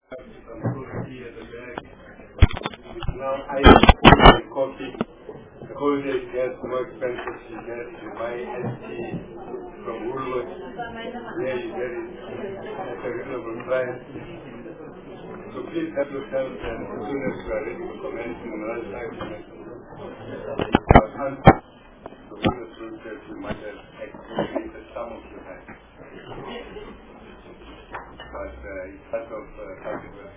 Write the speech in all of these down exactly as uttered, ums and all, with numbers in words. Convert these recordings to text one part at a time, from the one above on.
some coffee at the back. Now I order coffee. The whole day gets more expensive. She gets you buy S T from Woolworths. There you get it at a reasonable price. So please help yourself, and as soon as you are ready to comment in another five minutes, our answer to the truth that you might have accumulated some of your time. But uh, it's part of uh, consequence.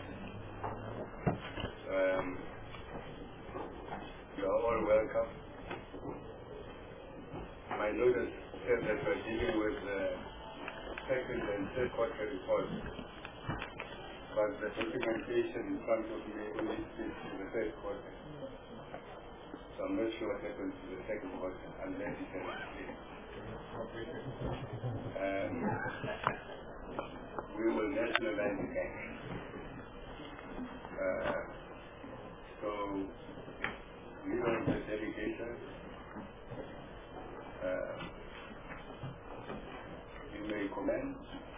Um, you are all welcome. My notice says that we're dealing with the second and third quarter reports, but the documentation in front of me only speaks to the third quarter. So I'm not sure what happens to the second quarter unless you can explain. Um, we will nationalize the bank. Uh, so, we are the delegation. Uh, you may comment.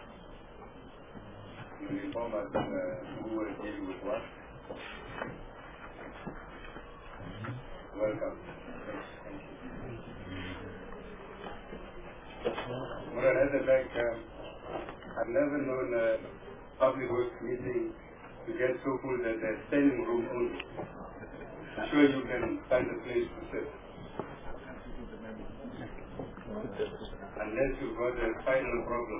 You will inform us uh, who will deal with what. Welcome. Thank you. Moran Heatherbeck, um, I've never known a public works meeting to get so full that there's standing room only. I'm sure you can find a place to sit. Unless you've got a final problem.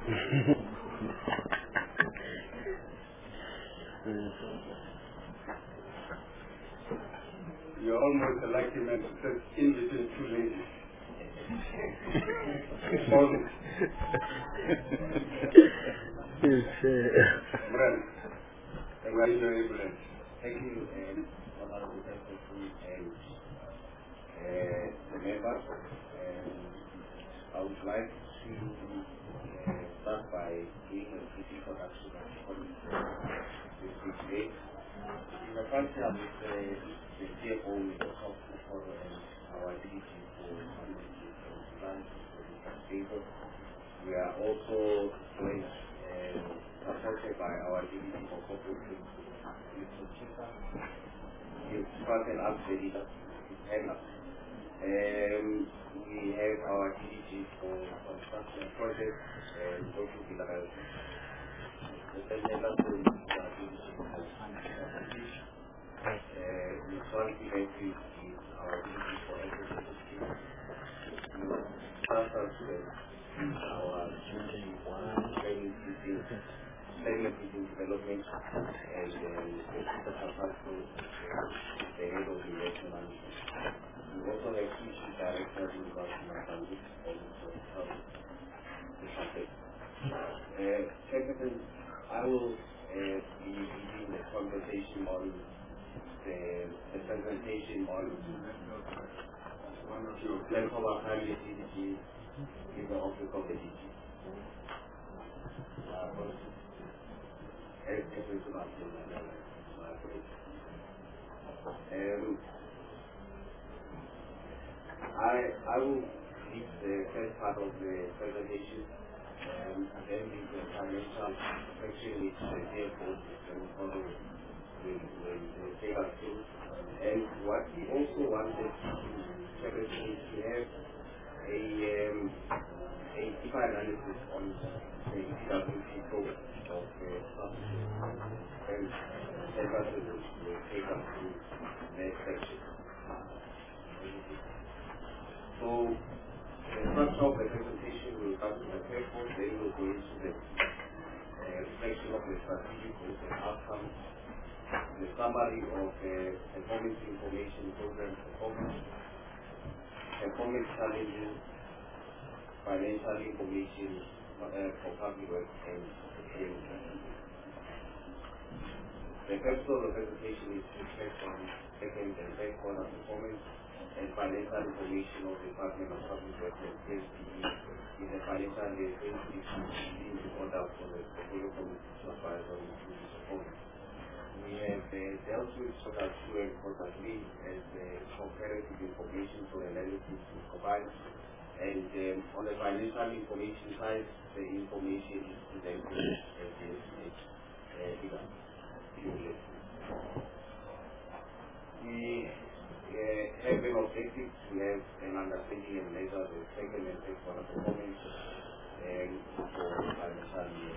You're almost a lucky man to sit in between two ladies. Almost. Brand, congratulations. Thank you, and Honorable Secretary and uh, the members. And I would like to uh, start by giving a brief introduction of the committee this today. In the partnership with uh, the C F O, Mister Kaufman, and our D G for Community and Plans for the State, we are also joined and supported by our D G for Corporate. It's part and upgrade um, we have our D D G for construction projects and social development. The second level is our D D G for acquisition. The third event is our D D G for agriculture. Transfer students is our D D G for training teaching, segment teaching development, and then the social council, the head of the election management. We also have two chief directors in government and this also help the context. Uh, Secretary, I will uh, be leading the conversation on the, the presentation on one of your platform of family D D G in the office of the D G. Um, I I will lead the first part of the presentation, um, and then lead the financial section which the C F O and follow will will take us through. And what we also wanted to secretary is to have a um, a deeper analysis on the E W P program of the and secretary will take us through the next section. So, the structure of the presentation will start with the purpose, then we'll go into the uh, reflection of the strategic goals and outcomes, the summary of the performance information program performance, performance challenges, financial information uh, for public works and training. The purpose of the presentation is to reflect on second and third quarter performance and financial information of the Department of Public Works and P S P E in the financial year twenty sixteen in order for the portfolio committee to advise on the performance. We have uh, dealt with quarter two and quarter three as the comparative information for analysis is combined, and um, on the financial information side, the information is presented as the figure. We uh, have an objective to have an understanding and measure the second and third quarter performance um, for financial year.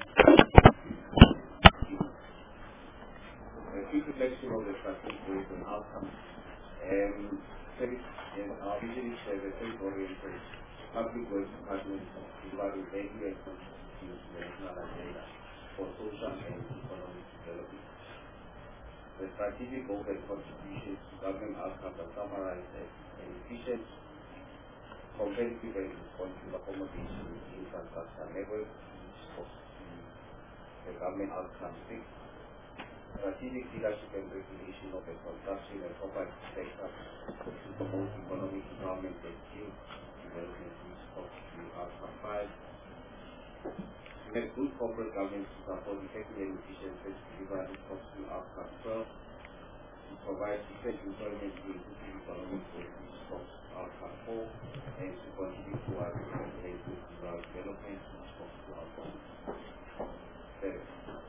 A quick reflection of the strategic goals and outcomes. Um, service and our vision is as a service-oriented public works department delivering value and contributing to the national agenda for social and economic development. The strategic goals and contributions to government outcomes are summarized as an efficient, competitive and responsive accommodation infrastructure network, which supports the government outcome six. Strategic leadership and regulation of the construction and property sector to promote economic empowerment and skill development, which supports the outcome five. We have good corporate governance to support effective and efficient to deliver the possible outcome twelve. To provide effective employment to inclusive economic growth, which supports outcome four. And to contribute to our and good rural development, which supports the outcome seven.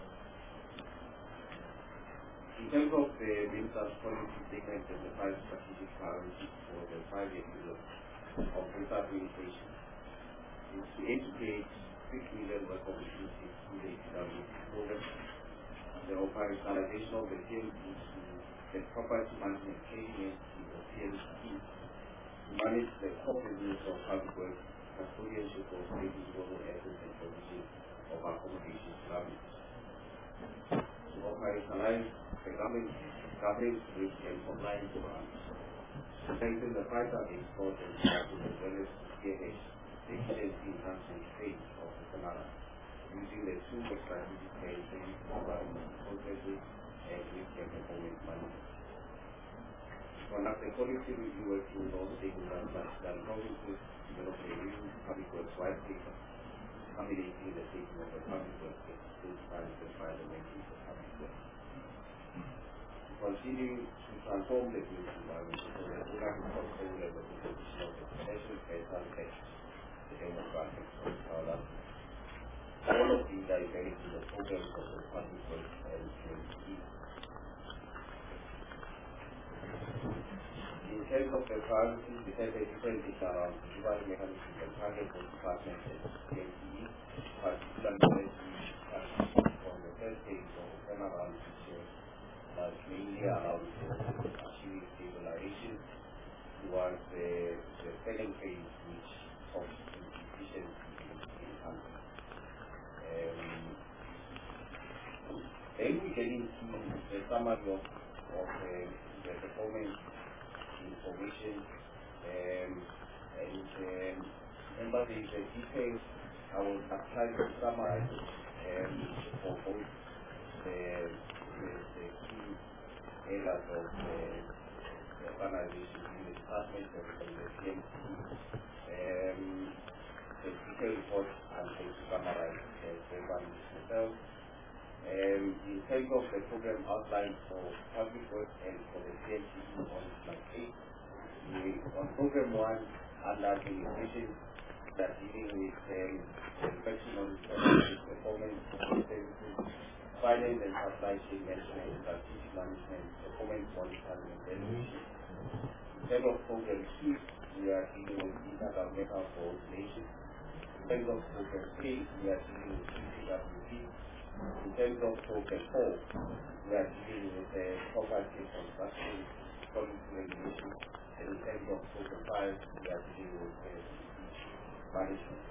In terms of the minister's policy statement and the five strategic priorities for the five-year period of this administration, is to aim to create six million work opportunities through the E P W program, the operationalization of the P M C to the property management trading entity or P M C to manage the core business of public works, custodianship of state disposal assets and provision of accommodation services. To operationalize the government, governance, risk and compliance programs. To strengthen the fighter export and as well as to spearhead the efficiency enhancement phase of the Canada, using the tools of strategic planning to environment processes and risk and performance management. To conduct a policy review working with all stakeholders such as provinces, develop a new public works white paper, accommodating the taking of the public works and identifying the final rankings of public works. Continue to transform the built environment so that we have a possible level of the position of the potential and affect the demographics of South Africa. All of these are embedded in the programs of the public works and community. In terms of the priorities, we have a different data around delivery mechanisms and targets of departments and C M T E, particularly from the first phase of the turnaround feature. That's mainly around achieving stabilization towards the, the second phase, which talks to efficiency in country. Um, then we get into the summary of, of the, the performance information, um, and um, remember the, the details. I will try to summarize it um, for both the The, the key areas of the, the organization in the department and the P M C. Um, the detailed report I'm going to summarize as everyone myself. Um, in terms of the program outlined for public works and for the P M C on slide eight, we, on program one, under the mission that dealing with um, the inspection on the performance of the services, finance and supply chain management, strategic management, performance monitoring and evaluation. In terms of program two, we are dealing with intergovernmental coordination. In terms of program three, we are dealing with C C W P. In terms of program four, we are dealing with the uh, property construction, policy regulation. And in terms of program five, we are dealing with uh, management.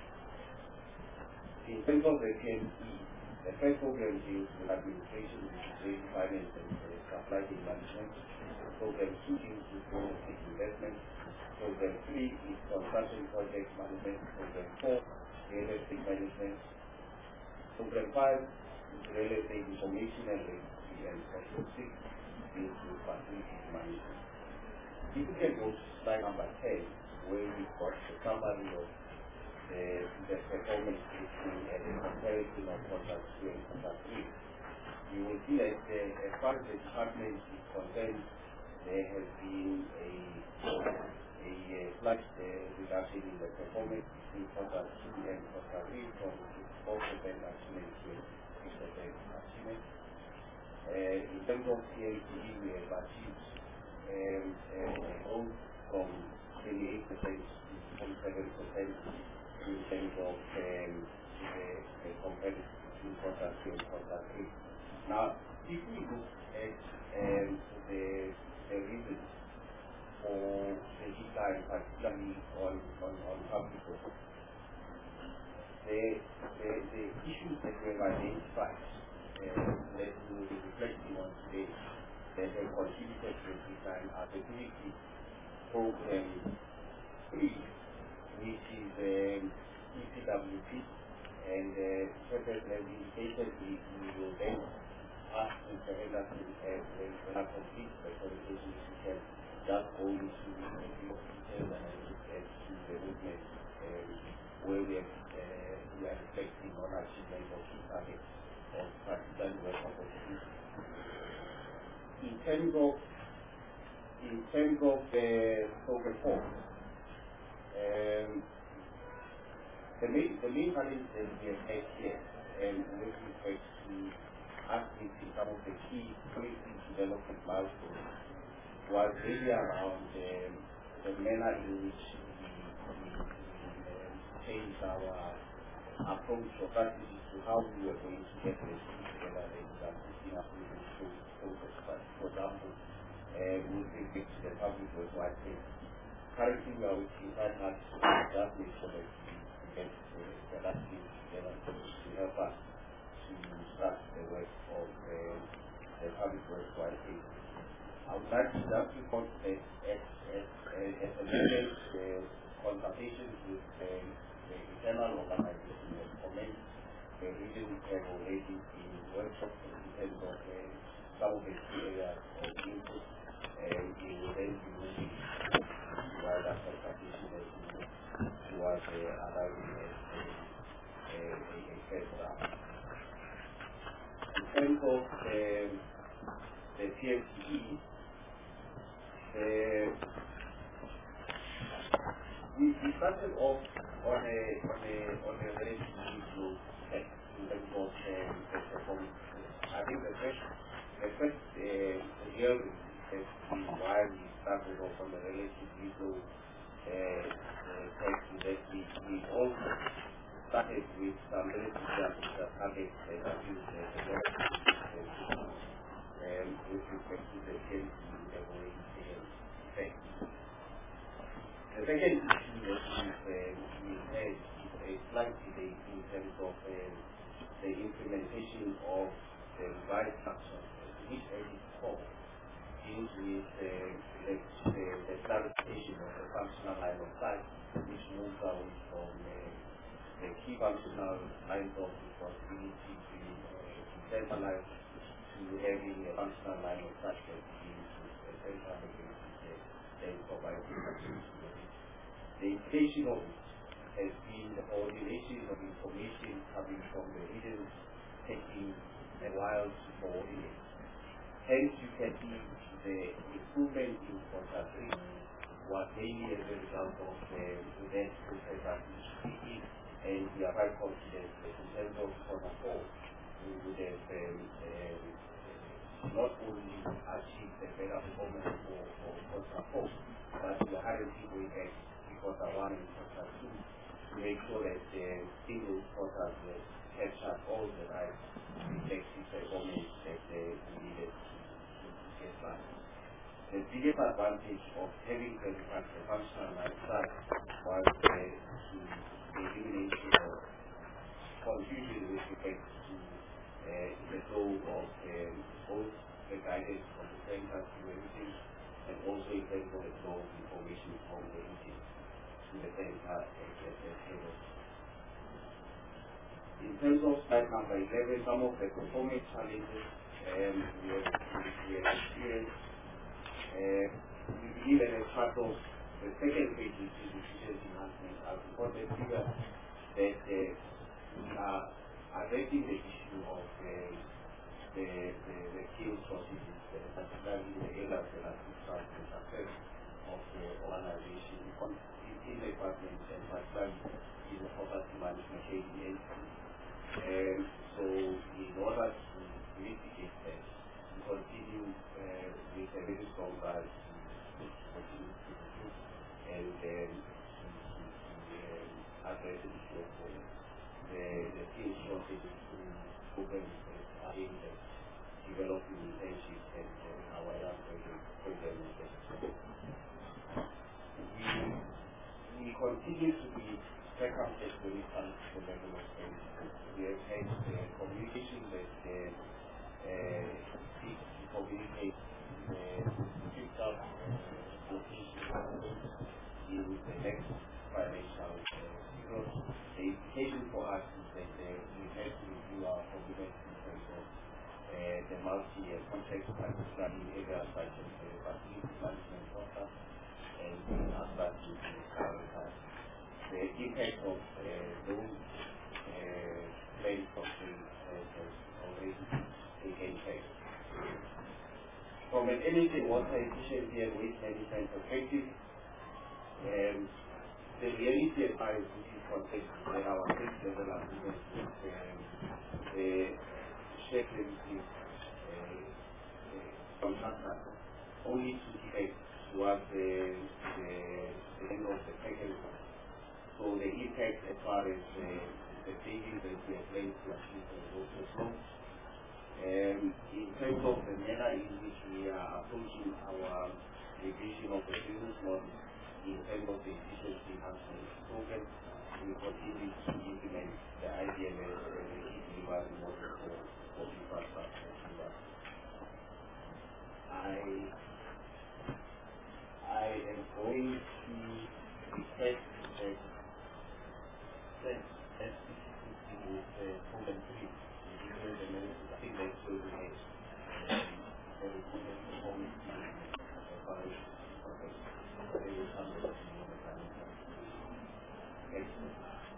In terms of the P M C, the first program deals with administration, which is trade, finance, and uh, supply chain management. Program two deals with real estate investment. Program three is construction project management. Program four, real estate management. Program five is real estate information and registry, and program six deals with facilities management. If you can go to slide number ten, where we've got the summary of The, the performance between and the comparison of contract two and contract three, you will see that uh, as far as the department is concerned, there has been a, a, a slight uh, reduction in the performance between contract two and contract three from four percent actually to is a great achievement. Uh, in terms of C L T D, we have achieved um, uh, a growth from twenty-eight percent to twenty-seven percent in terms of um, the, the competitive between quarter two and quarter three. Now, if we look at um, the, the reasons for the decline, particularly on, on, on public goods, the, the, the issues that we have identified uh, that we will be reflecting on today that have contributed to the decline are specifically program three, which is um, E C W P, and uh, Shepherd has indicated we, we will then ask Mister Henderson as when I complete the presentation, if we can just go into a few details and look at the movement um, where we, have, uh, we are reflecting on achievement of key targets of particularly work opportunities. In terms of in terms of the program four, um, the main the main challenge that we have had here, and with respect to asking some of the key policy development milestones, was really around um, the manner in which we, we, we um, changed our approach or strategy to how we were going to get the team together and uh, putting up with the process. But for example, uh, with respect to the public worldwide thing, currently we are working quite hard to just make sure that we get uh, the last team together to, to help us to start the work of uh, the public worldwide thing. I would like to just report that at, at, at the moment, the consultations with um, the internal organization have commenced. The region have already been workshops in terms of uh, some of the key areas of input, and we will then be moving while that consultation has moved towards uh, arriving at a, a, a, a first draft. In terms of um, the P M T E, Uh, we, we started off on a on a on a relatively slow step in terms of um, the performance. I think the first the first uh, real reason why we started off on a relatively slow uh, uh, step is that we, we also started with some relatively ambitious targets that are used as a relative um, with respect to the P M T we have already taken effect. The second issue that we uh, had is a slight delay in terms of uh, the implementation of the revised function, which at its core deals with uh, the, the, the clarification of the functional line of sight, which moves away from uh, the key functional lines of responsibility to uh, decentralized to having a functional line of sight that deals with the central agencies that provide the The implication of it has been the coordination of information coming from the regions taking a while to coordinate. Hence, you can see the improvement in quarter three was mainly as a result of the event process activity, and we are quite confident that in terms of quarter four, we would have um, um, not only achieved a better performance for, for quarter four, but we are currently going back quarter one and quarter two to make sure that the uh, in those quarters will capture all the right reflective performance that uh, we needed to, to, to get back. The biggest advantage of having the functional lifestyle was uh, to the elimination of confusion with respect to uh, the flow of um, both the guidance from the center to the region and also in terms of the flow of information from the region. The center table. In terms of slide number eleven, some of the performance challenges um, we have experienced. Uh, we believe that as part of the second phase, which is efficiency enhancement, I've reported here that uh, we are addressing the issue of uh, the, the, the skills processes, uh, particularly the areas that are crucial to the success of the organization in the department and particularly in the property management agency. Um, so in order to mitigate that, we continue uh, with a very strong drive to continue to improve and um, to, to, to um, address the issue of uh, the, the skill shortages through programs that are aimed at developing internships and uh, our young program. We, we continue to be circumspect when it comes to the level of service. We have had uh, communication that uh, uh, seeks to communicate the fiscal uh, location in the next financial uh, period. The implication for us is that uh, we have to review our commitments in terms of uh, the multi-year contracts, particularly in areas such as the facility management contract and the aspects of the current time. The impact of uh, those uh, claims of the uh, has already taken place. From an energy, water efficiency and waste management perspective, um, the reality applies to this context that our state level agreement with um, the shared services uh, uh, contractor only took effect towards the, the, the end of the second one. So the impact as far as uh, the savings that we are planning to achieve was also slow. Um, in terms of the manner in which we are approaching our revision of the business model, in terms of the efficiency enhancement program, we continue to implement the I D M S and the key delivery model for, for infrastructure. I, I am going to request that that that specifically with the program three, because the minister, I think that's where we have the recruitment performance as far as they will come to us in the time. Thank you.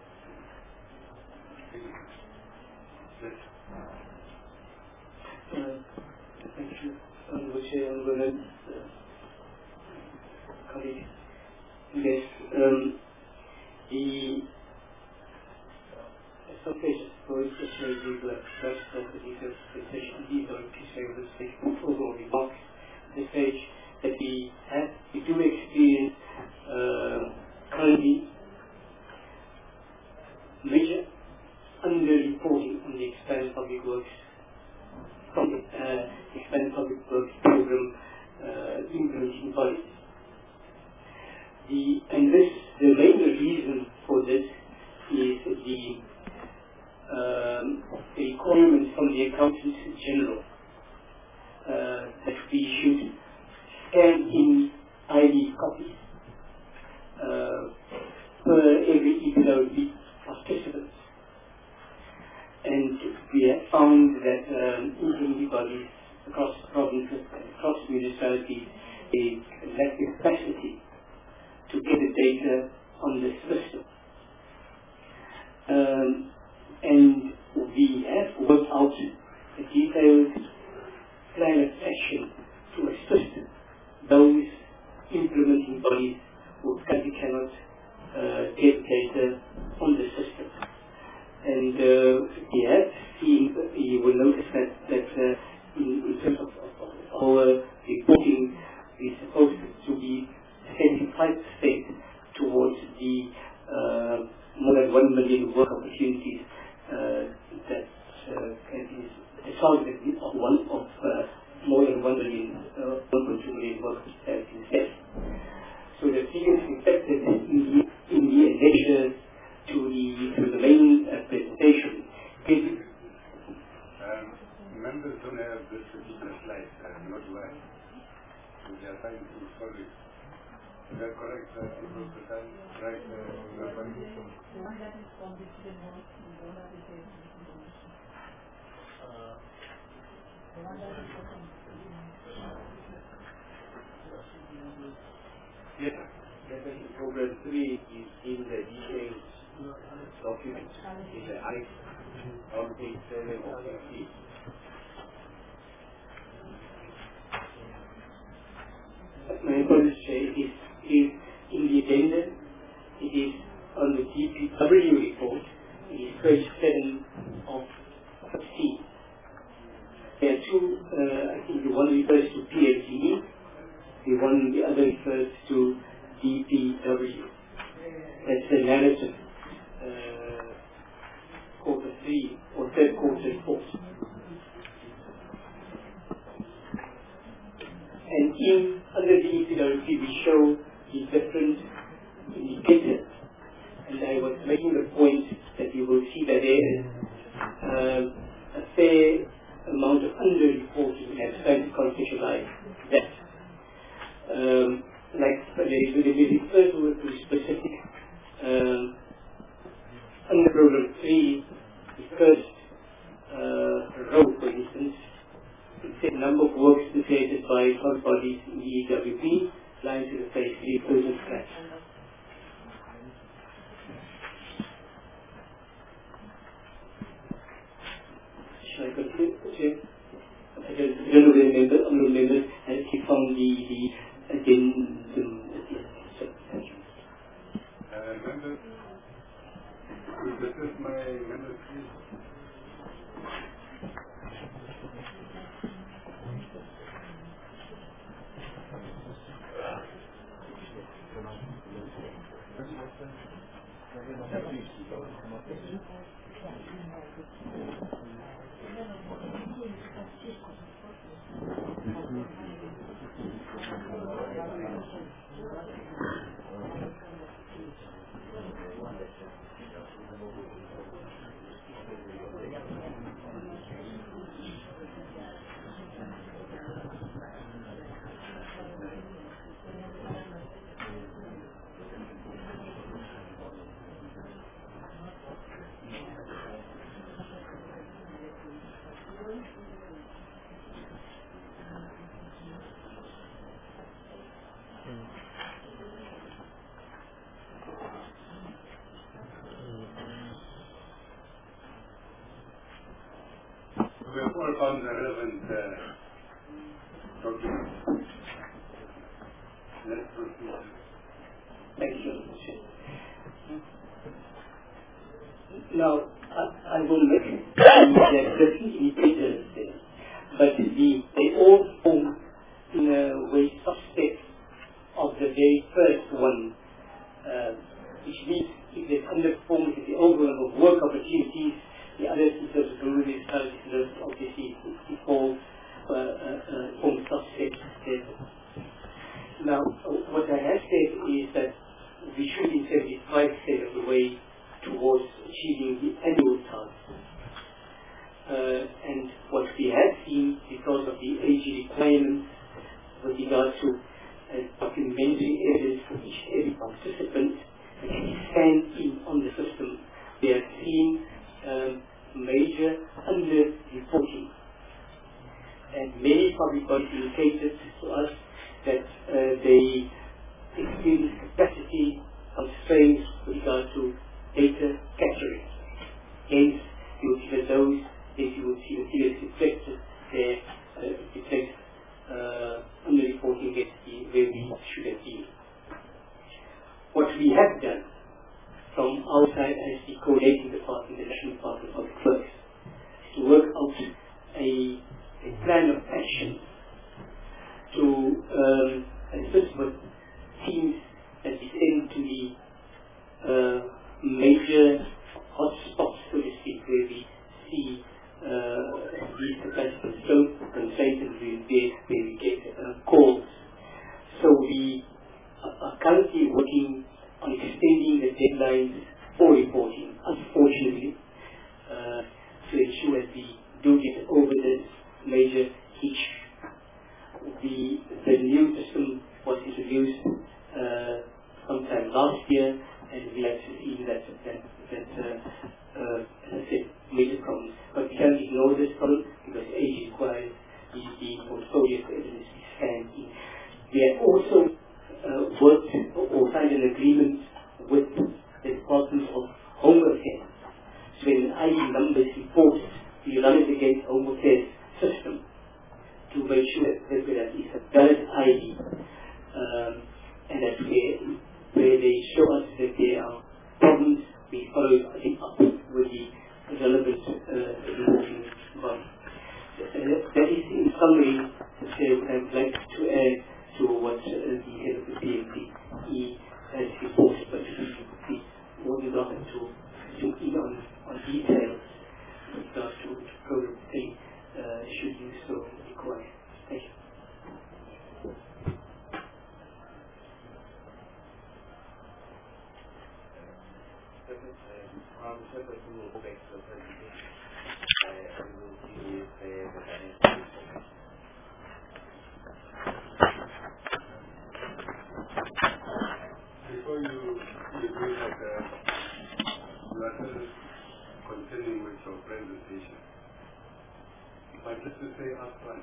Uh, thank you. Honorable Chair, Honorable uh, colleagues. Yes, um, the association for especially the first of the details session, these are to say the stage overall remarks, the stage that we have, we do experience uh, currently major under-reporting on the expanded public works from the uh, expanded public works program uh, implementing bodies. The, and this, the main reason for this is the, um, the requirement from the accountants general uh, that we should scan in I D copies uh, per every E P L B participants. And we have found that um, implementing bodies across provinces and across municipalities, they lack the capacity to get the data on the system. Um, and we have worked out a detailed plan of action to assist those implementing bodies who currently cannot uh, get data on the system. And uh, we have seen, you will notice that, that uh, in, in terms of, of, of our reporting, we're supposed to be seventy-five percent towards the uh, more than one million work opportunities uh, that uh, is a target of one of uh, more than one million, uh, one point two million work opportunities instead. So the figures reflected in the in the annexure to the to the main uh, presentation. Is um, members don't have this particular slide, uh, not well. So they are trying to solve it. Is that correct? Uh, right? Uh, Yes, definitely. Program three is in the details document, in the I on page seven of fifteen. my apologies, it is, it is in the addendum, it is on the D P W report, it is page seven of one refers to P L T E, the one the other refers to D P W. That's the narrative uh, quarter three or third quarter report. And in under the E P W P we show the different indicators. And I was making the point that you will see that there is um, a fair amount of under-reporting, and I'm trying to contextualize that. Um, like they, they refer to, to specific um, under program three, the first uh, row, for instance, it said number of works completed by third bodies in the E W P, line to the phase three person scratch. Shall I continue? I don't, I don't remember, I don't remember, I actually found the, the addendum at the end. So, thank you. Uh, member, this is my member, please. We have all found the relevant uh, documents. Let's proceed. Thank you. Now, I, I will make the different indicators there, but the, they all form in a way subset of the very first one, uh, which means if there's underperformance in the overall of work opportunities, the other features of rural services obviously it falls uh, uh, uh, form subset there. Now, what I have said is that we should in seventy-five percent of the way towards achieving the annual target. Uh, and what we have seen, because of the A G requirements with regard to uh, documentary evidence for each and every participant that can stand in on the system, we have seen um, major under-reporting. And many public bodies indicated to us that uh, they experience capacity constraints with regard to data capturing. Hence, you will see that those that you will see the figures reflected there uh, reflect uh, under-reporting against the where we should have been. What we have done from our side as the coordinating department, the National Department of Public Works, is to work out a, a plan of action to um, assist with teams that descend to the uh, major hotspots, so to speak, where we see uh, these capacities so concentrated where we get uh, calls. So we are currently working on extending the deadlines for reporting, unfortunately, uh, to ensure that we do get over this major hitch. The, the new system was introduced uh, sometime last year, and we have seen that, that, that uh, uh, as I said, major problems. But we can't ignore this problem because age requires the, the portfolio of evidence we stand in. We have also uh, worked or signed an agreement with the Department of Home Affairs. So when an I D number is reported, we run it against Home Affairs system to make sure that that is a valid I D, um, and that where, where they show us that there are problems, we follow it up with the relevant uh, reporting body. Uh, that is in summary the Chair, would I like to add to what uh, the head of the P M D he has reported, but he would be more than welcome to zoom in on, on details with regards to the program they uh, should you so require. Thank you. Um, separate we will go back to the presentation. Uh, we will see if the, the financial Before you, you do that, uh, you are still continuing with your presentation. But just to say up front,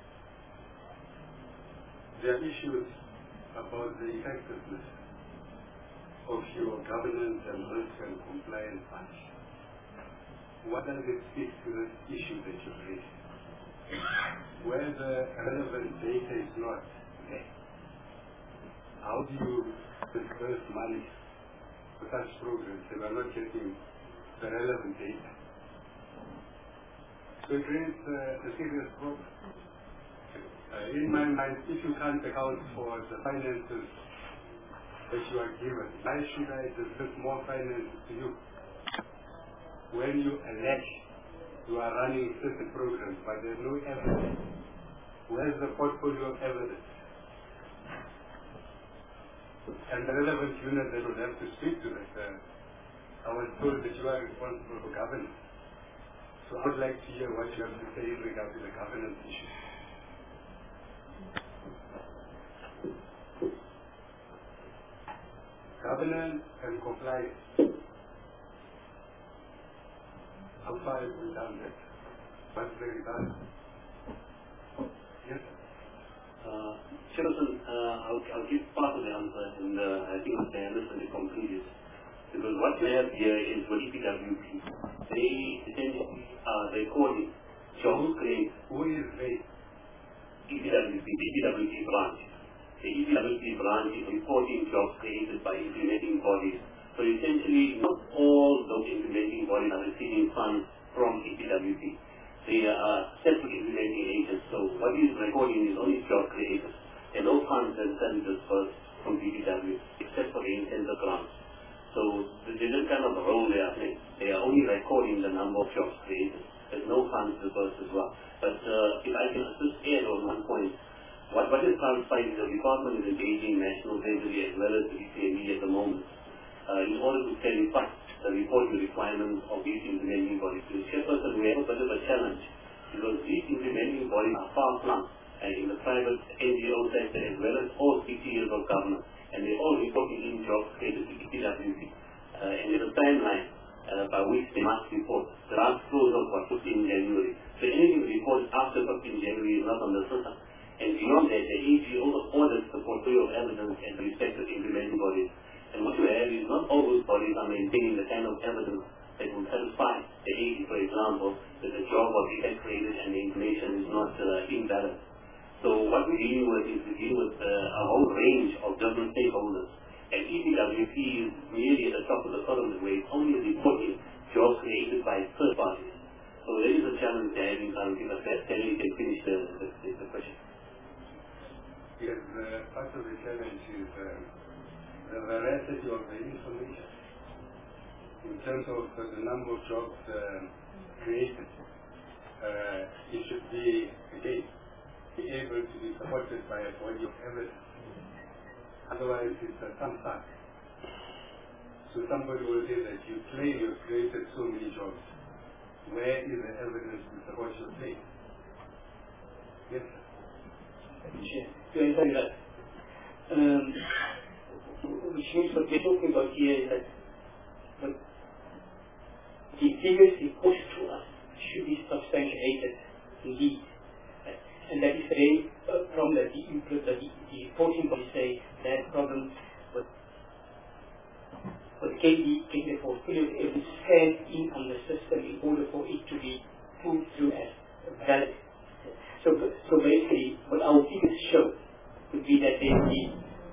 there are issues about the effectiveness of your governance and risk and compliance function. What does it speak to this issue that you raised? Where the relevant data is not there, how do you disperse money for such programs if we're not getting the relevant data? So it creates uh, a serious problem. Uh, in my mind, if you can't account for the finances that you are given, why should I disburse more finances to you? When you allege you are running certain programs, but there's no evidence. Where's the portfolio of evidence? And the relevant unit that would have to speak to that, uh, I was told that you are responsible for governance. So I would like to hear what you have to say in regard to the governance issue. Governance and compliance. How far have we done that? What's the result? Yes? Uh, Chairperson, uh, I'll, I'll give part of the answer, and uh, I think I understand the conclusion. Because what we have here is what E P W P. They essentially are recording jobs created. Who is they? E P W P, the E P W P branch. The E P W P branch is reporting jobs created by implementing bodies. So essentially, not all those implementing bodies are receiving funds from E P W P. They are separate implementing agents. So what is recording is only job creators. And no funds themselves dispersed from E P W, except for the incentive grants. So there's a kind of a role they are playing. They are only recording the number of jobs created. There's no funds dispersed as well. But uh, if I can assist add on one point, what, what is transpiring is the department is engaging National Treasury as well as the D C M E at the moment uh, in order to clarify the reporting requirements of these implementing bodies. To the chairperson, we have a bit of a challenge because these implementing bodies are far-flung and in the private N G O sector as well as all C T As of government, and they're all reporting in jobs created to E P W P. Uh, and there's a timeline uh, by which they must report. The last close of was fifteenth January. So anything reported after fifteenth January is not on the system. And beyond that, the A G also orders the portfolio of evidence and the respective implementing bodies. And what you have is not all those bodies are maintaining the kind of evidence that will satisfy the A G, for example, that the job was effect created and the information is not uh, invalid. So what we're dealing with is we're dealing with uh, a whole range of different stakeholders. And E P W P is merely at the top of the pyramid where it's only reporting jobs created by third parties. So there is a challenge there in currently, but that Stanley can finish the, the, the question. Yes, uh, part of the challenge is uh, the veracity of the information in terms of uh, the number of jobs uh, created. Uh, it should be, again, be able to be supported by a body of evidence. Otherwise, it's a thumb suck. So somebody will say that you claim you've created so many jobs. Where is the evidence to support your claim? Yes, sir. Sure. You understand that? Um, which means what we're talking about here is that what the figures reported to us should be substantiated indeed. And that is very uh, from the, the, the, the reporting body say that problem with, with K D, K D portfolio is scanned in on the system in order for it to be put through as valid. So, so basically, what our figures show would be that there is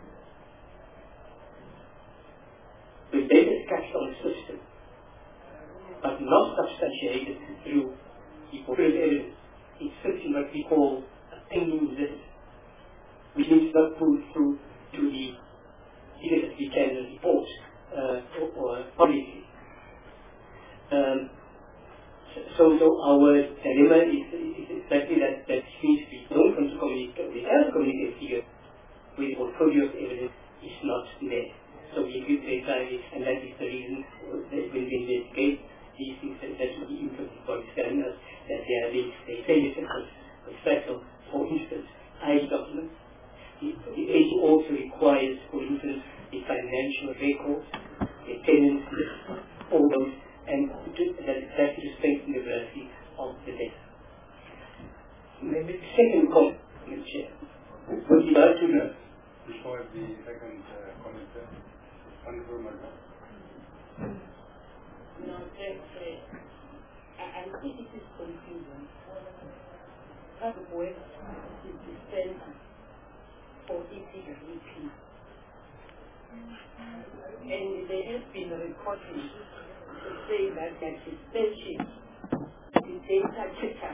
the data is captured on the system, but not substantiated through the portfolio evidence. It's something what we call a pending list audited figure with portfolio of evidence is not there. So we give data, and that is the reason that when we investigate these things that, that should be implemented by standards, that they are the expenditure of, for instance, I documents. The, the A G also requires, for instance, the financial records, the tenancy, all those, and to, that, that to strengthen the veracity of the data. Maybe the second comment, Chair. Would you like to know? Before the second uh, comment, Honorable Madam. No, thanks. Uh, I, I think it is confusing. How the web is the center for E P W P. And there has been a reporting to say that there is spreadsheet, the data checker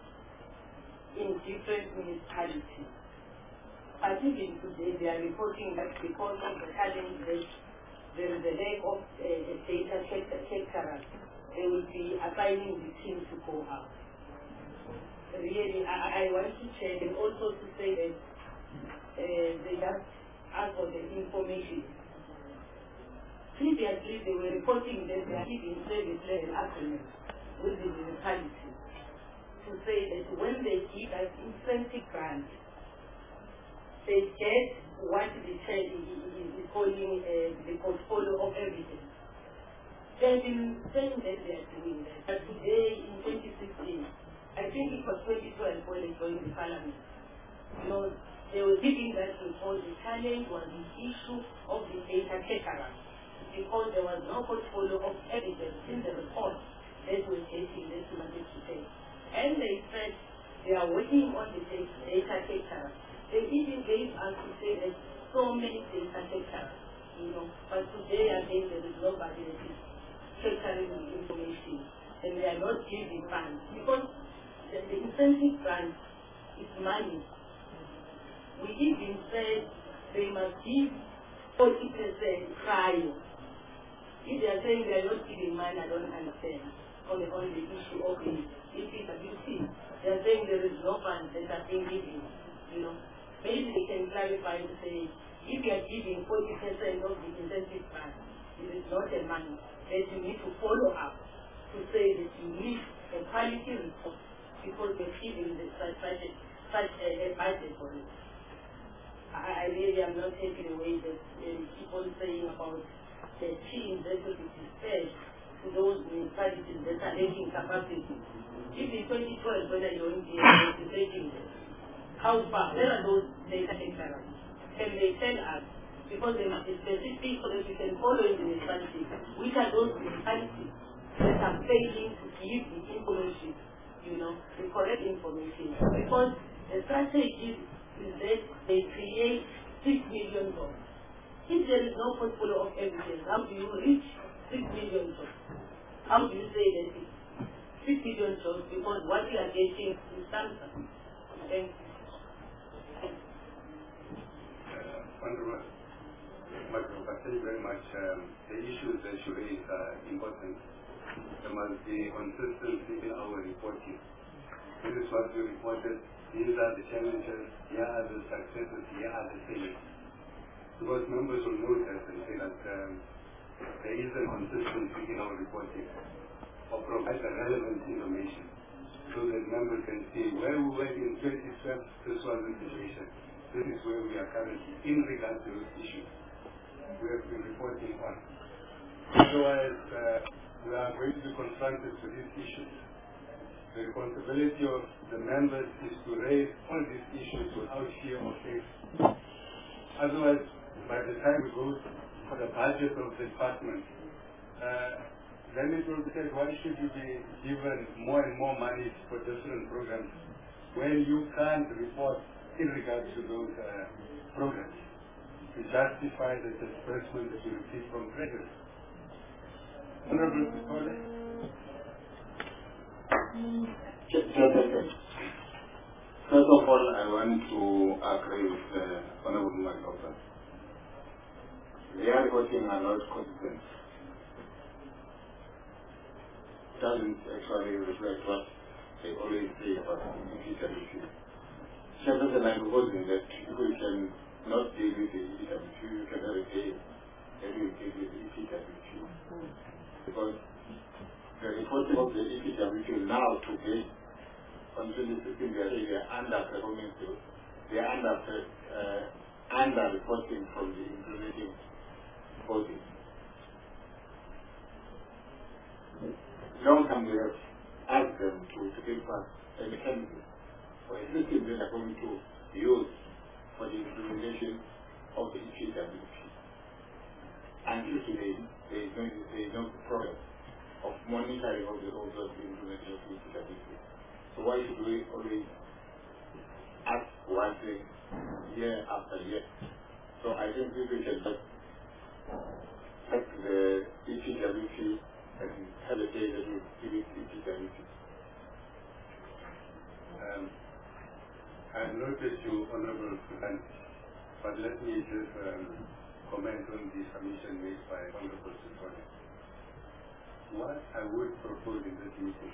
in different municipalities. I think in today they are reporting that because of the challenge that there is a lack of uh, data checker, they will be assigning the team to go out. Really, I, I want to check and also to say that uh, they just ask for the information. Previously, they were reporting that they are giving service level agreements with the municipality to say that when they give us incentive grants, they get what the child is calling uh, the portfolio of evidence. They've been saying that they are doing that. But today, in twenty sixteen, I think it was twenty twelve when they joined the parliament, you know, they were giving that report. The challenge was the issue of the data checker, because there was no portfolio of evidence in the report that were getting this money to pay. And they said they are working on the data checker. They even gave us to say that so many data checkers, you know, but today again there is nobody that is checking the information, and they are not giving funds because the, the incentive grant is money. We even said they must give forty percent prior. If they are saying they are not giving money, I don't understand. On the, on the issue of the E P W C, they are saying there is no funds that are being given, you know. Maybe they can clarify to say, if you are giving forty percent of the incentive grant, it is not a money, that you need to follow up to say that you need a quality report because you're giving the such, such, a, such a, a budget for it. I, I really am not taking away that uh, keep on saying about the team that will be dispatched to those municipalities that are lacking capacity. If in twenty twelve, when I joined the legislation, how far, where are those data checkers? Can they tell us? Because they must be specific so that we can follow in the municipality. Which are those municipalities that are failing to give the information, you know, the correct information? Because the strategy is that they create six million jobs. If there is no portfolio of evidence, how do you reach six million jobs? How do you say that it's six million jobs? Because what we are getting is Samsung. Thank you. Honorable Madam, thank you very much. Um, the issues that you raise are important. There must be consistency in our reporting. This is what we reported. These are the challenges. Here are the successes. Here are the failures. Because members will notice and say that um, there is a consistency in our reporting or provide the relevant information so that members can see where we were in twenty twelve, this was the situation. This is where we are currently in regard to those issues we have been reporting on. Otherwise, uh, we are going to be confronted with these issues. The responsibility of the members is to raise all these issues without fear or favor. Otherwise, by the time we go for the budget of the department, uh, then it will be said, why should you be given more and more money for different programs when you can't report in regards to those uh, programs to justify the disbursement that you receive from credit? Honorable Sikole? Just, just a second. First of all, I want to agree with the uh, Honorable Magdalene. Their reporting are not consistent. Doesn't actually reflect what they always say about the E P W C. Chairperson, I'm proposing that if we can not deal with the E P W Q, you can have a day that we deal with the E P W Q. Because the reporting of the E P W Q now today, on twenty fifteen, they are really under performing, they are under, uh, under reporting from the implementing body. Long time we have asked them to, to give us a mechanism or a system that are going to use for the implementation of the E P W Q. Until today, there is no, there is no problem of monitoring of the rules of the implementation of the E P W Q. So why should we always ask one thing year after year? So I think we can just take the E P W Q and have a day that we give it E P W Q. Um, I've noticed you, Honorable President, but let me just um, comment on the submission made by Honorable Sifoni. What I would propose in this meeting,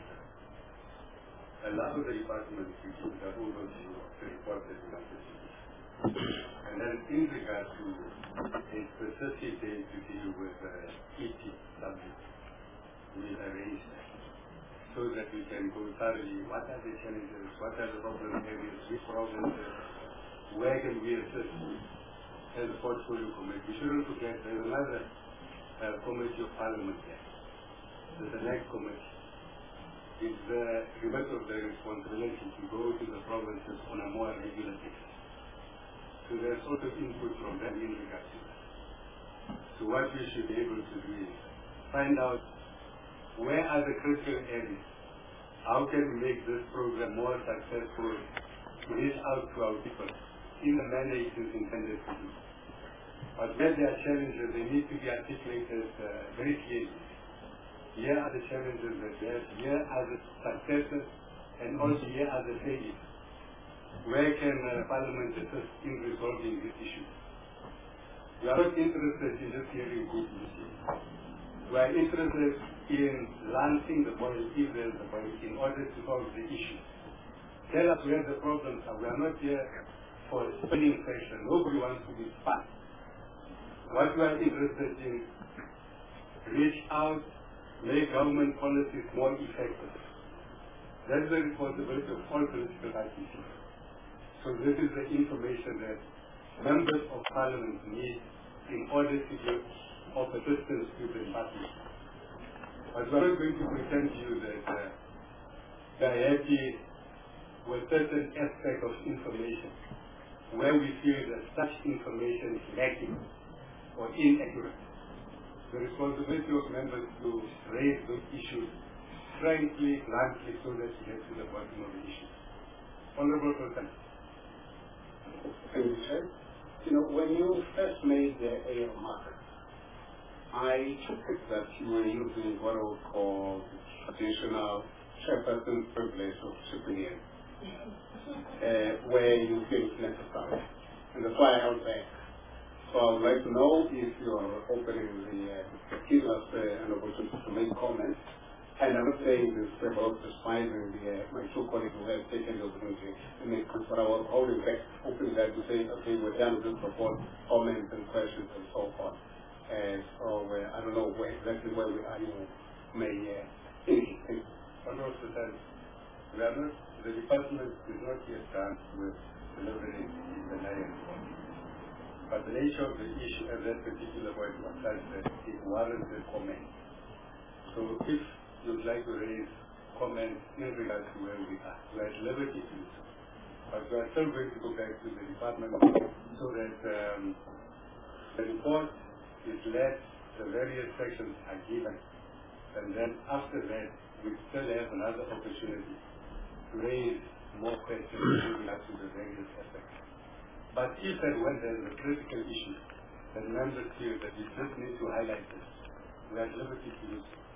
allow the department to give the overview of the report that we have received. And then in regard to a specific day to deal with uh, E P subject, we'll arrange that so that we can go thoroughly, what are the challenges, what are the problem areas, which problems, uh, where can we assist as a portfolio committee. We shouldn't forget there's another uh, committee of parliament there. There's the next committee. It's the remit of the responsibility to go to the provinces on a more regular basis. So there's also input from them in regard to that. So what we should be able to do is find out where are the critical areas, how can we make this program more successful, to reach out to our people in the manner it is intended to do. But where there are challenges, they need to be articulated uh, very clearly. Here are the challenges that we have, here are the successes, and also here are the failures. Where can uh, Parliament assist in resolving this issue? We are not interested in just hearing good news. We are interested in launching the boil, if there is a boil, in order to solve the issue. Tell us where the problems are. We are not here for a spinning session. Nobody wants to be spun. What we are interested in, reach out, make government policies more effective. That is the responsibility of all political parties. So this is the information that members of parliament need in order to give of assistance to the department. But we're not going to pretend to you that uh, we are happy with certain aspect of information where we feel that such information is lacking or inaccurate. The responsibility of members to raise those issues frankly, bluntly, so that we get to the bottom of the issue. Honorable President. Thank you, sir. You know, when you first made the A O mark, I took it that you were using what I would call the traditional chairperson privilege of chipping in, uh, where you feel it's necessary. And that's why I held back. So I would like to know if you are opening the uh, give us uh, an opportunity to make comments. And I'm not saying this about despising the, uh, my two colleagues who have taken the opportunity to make comments, but I was holding back, opening that to say, okay, we're done with this report, comments and questions and so forth. Uh, so uh, I don't know where, exactly where we are, you know, may uh, indicate. Honorable President, we are not, the department is not yet done with delivering the nine report. But the nature of the issue at that particular point was such that it warranted comment. So if you'd like to raise comments in regard to where we are, we are at liberty to do so. But we are still going to go back to the department so that um, the report is led, the various sections are given, and then after that we still have another opportunity to raise more questions in regard to the various aspects. But if and when there is a critical issue that members feel that we just need to highlight this, we are at liberty to do so.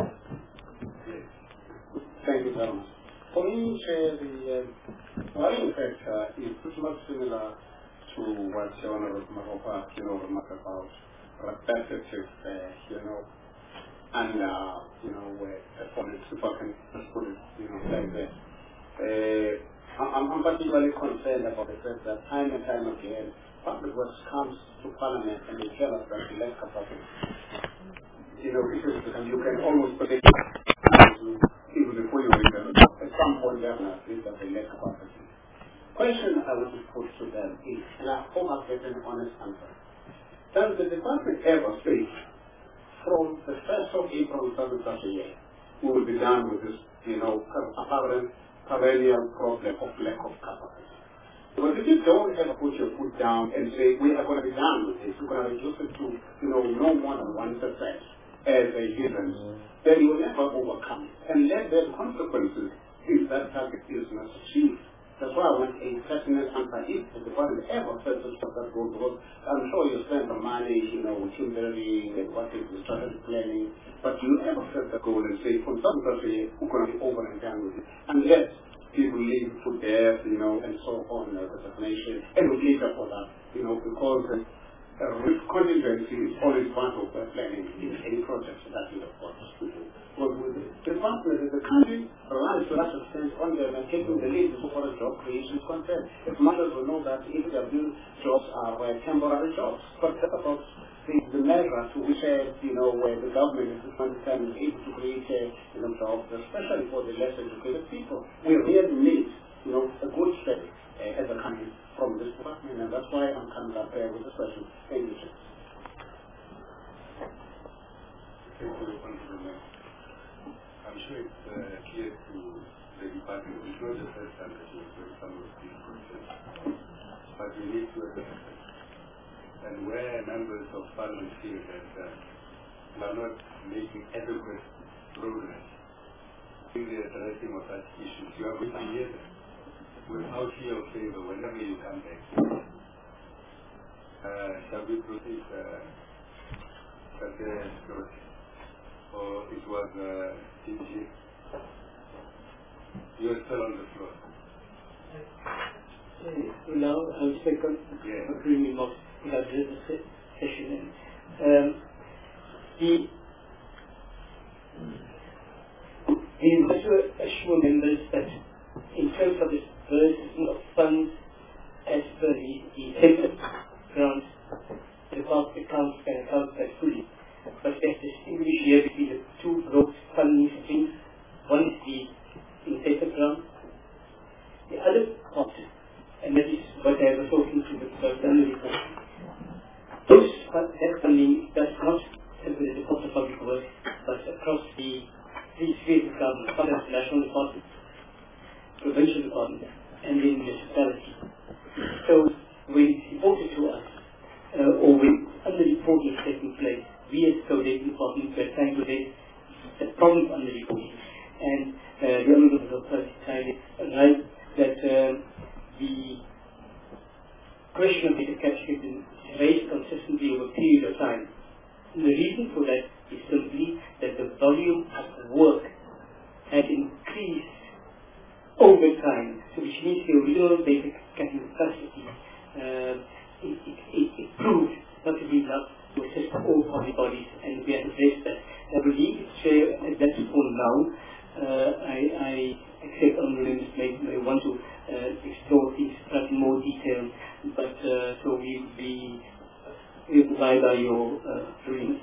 Yes. Thank you very much. For me, Chair, the uh, volume factor is pretty much similar to what Your Honorable Mahopa, you know, remarked about repetitive, uh, you know, and, uh, you know, where performance, if I can put it, you know, like that. Uh, I'm, I'm particularly concerned about the fact that time and time again, public works comes to Parliament and they tell us that we lack capacity. You know, because you can almost predict even before you read them. At some point, they're going to say that they lack capacity. Question I want to put to them is, and I hope I get an honest answer. Does the department ever say, from the first of April two thousand year, we will be done with this, you know, apparent perennial problem of lack of capacity? But if you don't ever put your foot down and say, we are going to be done with this, we're going to reduce it to, you know, no more than one percent as a given, then you will never overcome it. And let there consequences if that target is not achieved. That's why I want a pertinent answer if the department ever says to stop that goal, because I'm sure you spend the money, you know, with team building and what is the strategic planning, but you ever set the goal and say, from some country, we're going to be over and done with it. Unless people leave to death, you know, and so on, uh, resignation, and we leave that for that, you know, because uh, risk contingency is always part of uh, planning in any project that you have got to do. But with the department, the country relies to that extent on them and taking the lead so far as job creation is concerned. As much as we know that E P W jobs are uh, temporary jobs, but that's about the, the measure to which, uh, you know, where the government at this point in time is able to create, uh, you know, jobs, especially for the less educated people. We really need, you know, a good study uh, as a country from this department, and that's why I'm coming up there with this question. Thank you, sir. Thank you, I'm sure it's uh, clear to the department. It's not the first time that you have some of these questions, but we need to address it. And where members of Parliament feel that uh, we are not making adequate progress in the addressing of such issues, you are going to hear them without fear of favor whenever you come back. Uh, shall we proceed? Uh, or it was uh, T G? You are still on the floor. So now I'll speak on yeah. concluding remarks about the session. Um, the we must assure members that in terms of disbursement of funds as per the, the incentive grants, the department accounts can account that fully. But there's a distinguish here between the two broad funding streams. One is the incentive grant. The other part, and that is what I was talking to the person report. Those that funding does not help with the Department of Public Works, but across the three spheres of government, part of the national department, provincial department, and the municipality. So when it's reported to us, uh, or when under-reporting is taking place, we as coordinating department are trying to raise the problems under-reporting. And uh, the element of the decided right that uh, the question of data capture has been raised consistently over a period of time. And the reason for that is simply that the volume of work had increased over time, so which means the original data capture capacity uh, it, it, it, it proved not to be enough to assist all public bodies, and we have addressed that. I believe it's fair at that point now. Uh, I, I accept honourable members may, may want to uh, explore things perhaps in more detail, but uh, so we we we abide by your uh, rulings.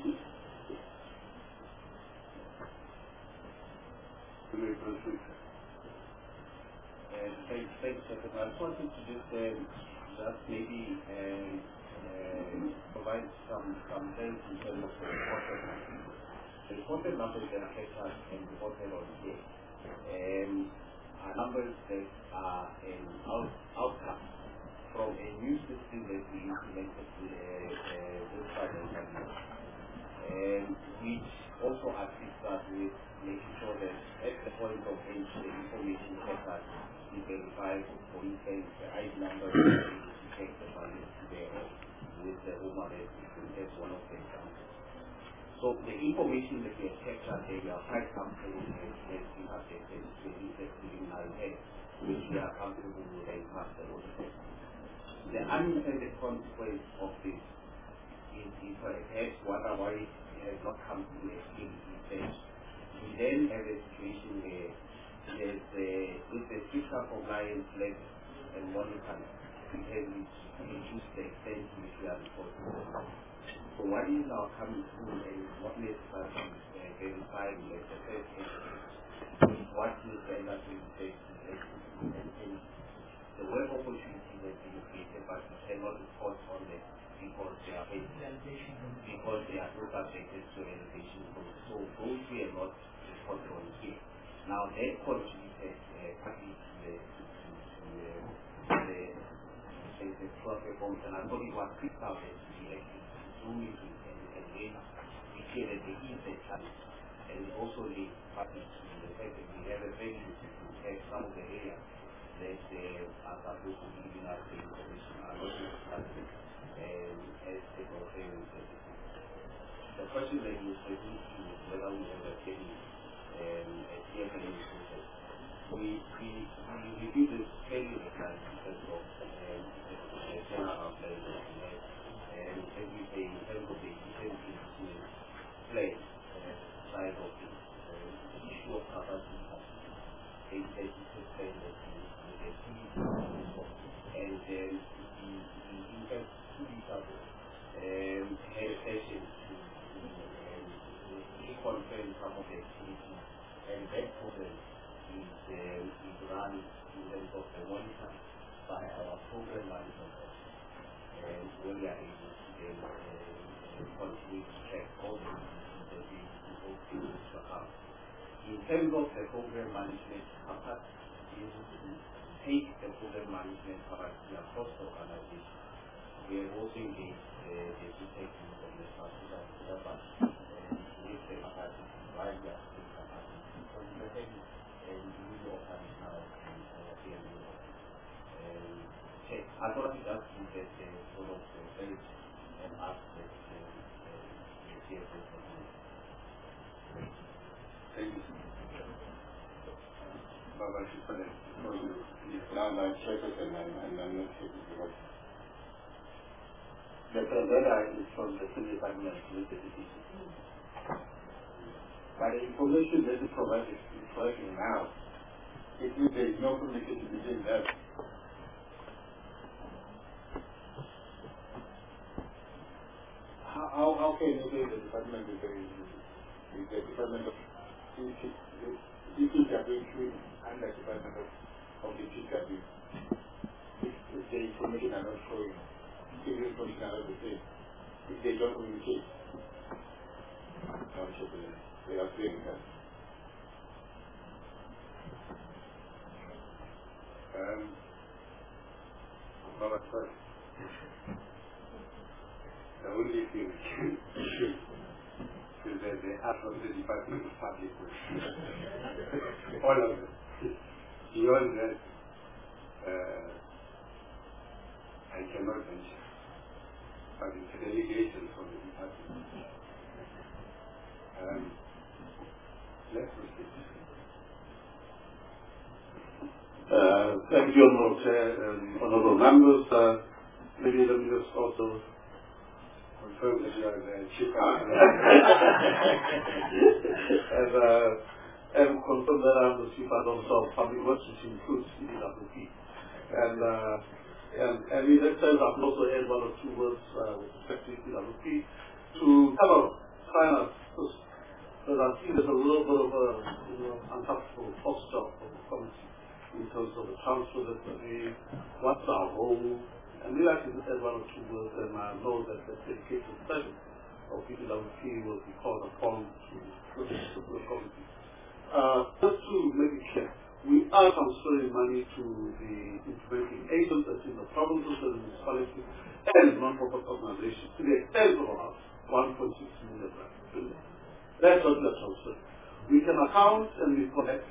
Thanks, thanks, Secretary. I just wanted to just uh, just maybe uh, uh, provide some some sense in terms of the reported numbers. The reported numbers that affect us and reported on here um, are numbers that are an out, outcome from a new system that we implemented uh, uh, this financial year, and which also assists us with making sure that at the point of which the information sector is verified, for instance, the I D number is able to check the value there with the home arrest system. That's one of the examples. So the information that we have captured there, we are quite comfortable with that we have the interested in our head, which we are comfortable with and pass the audit. The unintended consequence of this is, is perhaps wonder why it has not come to a stage. We then have a situation where there's a, with the stricter compliance led and monitoring, we have reduced the extent to which we are reporting. So what is now coming through and what makes us uh, verifying like the first is what is the industry effect and the web opportunity that we created, but we cannot report on them because they are paid, because they are not subjected to realization. So those we are not reported on here. Now that contributed uh, partly to the to, to, uh, the the the poor performance, and I thought it was critical that we actually zoom into it and, and then we see that there is a challenge, and it also leads partly to the fact that we have a venue to have some of the areas that uh, are supposed to be giving us the information are not discussing um, as the government services. The question that you raised is whether we have a very um, a clear planning process. We we we review this fairly regularly in terms of um, the general plans that we have, and every day in terms of the incentive to play uh, side of it, uh, the issue of capacity, they say it's a plan that we and then we invest two weeks ago and had a session to reconfirm some of the activities, and that program is, um, is run in terms of the monitor by our program management, and we are able to then uh, continue to check all the activities that we hope to account. In terms of the program management capacity, able to take the program management capacity across the organization. We have also engaged uh, the detectives of the South African government with the capacity, while we are still capacity, because we are having an individual organizational P M O check. I thought it does to get the sort of the base and ask the C F O for the Thank you. Baba Shukran. Now my chairperson and I'm not sure because the data is from the civil department with the decision. But the information that is provided is providing now, it means there is no communication between them. How, how, how can you say the department is the, is the department of issues are going through and the department of of the P W. If, if the information are not showing, if the information are not the same, if they don't communicate, I'm sure they are saying that. Um, Baba, sorry. The only thing we can do is that they ask from the Department of Public Works. All of them. Beyond that, uh, I cannot mention, but it's a delegation from the department. Um, let's proceed. Uh, thank you, Honorable Chair and Honorable Members. Uh, maybe let me just also confirm that you are the chief and, uh, and confirm that I'm the Chief Officer of Public Works, which includes C D W P. And, uh, and, and in that sense, I've also add one or two words uh, with respect to C D W P to kind of try and assist, because I think there's a little bit of a you know, uncomfortable posture of the committee in terms of the transfer that we, what's our role, and we actually just add one or two words, and I know that the dedicated session of C D W P will be called upon to the committee. Uh, just to make it clear, we are transferring money to the implementing agents that's in the provinces and municipalities and non-profit organizations to the extent of about one point six million rand. That's what we are transferring. We can account and we collect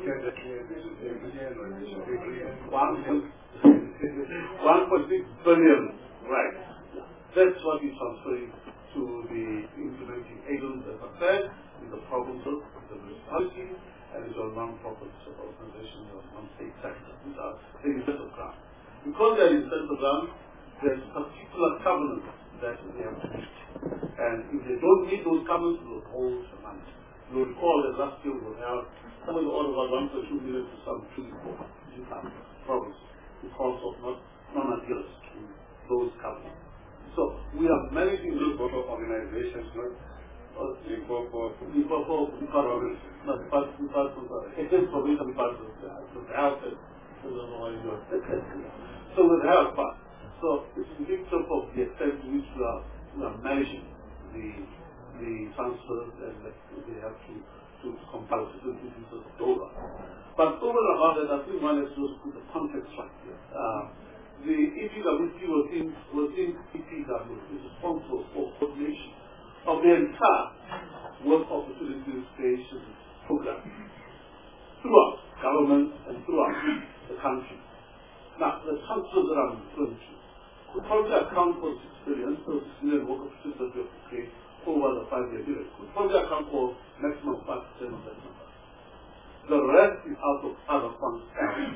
one point six billion, right? That's what we're transferring to the implementing agents, as I said, in the provinces, the municipalities, and in your non-profit organizations or non-state sectors. These are the incentive grants. Because they are incentive grants, there's particular covenants that they have to meet. And if they don't meet those covenants, we will hold the money. You'll recall that last year we had some of the order about one point two million to some three four problems because of not non-adherence to those covenants. So we are managing those organizations, not Limpopo, Limpopo, department, not department, department, it is provision department, the health, I don't know why you are. So with the health part, so it's a picture of the extent to which we are, we are managing the the transfers and that they have to to compile to the pieces of over. But over and above that, I think one has to put the context right here. Uh, the E P W C was in was in E P W, is responsible for coordination of the entire work opportunities creation program throughout government and throughout the country. Now, the transfers that I'm referring to could probably account for six billion, so six million work opportunities that we have to create over the five-year period. Could probably account for maximum five percent of that number. The rest is out of other funds.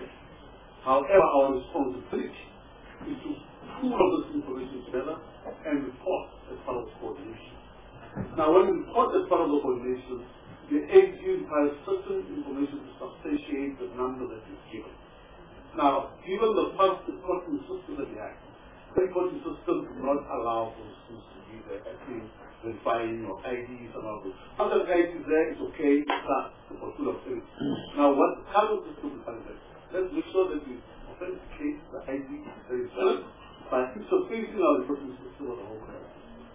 However, our responsibility is to pool all this information together and report as part of coordination. Now, when we report as part of the coordination, the agency has certain information to substantiate the number that is given. Now, given the past reporting system that we have, the reporting system does not allow for instance to be there, I think, verifying your I Ds and all this. After the I D is there, it's okay, it's start the pursuit of things. Now, what the current system is like that, let's make sure that we authenticate the I D that is valid by interfacing our reporting system with the whole country.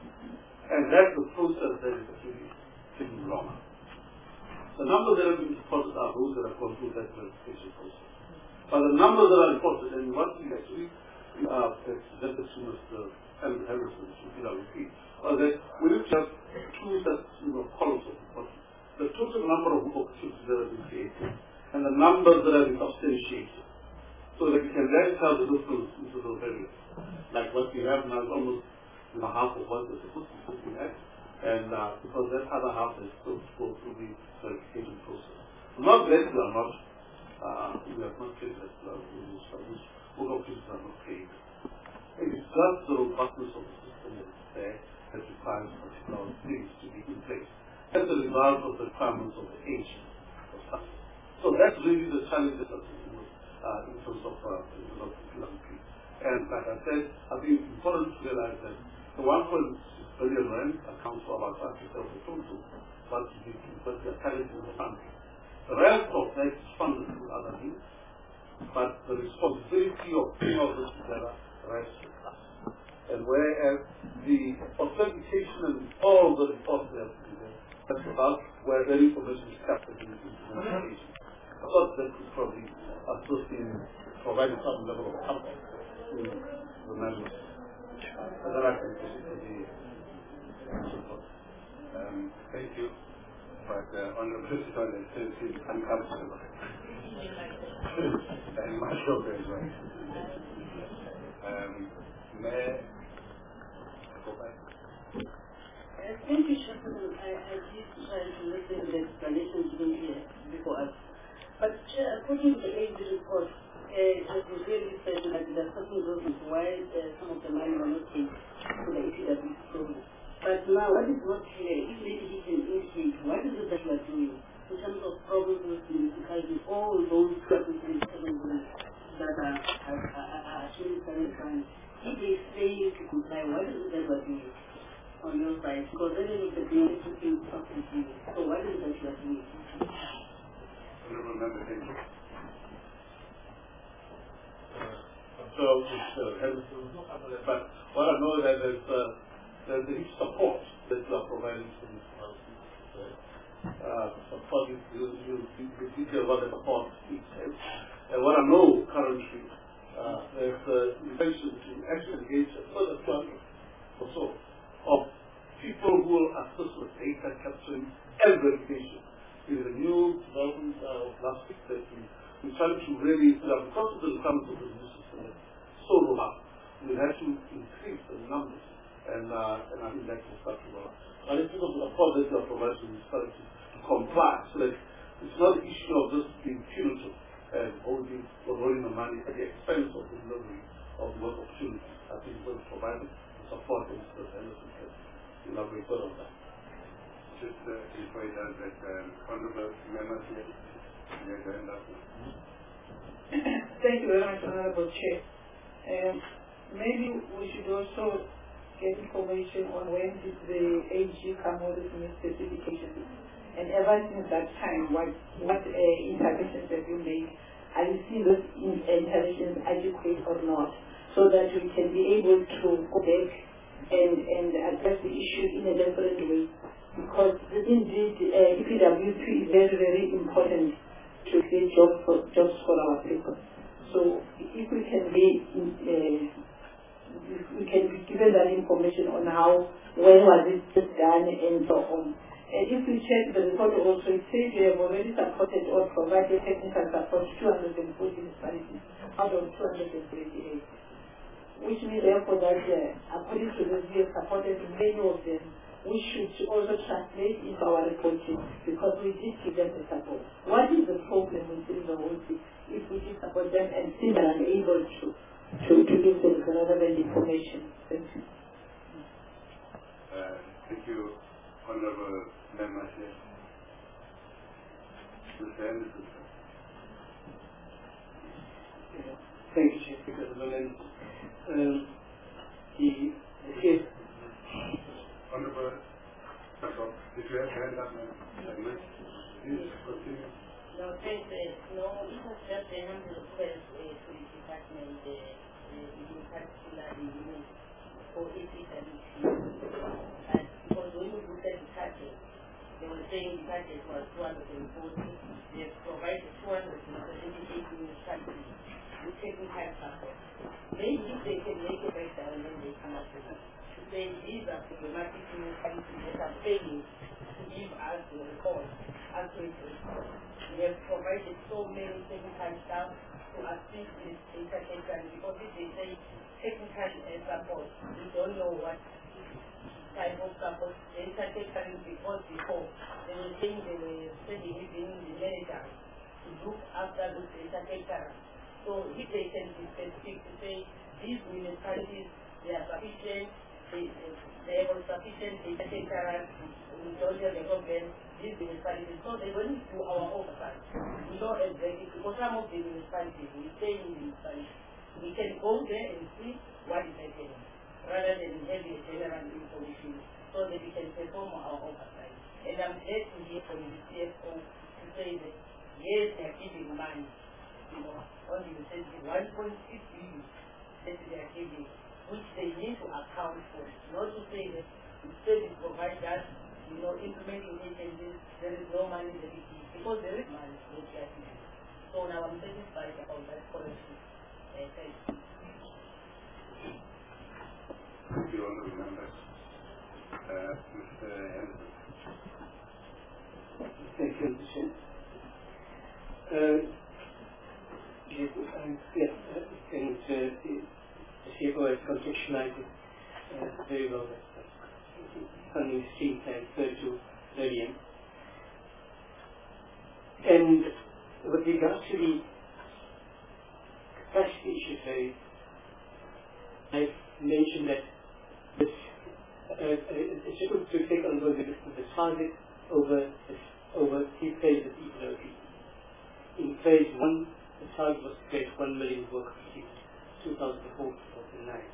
And that's the process that is actually taking longer. The numbers that have been reported are those that have gone through that verification process. But the numbers that are reported, and what we actually uh, presented to Mister Andrew Harrison, P W P, was that we need to have two sets of columns of reporting. The total number of opportunities that have been created, and the numbers that have been substantiated. So that we can then tell the difference into those areas. Like what we have now is almost you know, half of what the supposed to be at, and uh, because that other half is still to go through the verification process. Not that we are not, uh, we have not created that, uh, which work opportunities are not created. It is just the robustness of the system that is there that requires particular things to be in place. That's the result of the requirements of the age of stuff. So that's really the challenge that us uh, in terms of uh, in terms of P W P. And like I said, I think it's important to realize that the one point six billion rand accounts for about five percent of the total, but the talent in the country. The rest of that is funded through other means, but the responsibility of putting all this together rests with us. And whereas the authentication and all the reports that have to be there, that's about where that information is captured in the implementation. I thought that could probably assist in providing some level of comfort to the members. And then I can proceed to the um, thank you. But uh, on the principle, it still seems uncomfortable. And much of it as well. Um, may I go back? Uh, thank you, Chairman. I, I did try to listen to the explanation given here before us. But uh, according to the A G report, uh, it has been really said that there are certain reasons why uh, some of the money were not paid to the A P W program. But now, what is not clear, if maybe he can indicate, what is it that you are doing in terms of problems with municipalities, all those seventy-seven that are, are, are, are actually selling funds? If they fail to comply, what is it that you are doing on your side? Because then it is the being putting something to you. So what is it that you are doing? Honorable Member, thank you. So, uh, but what I know that there's, uh, there's a huge support that you are providing to these policies. Uh, support is, you, you, you detail what the support is. And what I know currently, uh, there's uh, intention to actually engage a further twelve or so of people who will assist with data capturing and verification. In the new development uh, of last week that we, we tried to really, uh, because of the requirements of the new system, so robust, we had to increase the numbers, and uh, and I think that will start to roll out. And it's because of the support that you are providing, we started to, to comply, so that it's not an issue of just being punitive and holding or rolling the money at the expense of the delivery of work opportunities. I think we're providing the support that Mister Henderson can elaborate further on that. just uh, before he does that, um, honorable members here, you are going up. Thank you very much, Honorable Chair. Um, maybe we should also get information on when did the A G come with its new specifications, and ever since that time, what what uh, interventions have you made? Are you seeing this in, interventions adequate or not, so that we can be able to go back and, and address the issue in a different way? Because indeed, uh, E P W P is very, very important to create jobs for, jobs for our people. So if we can be, uh, if we can be given that information on how, when was it just done and so on. And if we check the report also, it says we have already supported or provided technical support to two hundred forty municipalities out of two hundred twenty-eight. Which means therefore that uh, according to this, we have supported many of them, which should also translate into our reporting, because we did give them the support. What is the problem within the whole thing if we did support them and still are unable to, to, to give them the relevant information? Thank you. Uh, thank you, Honorable Member here. Mister Anderson. Yeah. Thank you, Chief, because of the moment. Um, the, the C S Honorable, did you have hand up, ma'am? Please continue. No, thanks. Uh, no, it was just a humble request uh, to the department, uh, uh, in particular the unit for A P W P. And because when you look at the target, they were saying the target was two hundred forty. They have provided two hundred seventy-eight municipalities with technical support. Maybe if they can make a breakdown, then they come up with it. Say these are problematic municipalities that are failing to give us the report, accurate report. We have provided so many technical staff to assist with data taken, because if they say technical uh, support, we don't know what type of support data taken, because before they were saying they were sending it in the manager to look after the data taken. So if they can be specific to say these municipalities, they are sufficient, they, they have sufficient data taken, we don't have the problem, these municipalities, so they will do our oversight. We know exactly, because some of the municipalities, we stay in the municipalities, we can go there and see what is happening, rather than having a general information, so that we can perform our oversight. And I'm glad to hear from the C F O to say that, yes, they are giving money, you know, on the incentive, one point six billion that they are giving, which they need to account for, not to say that the service providers, you know, implementing agencies, there is no money that it is, because there is money that we are giving. So now I'm satisfied about that policy. Uh, thank you. Thank you, Honorable Member. Uh, Mister Anderson. Thank you, Mister Chair. Uh, yes, um, yes, uh, and uh, the, the C F O has contextualized it uh, very well. Funding streams I referred to earlier. And with regard to the capacity issue phase, I've mentioned that this uh, uh, it's good to take on board the, the target over over three phases of E P O P. In phase one, the target was to create one million work opportunities, two thousand four to two thousand nine.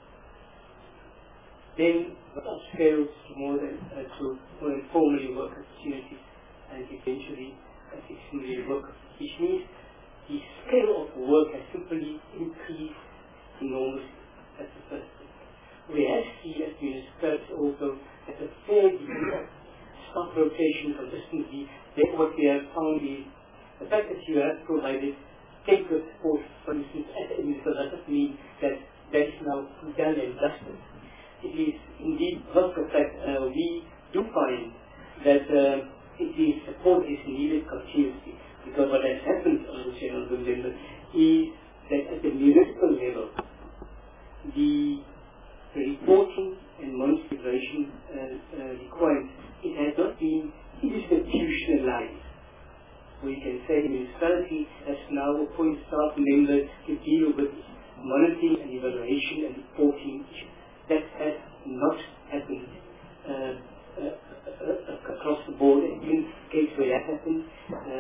Then the upscales to more than uh, to more than four million work opportunities, and eventually uh, six million work, which means the scale of work has simply increased enormously. That's the first thing. We have seen at municipalities also at a fair degree of staff rotation consistently. Then what we have found is the fact that you have provided temporary support, for instance, at the municipality, doesn't mean that that is now done and dusted. It is indeed not the fact uh, we do find that uh, it is support is needed continuously, because what has happened on the channel is that at the municipal level, the reporting and monitoring uh, uh, required, it has not been institutionalized. We can say the municipality has now appointed staff members to deal with monitoring and evaluation and reporting issues. That has not happened uh, uh, uh, uh, across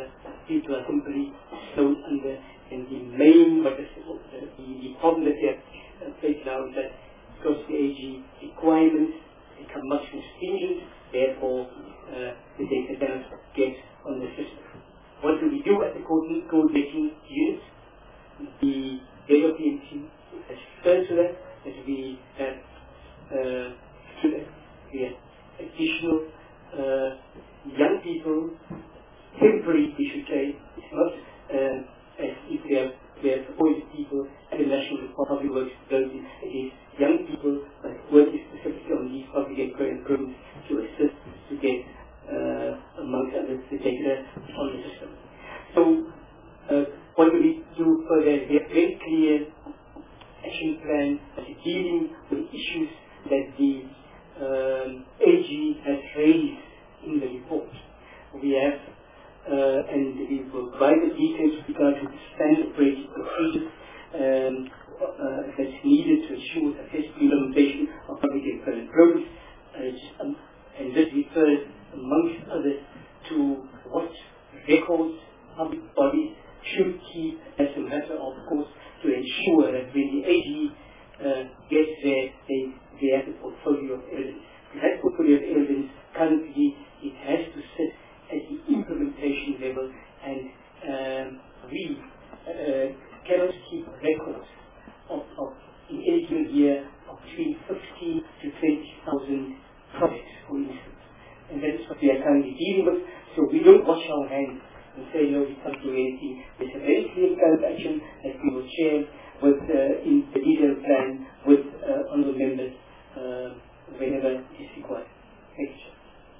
people are simply thrown under. And the main, but the, the, the problem that they have uh, faced now is that because the A G requirements become much more stringent, therefore uh, the data does get on the system. What do we do at the coordinating unit? The development team has referred to that, that we have uh, we have additional uh, young people, temporary, we should say. It's not uh, as if we have, we have appointed people at the National Public Works Building. It is young people that work specifically on these public and programs to assist to get, uh, amongst others, the data on the system. So, uh, what do we do further? We have a very clear action plan that is dealing with issues that the um, A G has raised in the report. We have Uh, and we will provide the details with regard to the standard operating procedures um, uh, that's needed to ensure successful implementation of public and private programs. Uh, um, and this refers, amongst others, to what records public bodies should keep as a matter of course to ensure that when the A G uh, gets there, they, they have a portfolio of evidence. That portfolio of evidence, currently, it has to sit at the implementation level, and um, we uh, cannot keep records of, of in any given year of between fifteen to twenty thousand projects, for instance. And that is what we are currently dealing with. So we don't wash our hands and say, no, we can't do anything. There's a very clear plan of action that we will share with, uh, in the detailed plan with uh, honourable members uh, whenever it is required. Thank you.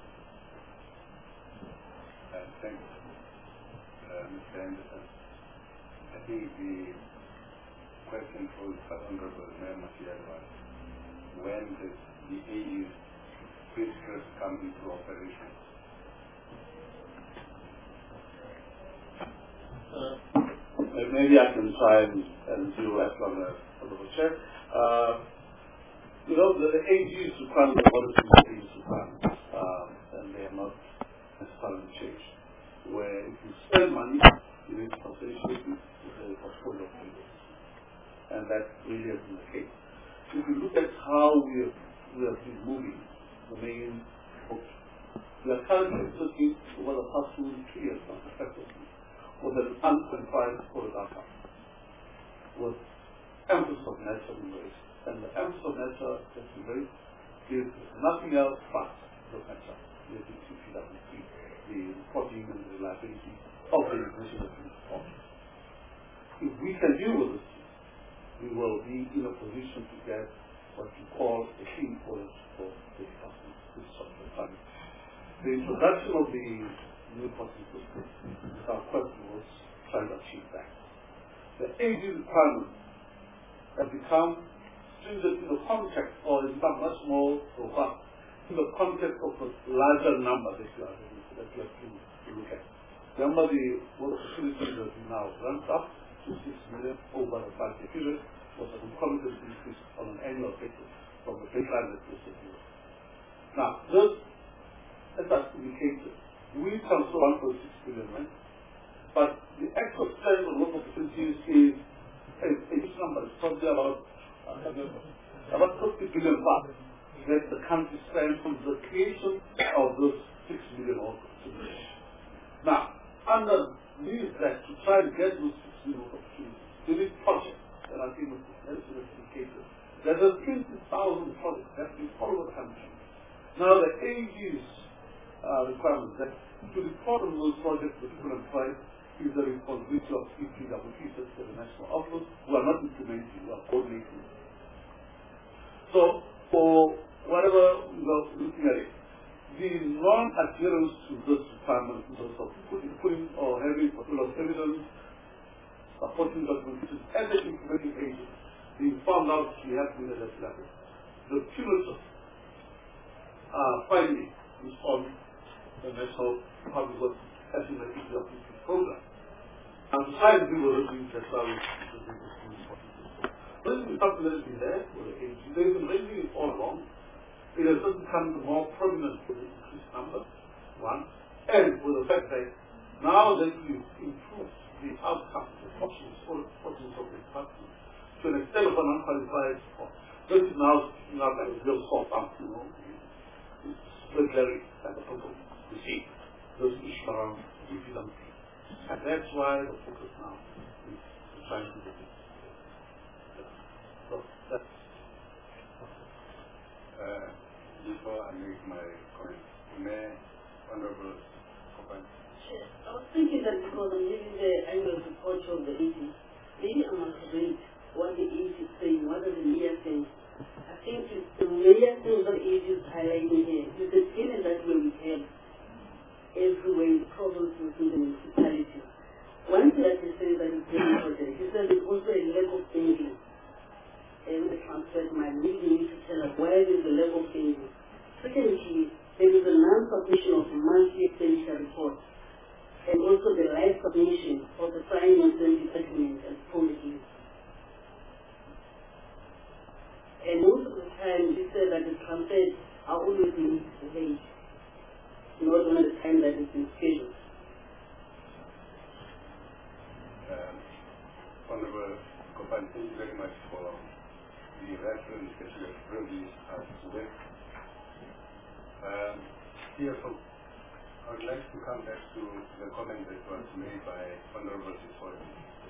Thanks, uh, Mister Anderson. I think the question for Honorable Mayor Masiya was, when does the A U's fiscus come into operation? Uh, maybe I can try and, and do that from the, from the chair. Uh, you know, the, the A G's requirements are what is the A G's requirements, um, and they are not necessarily changed. Where if you spend money, you need to substantiate it with a portfolio of people. And that really has been the case. If you look at how we have, we have been moving, the main focus, we are currently sitting over the past two, three years now, effectively, with an unqualified quality outcome, with emphasis of nature in ways. And the emphasis of nature has been very clear, nothing else but the nature, the P W P. The reporting and the reliability of the information that we report. If we can deal with this, we will be in a position to get what you call a clean policy for the department. This sort of time. The introduction of the new reporting system, our question was trying to achieve that. The A G requirements have become stringent in the context, or has become much more robust in the context of a larger number that you are that you have to, to look at. Remember, the work facilities that we now ramped up to six million over a five-year period was a concomitant increase on an annual basis from the baseline that was secured. Now, this, as I indicated, we transfer one point six billion, right? But the actual spend on local facilities is a, a huge number. It's probably about uh, about fifty billion baht that the country spends on the creation of those six million also. Now, under these that to try to get those six million opportunities, there is projects that I think was indicated. There are twenty thousand projects that we all over the country. Now, the A G's uh, requirement that to report on those projects that people employ is the responsibility of E P W P, such as the National Office, who are not implementing, who are coordinating. So, for whatever we are looking at it, the non-adherence to this requirement in terms of putting, putting or having particular evidence, supporting documentation, and the implementing agents, being found out we have been at that level. The cumulative uh, finding is on the National Public Works as in the E P W P program. And to try and do with it, that's why we do this important. This is something that has been there with the agency. They've been raising it all along. It has become more prominent with the increased number, one, and with the fact that Now that we've improved the outcome, the functions, all functions of the department, to an extent of an unqualified support, this is now not like a real soft up, you know. It's regularly at the point of receipt, those issues around E P W P. And that's why the focus now is trying to do this. So that's uh, before I make my comment, may Honorable Kopan. Sure. I was thinking that because I'm giving the annual report of the A G, maybe I must read what the A G is saying, what are the major things. I think it's the major things that A G is highlighting here is the feeling that we have everywhere in provinces in the municipality. One thing that he says that is very important, he says there's also a lack of thinking. And the transfer my meeting need to tell us why there is a lack of thinking. Secondly, there is a non-submission of monthly expenditure reports and also the live submission of the prime incentive settlement and policies. And most of the time, he said that the transfers are always misbehaved, not on the time that it's been scheduled. Um, Honorable Kopan, thank you very much for the reference that you have privileged us with. Um, here, so I would like to come back to the comment that was made by Honorable Sisoli.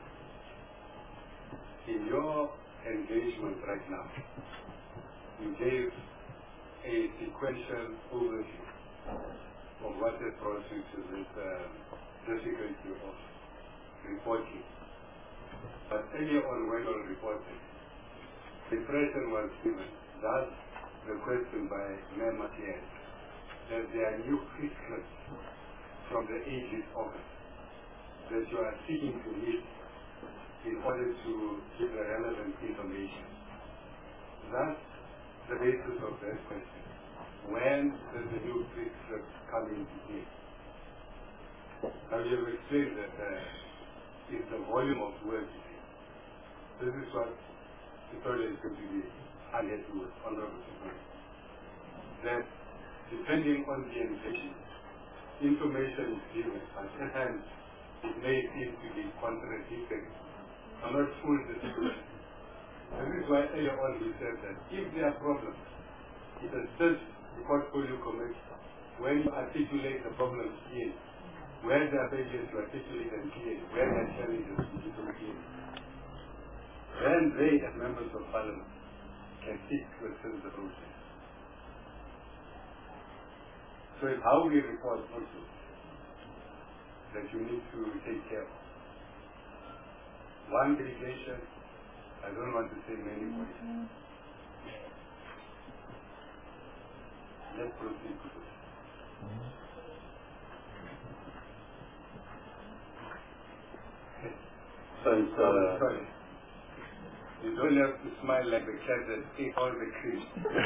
In your engagement right now, you gave a sequential overview of what has brought you to this uh, difficulty of reporting. But earlier on when on reporting, the impression was given, thus the question by Mayor Matias, that there are new prescripts from the A G's office that you are seeking to meet in order to give the relevant information. That's the basis of that question. When does the new prescript come into play? Now you have explained that uh, it's the volume of work. This is what Victoria is going to be added to Honorable Victoria. That depending on the engagement, information is given, but sometimes it may seem to be contradictory. I'm not full description. This is why earlier on we said that if there are problems, it assists the portfolio committee when you articulate the problems clearly, where there are failures to articulate them clearly, where there are challenges to do them clearly. Then they, as members of parliament, can seek to assist the process. So it's how we report also that you need to take care of. One delegation, I don't want to say many points. Mm-hmm. Let's proceed to this. Thanks, uh, sorry. You don't have to smile like the cat that ate all the cream.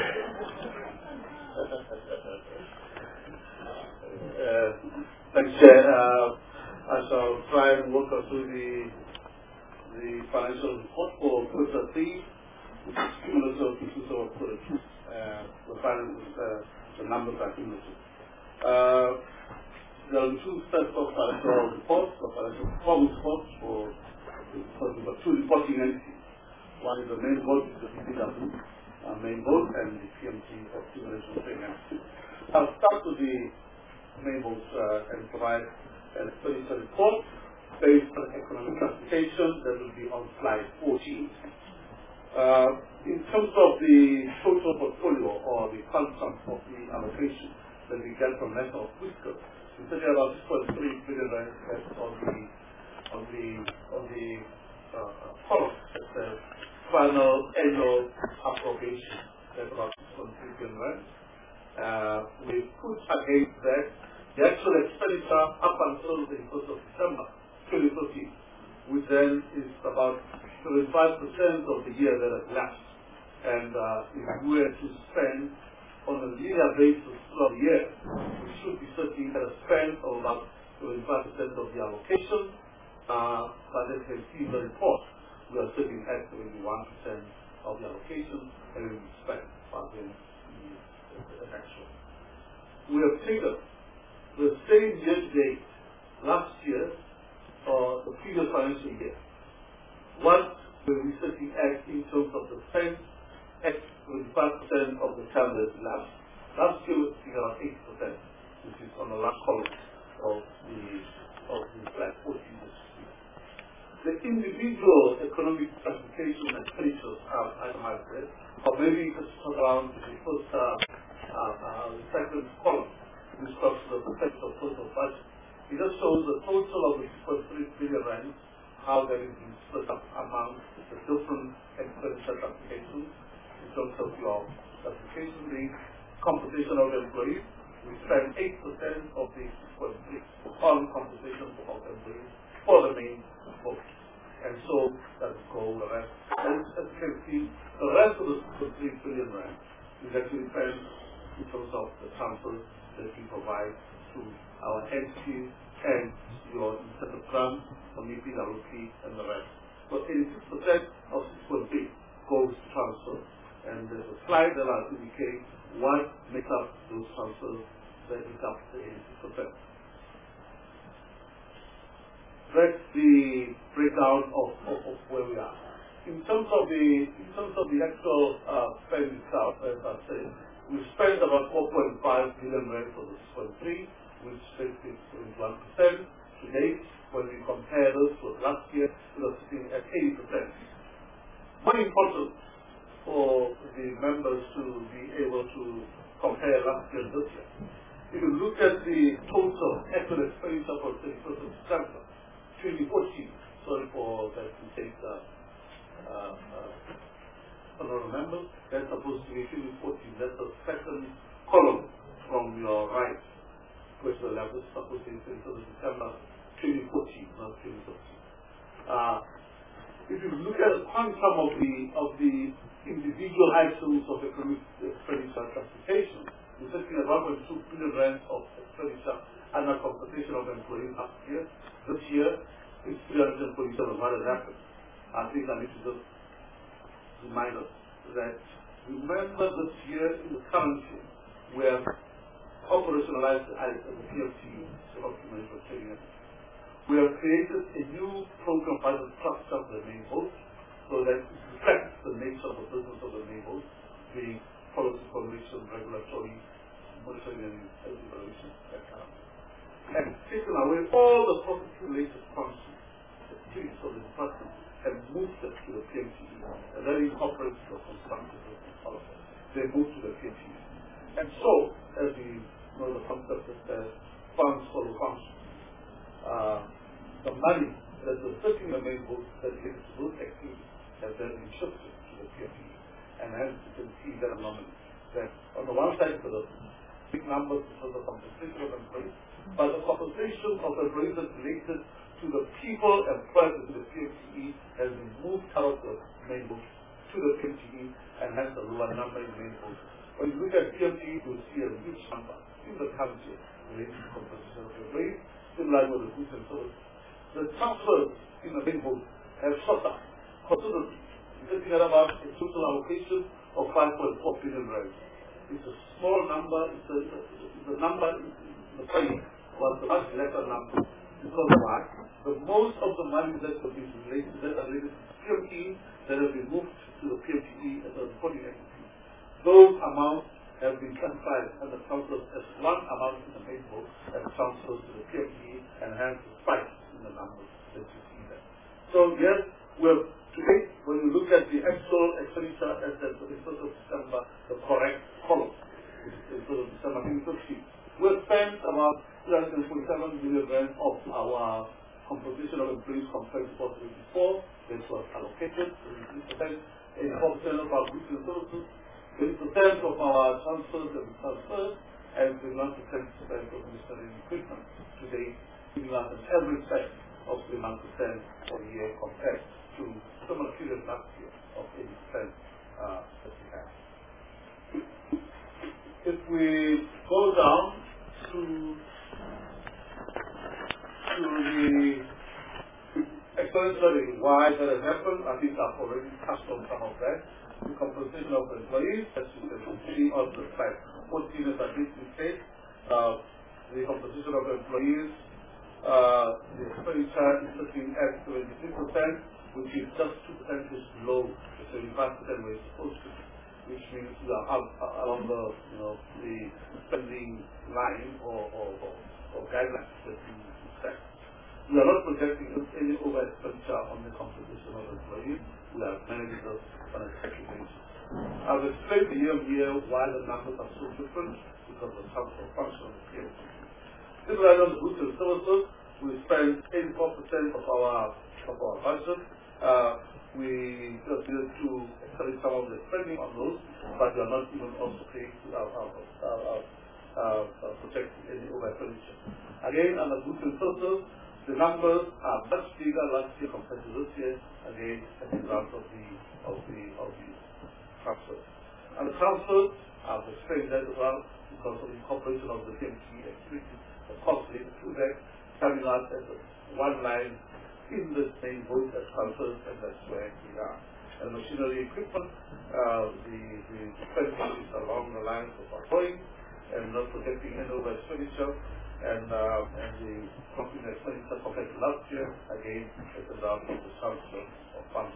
uh, thanks, Chair. Uh, I shall try and walk us through the the financial report for quarter three, which is cumulative to sort of quarter two. Uh, the final, uh, the numbers are cumulative. Uh, there are two sets of financial reports, the financial performance reports for the two reporting entities. One is the main board, which is the P P W uh, main board, and the P M T of Accumulation Trading Entity. I'll start with the main board uh, and provide an expenditure report based on economic classification that will be on slide fourteen. Uh, in terms of the total portfolio or the quantum of the allocation that we get from National Fiscal, we said about six point three billion rand on the on the on the uh, column that says final annual appropriation. That's about six point three billion rand. Uh, we put against that the actual expenditure up until the first of December twenty fifteen, which then is about seventy-five percent of the year that has lapsed. And uh, if we were to spend on a linear basis throughout the year, we should be sitting at a spend of about seventy-five percent of the allocation. Uh, but as you can see in the report, we are sitting at seventy-one percent of the allocation and we spend but then the actual. We have taken the same year to date last year or the previous financial year, what were we setting at in terms of the spend at twenty-five percent of the term that elapsed? Last year we were sitting around eighty percent, which is on the last column of the of the slide fourteen. The individual economic classification and expenditures are itemized there, or maybe just around the first uh, uh, uh, second column, which talks about the effect of total budget. It just shows the total of the six point three billion rand, how that is being split up among the different expenditure classifications in terms of your classification, the compensation of employees. We spend eight percent of the six point three on compensation of employees for the main book. And so that is called the rest. And as you can see, the rest of the six point three billion rand is actually spent in terms of the transfers that we provide to our entities and your incentive grants from E P W P and the rest. So eighty-six percent of six point three goes to transfer. And there's a slide that will indicate what makes up those transfers that make up the eighty-six percent. That's the breakdown of, of, of where we are. In terms of the in terms of the actual uh, spend itself, as I said, we spent about four point five billion rand for the six point three, which is seventy-one percent to date. When we compare this with last year, we are sitting at eighty percent. Very important for the members to be able to compare last year and this year. If you look at the total actual expenditure for thirty-first of December twenty fourteen, sorry for that to take the uh, uh, I don't remember, that's supposed to be twenty fourteen, that's the second column from your right, which the level is supposed to be December twenty fourteen, not twenty fifteen. Uh, if you look at the quantum of the of the individual items of economic expenditure classification, we're talking about one point two billion rand of expenditure under compensation of employees last year. This year, it's three hundred forty-seven. What has happened? I think I need to just remind us that remember this year in the current year, we have operationalized the P F T U, the Optimization Trading Entity. We have created a new program by the structure of the main boat, so that it reflects the nature of the business of the main boat, being policy formulation, regulatory, monitoring and evaluation, et cetera. And taken away all the profit-related functions, the activities of the department, and moved them to the P M T E. And that incorporates the constructive policy. They moved to the P M T E. And so, as we know the concept that says, funds follow functions. Uh, the money that was sitting in the main book that is those activities has then been shifted to the P M T E. And hence you can see that anomaly. That on the one side, for the big numbers because of the compensation of employees, but the compensation of employees that's related to the people employed in the P M T E has been moved out of the main book to the P M T E, and hence a lower number in the main book. When you look at P M T E, you'll see a huge number in the current year related to compensation of employees, similar with the goods and services. The transfers in the main book have shot up considerably. We're looking at about a total allocation of five point four billion rand. It's a small number, it's a, it's a number in the pay was a much lesser number. Because why? The most of the money that will be related, that are related to the P M T E that have been moved to the P M T E as a reporting entity. Those amounts have been classified and transferred as one amount in the main book and transferred to the P M T E, and hence the spike in the numbers that you see there. So yes, we're today when you look at the actual expenditure as the thirty-first of December, the correct column, thirty-first of December twenty fifteen, we've spent about three hundred forty-seven million rand of our composition of employees compared to four twenty-four, which was allocated, eighty percent, eighty-four percent of our goods and services, twenty percent of our transfers and transfers, and twenty-one percent of machinery and equipment. Today, giving us an average spend of twenty-one percent for the year compared to similar period last year of eighty percent uh, that we have. If we go down to to the expenditure, why that has happened, I think I've already touched on some of that. The compensation of employees, as you can see on the slide fourteen, as I did state, uh, the compensation of employees uh, the expenditure is looking at seventy-three percent, which is just two percent below the seventy-five percent we're supposed to, which means we are up along the, you know, the spending line or, or, or, or guidelines that we set. We are not projecting any over expenditure on the composition of employees. We are managing those on a separate basis. I've explained the year on year why the numbers are so different because of some function of the scale. Similarly, on the goods and services, we spend eighty-four percent of our of our budget. Uh, we just need to accelerate some of the spending on those, but we are not even also paying our, our, our, our, our, our projecting any over expenditure. Again, on the goods and services, the numbers are much bigger last year compared to this year, again, as a result of the of the of the transfers. And the transfers, I've explained that as well, because of the incorporation of the P M T activities, the cost linked to that, coming out as a one line in the same boat as transfers, and that's where we are. And machinery equipment, uh, the the expenditure is along the lines of our going and not projecting any over expenditure. And, uh, and the profit expenditure compared to last year, again, as a result of the transfer of funds.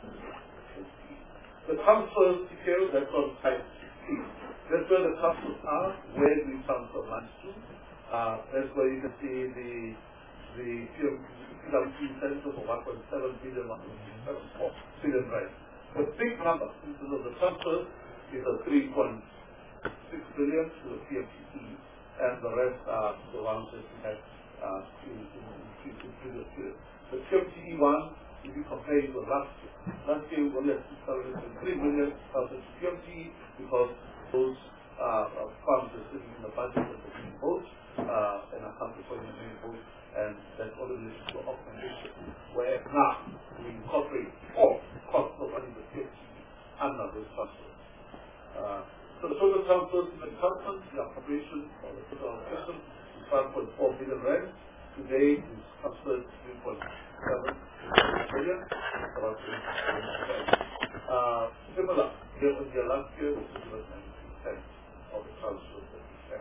The transfer detail, that's on type sixteen. That's where the transfers are, where we transfer money to. Uh, that's where you can see the the P W P center for one point seven billion, one point seven four billion, right? The big number in terms of the transfers is a three point six billion to the P M T E. And the rest are the ones that we had uh, in, in, in, in previous years. The P M T E one, if you compare it with last year, last year we only had six hundred three million of the P M T E because those uh, uh, funds are sitting in the budget of the main boat uh, and accounted for in the main boat, and that's all the related to optimization. Where now we incorporate all costs of running the P M T E under those transfers. Uh, So the total transfers in the conference, the operation or the total operation is one point four billion rand. Today is transferred three point seven billion, about twenty percent. Uh, similar, year on year last year, which is about ninety-three percent of the transfers that we have.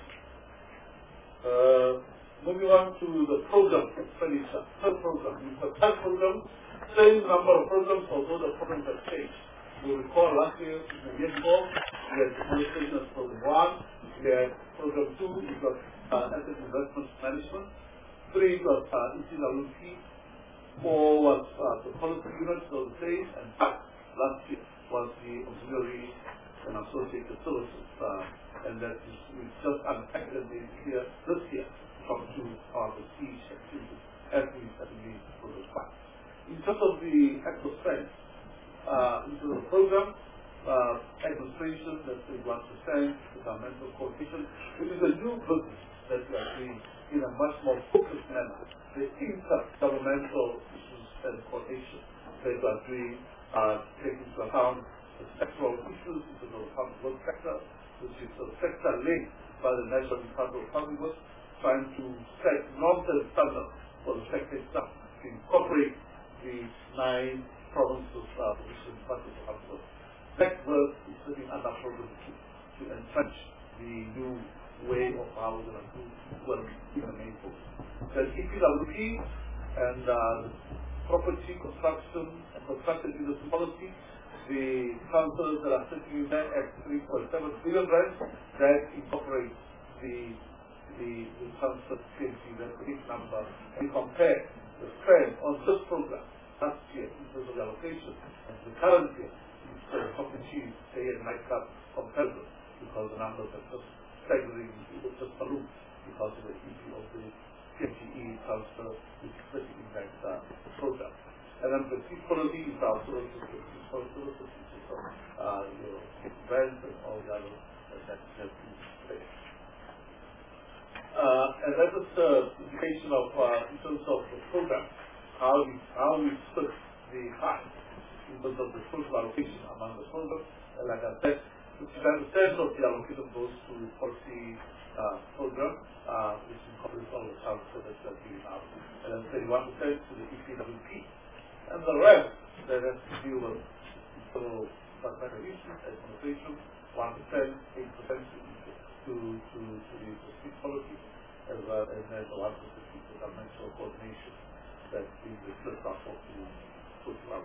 Uh, moving on to the program expenditure. Third program. In the third program, same number of programs, although the programs have changed. You recall last year, in the year before, we had administration as program one, we had program two, we got uh, asset investment management, three got uh, E C W P, four was uh, the policy unit, so the same, and five last year was the auxiliary and associated services, uh, and that is we just unpacked them here this year from two of the key activities as we as we program five. In terms of the actual spend, Uh, into the program, uh, administration, that's the one percent, governmental coordination. It is a new business that we are doing in a much more focused manner. The intergovernmental issues and coordination that we are doing uh, taking into account the sectoral issues into the public work sector, which is the sector linked by the National Department of Public Works, trying to set norms and standards for the sector itself to incorporate the nine provinces uh, position budget of Africa. That work is sitting under program two to entrench the new way of how we're going to do work in the main focus. The E P W P and uh, property construction and construction industry policy, the transfers that are sitting in there at three point seven billion rand, that incorporates the the, the transfer P M T, that's the big number, and compare the spend on this program last year in terms of the allocation, and the current year is uh, completely say and night up comparable because the numbers are just staggering, it was just balloon because of the issue of the P M T E transfer which is sitting in that uh, program. And then the equality is our services, responsibilities, uh, you know, rents and all the other uh, that have been placed. Uh, and that is the indication of, uh, in terms of the program, how we, how we split the pie in terms of the social allocation among the programs. And like I said, fifty-five percent of the allocation goes to policy uh, program, uh, which incorporates all the transfers that we are giving out. And then thirty-one percent to the E C W P. And the rest that has to deal with internal governmental issues, administration, one percent, eight percent to, to, to, to the state policy, as well as there's a lot of governmental coordination that is the first of all to put out.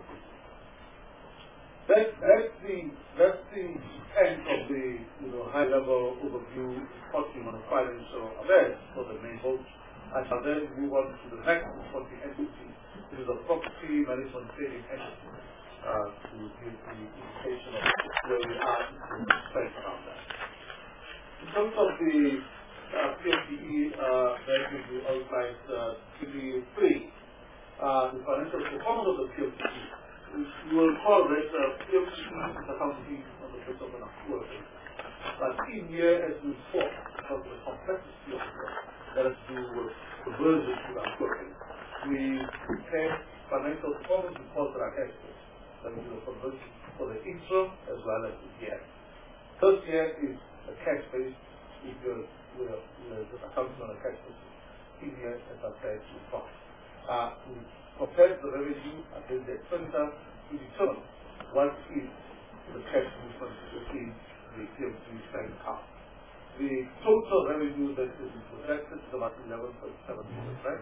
That, that's the that's the end of the you know high level overview talking on the financial affairs for the main vote. I shall then move on to the next for the entity. It is a property management trading entity uh, to give the indication of where we are in the space around that. In terms of the uh, P M P E uh, that we outlined uh, twenty-three, uh, the financial performance of the P M P E. You will recall that uh, P M P E is accounting on the basis of an accrual basis. But in here, as we saw, because of the complexity of the that has to do with conversion to the accrual basis, we prepare financial performance reports that are experts. That is the conversion for the interim as well as the year. First year is a cash base, if you're, we're, we're accounting on a cash basis. In here, as I said, we profit. Uh, we compare the revenue against the expenditure to determine what is the cash movement within the P M P bank account. The total revenue that is projected is about eleven point seven billion, right?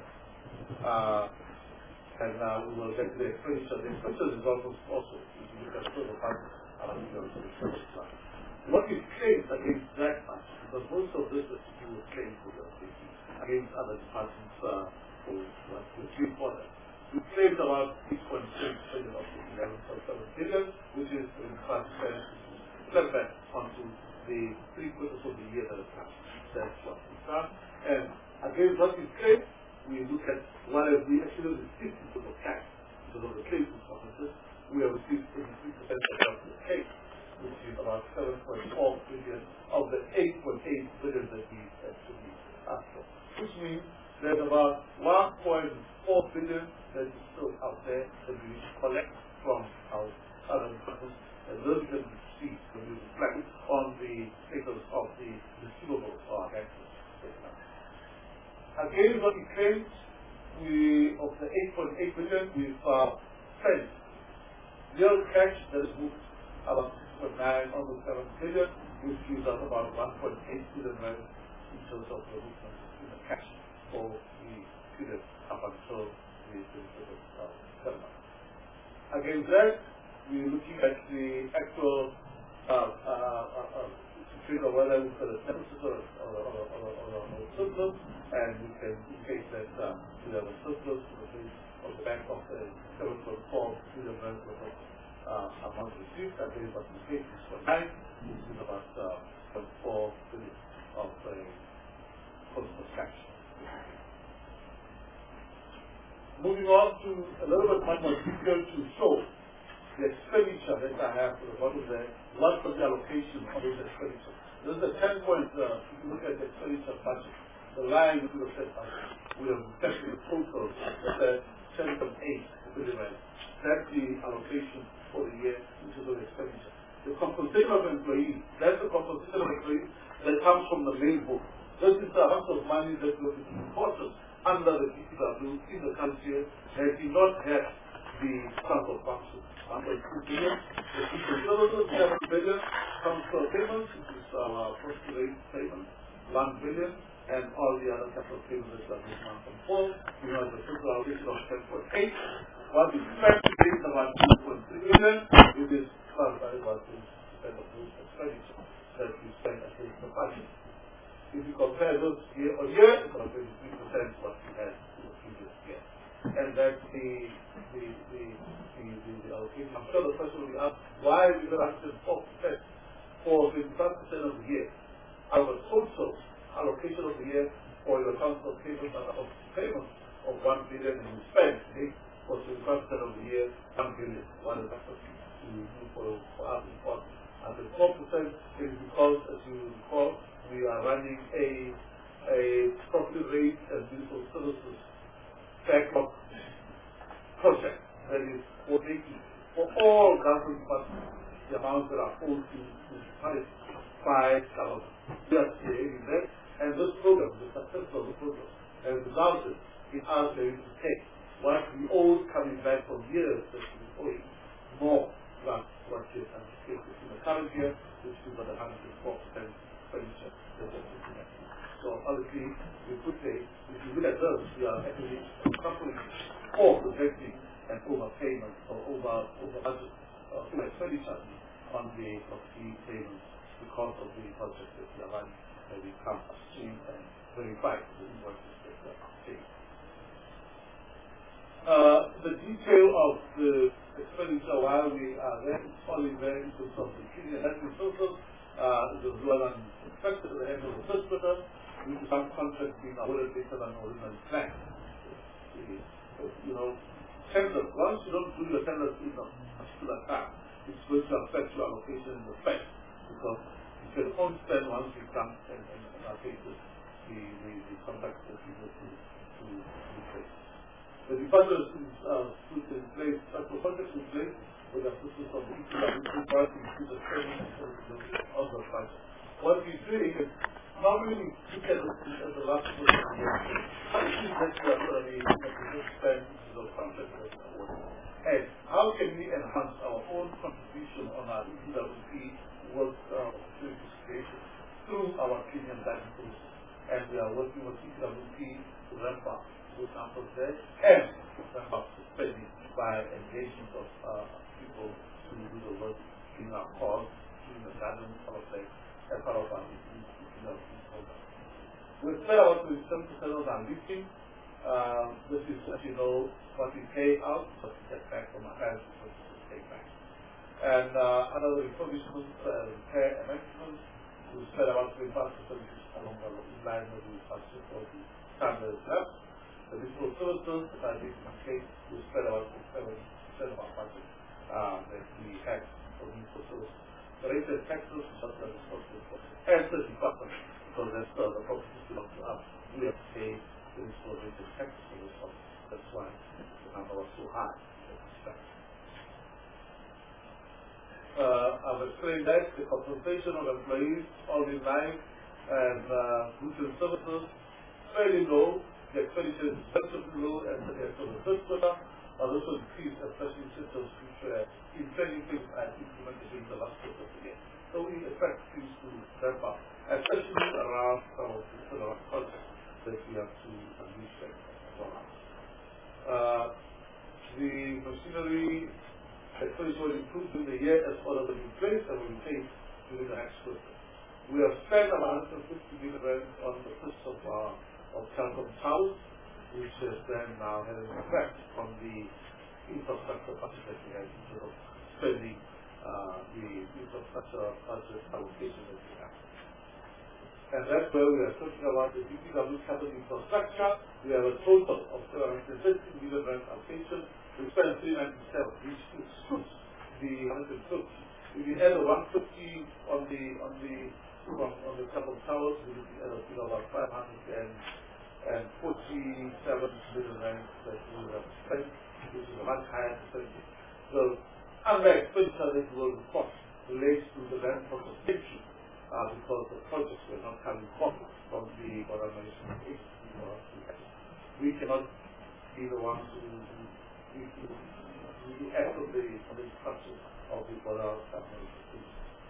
Uh, and uh, we will get the expenditure. The expenditure is almost also, if you look at the total funds, around the what is claimed against that much, because most of this is to do with claims against other departments uh, for what we treat for them. We claimed about six point six billion of the eleven point seven billion, which is in fact fed back onto the three quarters of the year that has passed. That's what we found. And against what we claimed, we look at what have we actually received in terms of cash, because of the claims performances. We have received eighty-three percent of what we paid, which is about seven point four billion of the eight point eight billion that we actually asked for. Which means there's about one point four billion that is still out there that we collect from our other departments, and those can be seen when we reflect on the status of the receivables or access. Again, what we claimed, we of the eight point eight billion, we've uh, spent real cash that is moved about six point nine, almost seven billion, which gives us about one point eight billion rand in terms of the movement in the cash for the period up until the settlement. Against that, we're looking at the actual uh, uh, uh, uh, to figure whether we've got a deficit or, or, or, or, or, or a surplus, and we can indicate that uh, we have a surplus to the base of the bank of the seven point four billion rand worth of uh, amount received, and then what we pay six point nine, which is about uh, zero point four billion of the cost of cash. Moving on to a little bit much more detail to show the expenditure that I have to the bottom there, what's the allocation of those expenditure. This is a ten point, uh, if you look at the expenditure budget, the line we look at budget, we have taken the total that's ten point eight billion rand. That's the allocation for the year into the expenditure. The compensation of employees, that's the compensation of employees that comes from the main book. This is the amount of money that was important under the P C W in the country that did not have the transfer function. one point two billion, the services, seven billion, transfer payments, which is our first rate payment, one billion, and all the other capital payments that are one point four. We have the total allocation of ten point eight. What we spent is about two point three billion, which is classified about two percent of those expenditure that we spent against the budget. If you compare those year on year, it's about twenty-three percent what we had in the previous year. And that's the the the, the, the, the allocation. I'm sure the question will be asked, why we got one hundred four percent for twenty-five percent of the year? Our total allocation of the year for your transfer payments of payments of one billion and we spent eight for twenty-five percent of the year, one billion. What is that to do for, for us important? And the four percent is because, as you recall, we are running a a property rate and digital services backlog project that is coordinating for all government departments the amounts that are owed to five thousand. We are creating that, and this program, the success of the program, has resulted in us being able to take what we owe coming back from years that we owe more than what we anticipated in the current year, which is about one hundred four percent expenditure that we're looking at. So obviously, we could say, if you look at those, we are actually suffering for projecting and overpayment or over over budget or over expenditure on the property payments because of the project that we are running, that we come upstream and verify the invoices that we are paying. Uh, the detail of the expenditure while we are there is only there in terms of the senior health resources. Uh, it was well expected at the end of the first quarter, due to some contracts being awarded later than originally planned. You know, tenders, once you don't do your tenders in a particular time, it's going to affect your allocation in the spend, because you can only spend once you come and, and, and allocate the, the, the, the contracts that you go to, to, to place. The budget is uh, put in place, uh, the budget in place with the assistance of the E P W party to the training of the budget. What we're doing is, normally we look at it as the last question of the year. How is it that we are going to be spend the contract that we are awarded? And how can we enhance our own contribution on our E P W P work uh, opportunities creation through our premium guidance process? And we are working with E P W P to ramp up those samples there and ramp up the spending by engagement of uh, people to do the work in our cause, in the guidance of the as part of our E P W P program. We spend about twenty-seven percent of our leasing. Um, this is, as you know, what we pay out, what we get back from our hands, what we pay back. And uh, another refurbishment, uh, repair and maintenance, we spend about twenty-five percent along the line with the budget for the standard left. The municipal services, as I did in my case, we spend about twenty-seven percent of our budget uh, that we had for municipal services. The rate of taxes is not the responsible for. And the department, because that's uh, the property belongs to us. We have to pay the municipal rate of taxes for this one. That's why the number was so high. Uh, I've explained that the compensation of employees, all in line, and uh, goods and services, fairly low. The expenditure is relatively low at the end of the first quarter, but also increased, especially in systems which were in training things and implemented in the last quarter of the year. So we expect things to ramp up, especially around some of the similar projects that we have to unleash them for us. Uh, the machinery expenditure will improve in the year as all of them in place and will be paid during the next quarter. We have spent about one hundred fifty million rand on the first of our of Telkom Towers, which has then now had an effect on the infrastructure budget that we had instead of spending uh, the infrastructure budget allocation that we have. And that's where we are talking about the D P W capital infrastructure. We have a total of seven hundred fifty million rand allocation. We spent three hundred ninety-seven, which excludes the one hundred fifty. If you add the one hundred fifty on the on the on, on the Telkom Towers, we will be at you know, about five hundred forty-seven million rand that we have spent, which is a much higher percentage. So, unlike expenditure that will cost relates to the land for suspension, uh, because the projects were not coming from from the organization agency for us to have. We cannot be the ones who we do act on the on the structure of the border organization.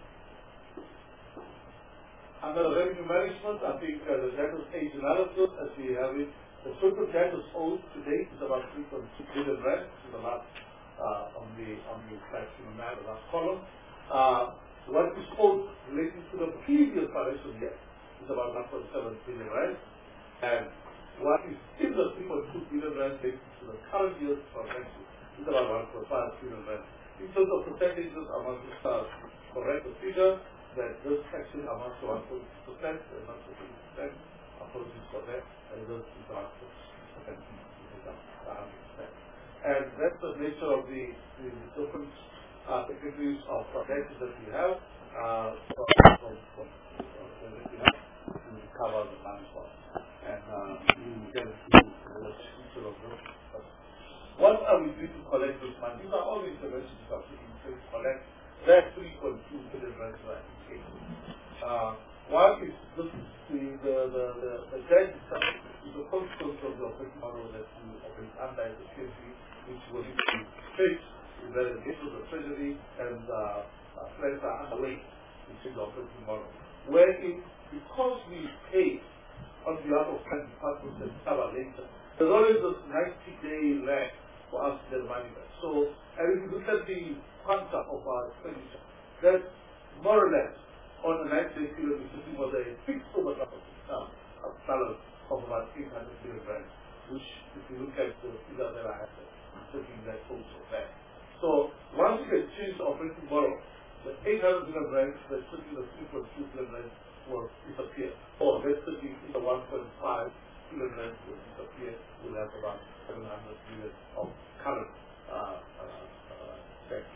Under revenue management, I think uh, the debtors age analysis, as we have it, the total debtors owed to date is about three point two billion rand, which is the last uh, on the on the fraction of that, the last column. Uh, what is owed relating to the previous financial year is about one point seven billion rand, and what is in the three point two billion rand relating to the current year's transaction is about one point five billion rand. In terms of percentages, I want to start correct the figure that this actually amounts to one point two percent and not two percent. Apologies for that. And this is about six percent. And that's the nature of the, the different uh, categories of projects that we have uh, from, from, from, from that we have to cover the money for. And uh, we get to the future of those. What are we doing to collect this money? These are all the interventions that we can collect. That's three point two billion rand. Uh, one is this, the, the, the, the, the debt itself is a consequence of the operating model that we operate under the T F C, which will need to be fixed in the case of the Treasury and uh, uh, plans are underway, which is the operating model. Wherein, because we pay on behalf of Plan Department and Sabah later. There's always this ninety day lag for us to get the money back. So, and if you look at the quantum of our expenditure, that's more or less on a ninety day period, we're sitting with a fixed overdraft uh, balance of about eight hundred million rand, which, if you look at the figure that I have, sitting that also there. So, once you get changed to operating borrow, the eight hundred million rand, that's sitting the three point two billion rand will disappear. Or that's sitting in the one point five billion rand will disappear. We'll have about seven hundred million of current uh, uh, uh, debt.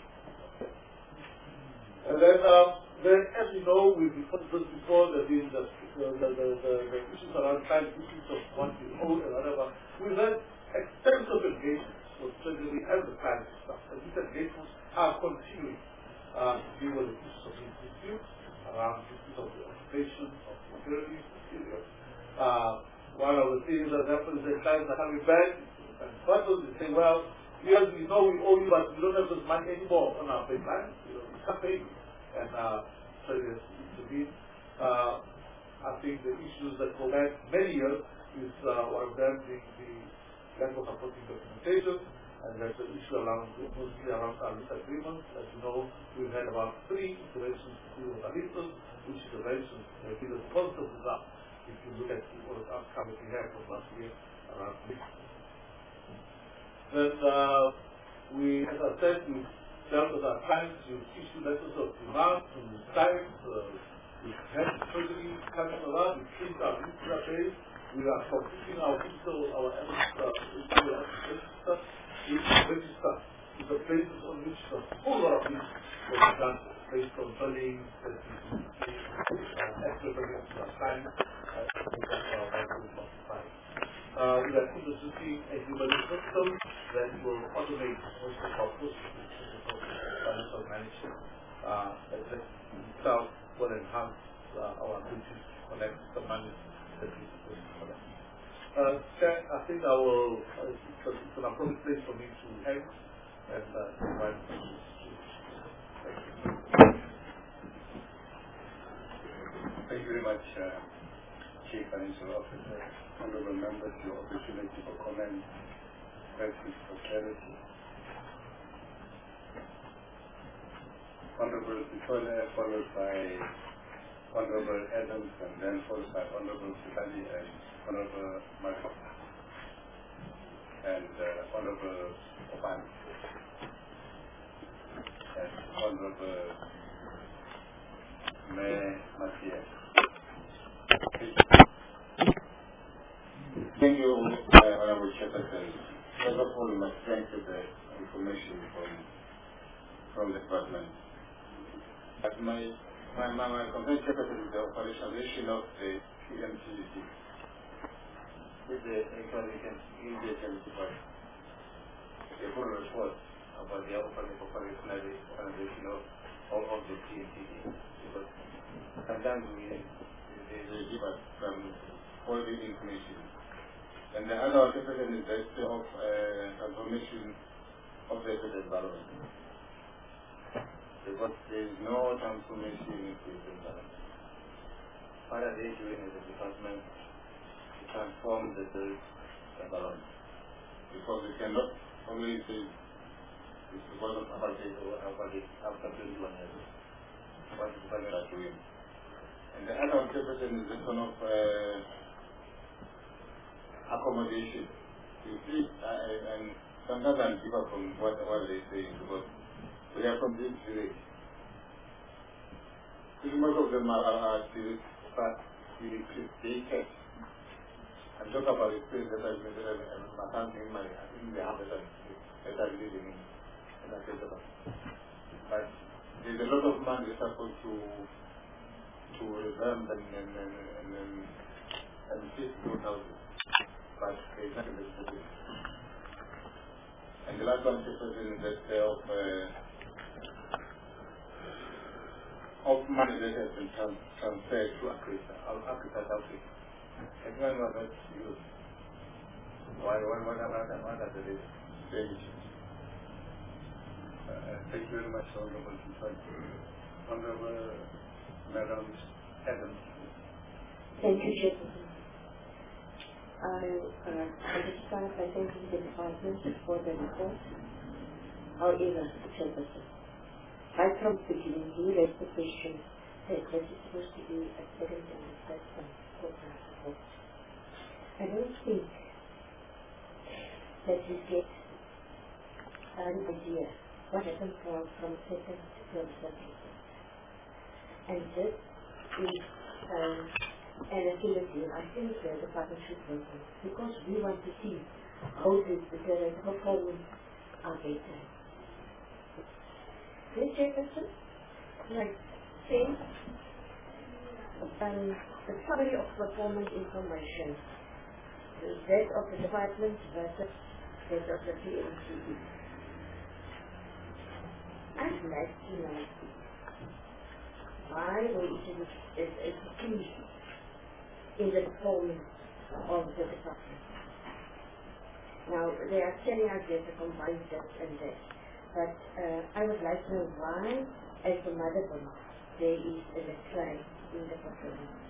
And then, uh, then, as you know, we've discussed this before, there's been the, the, the, the, the issues around time issues of one is old and whatever. We've had extensive engagements with Treasury and the planning staff. And these engagements are continuing uh, to deal with the issues of these disputes, around issues of the occupation, of security, materials. Uh, one of the things that happens is that clients are coming back, and partners they say, well, yes, we know we owe you, but we don't have this money anymore on our baseline. You know, we can't pay you. And uh, so there's to be, uh, I think the issues that go back many years is uh, one of them being the lack of supporting documentation, and there's an issue around mostly around our lease agreements. As you know, we've had about three interventions to do with our leases, which interventions have been a positive result if you look at the outcome that we had from last year around leases. Then uh, we, as I said, we dealt with our clients to issue letters of demand to clients. Uh, we had treasury coming around, we changed our digital base. We are completing our digital, our uh, digital register. We register is the basis on which the whole lot of this was done, based on billing, extra billing to our clients, Uh, we are introducing a human system that will automate most of our processes financial management. Uh, that itself will enhance uh, our ability to collect the money that we supposed to collect. Uh, Chair, I think I will, uh, it's, a, it's an appropriate place for me to end and uh, invite questions. Thank you. Thank you very much, uh, Chief Financial Officer. Honorable members, your opportunity for comment, questions for clarity. Honorable Sitole, followed by Honorable Adams, and then followed by Honorable Sitali and Honorable Marco, and uh, Honorable Oban, and Honorable Mayor Mathieu. Thank you, uh, Honorable Chairperson. First of all, we must thank you the information from from the department. But my my my, my concern, Chairperson, is the operationalization of the P M T U C. With the actually immediate report, a full report about the operationalization of of, of the P M T U C. Because sometimes we they, they give us some all the information. And the other question is the of uh, transformation of the environment. Because there is no transformation in the environment. What are they doing as a department to transform the environment? Because we cannot always say it's because of apartheid or apartheid after twenty-one years. What is the department doing? And the other question is the one of uh, accommodation. You see, uh, and sometimes I'm differ from what, what they say because we are from this village. Most of them are, are, are still, but they catch. I'm talking about the experience that I've made and my family in my, in the house that I live in, and I said about. But there's a lot of money supposed to to revamp and and and and, and, and fix those houses. But it's not in the city. And the last one is the of uh, of money that has been trans transferred to Africa, Africa, Africa. Everyone was not used. Why, why, what are the issues? Uh, thank you very much, Honorable Honorable Madam Adams. Thank you, Chairman. I uh, understand by thanking the department for the report. However, Chairperson, right from the beginning, you raised the question that this is supposed to be a second and a third one program report. I don't think that we get an idea what happens from, from second to third report. And this is um, an activity I think uh, the partnership will do, because we want to see how the, the, the performance are better. This Chairperson, like saying, um, the summary of performance information, that of the department versus that of the P M C E. I'd like to know why we is, is, is key in the performance of the department. Now, they are telling us there's a combined this and that, but uh, I would like to know why, as a mother body, there is a decline in the performance.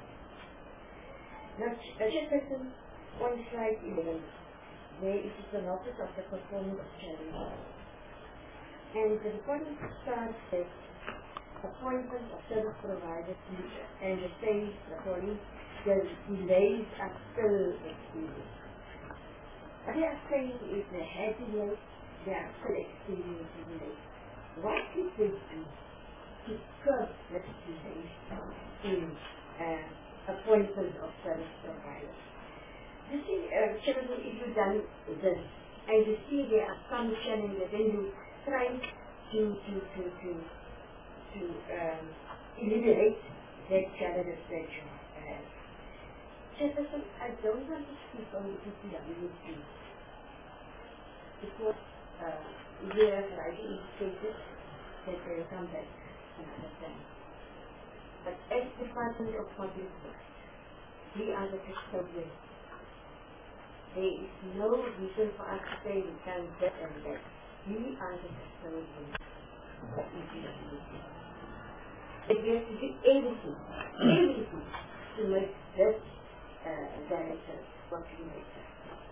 Now, uh, just listen, on slide eleven, there is a synopsis of the performance of challenge. And the reporting starts with appointment of service providers and the says the body, the delays are still experienced. What they are saying is they had delays, they are still experiencing delays. What did they do to curb that delays in uh, appointment of service providers? You see, uh, Chairman, if you've done this and you see there are some challenges, then you try to to to to to um, eliminate that challenges that you have. Chairperson, I don't want to speak on the P P W P because uh, we have already indicated that they will come back another time. But as Department of Public Works, we are the custodians. There is no reason for us to say we can that and that. We are the custodians of P P W P. And we have to do everything, everything to make this uh, director working better.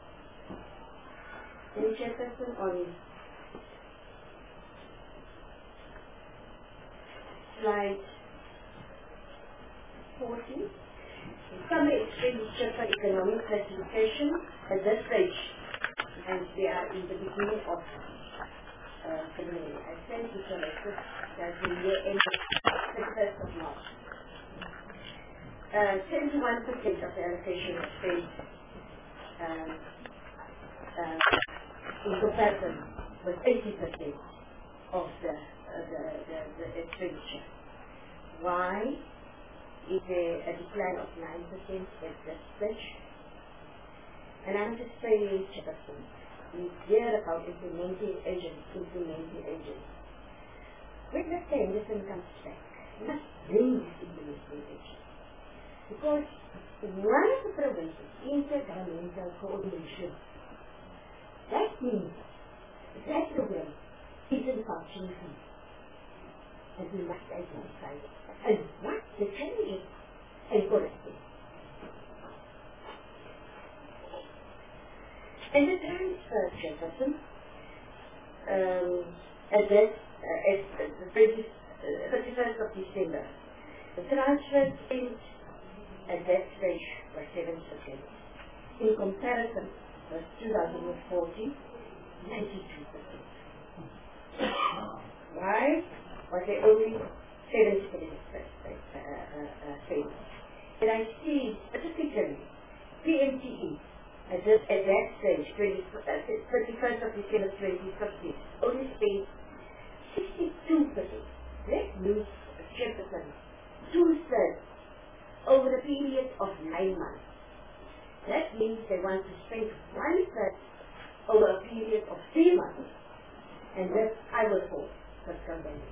Then Chairperson, on slide forty, some expenditure for economic classification at this stage, and we are in the beginning of uh, February. I sent you collected that the year ended thirty-first of March. Uh, seventy-one percent of the allocation was spent um, uh, in comparison with eighty percent of the, uh, the, the, the expenditure. Why is there a decline of nine percent at this stage? And I'm just saying, Chairperson, we hear about implementing agents, implementing agents. When the Sanderson comes back, we must bring this implementing agent. Because one of the provisions, intergovernmental coordination, that means that program isn't functioning. And we must identify it. And what the changes and correct it. And the transfer, Chairperson, um, at that, uh, at the thirty-first of December, the transfer spent at that stage was seven percent. In comparison with two thousand fourteen, ninety-two percent. Why was there only seven percent savings? And I see specifically P M T E at, this, at that stage, thirty-first of December twenty fifteen, only spent sixty-two percent. That means, Chairperson, two-thirds over a period of nine months. That means they want to spend one-third over a period of three months. And this, I will call circumventing.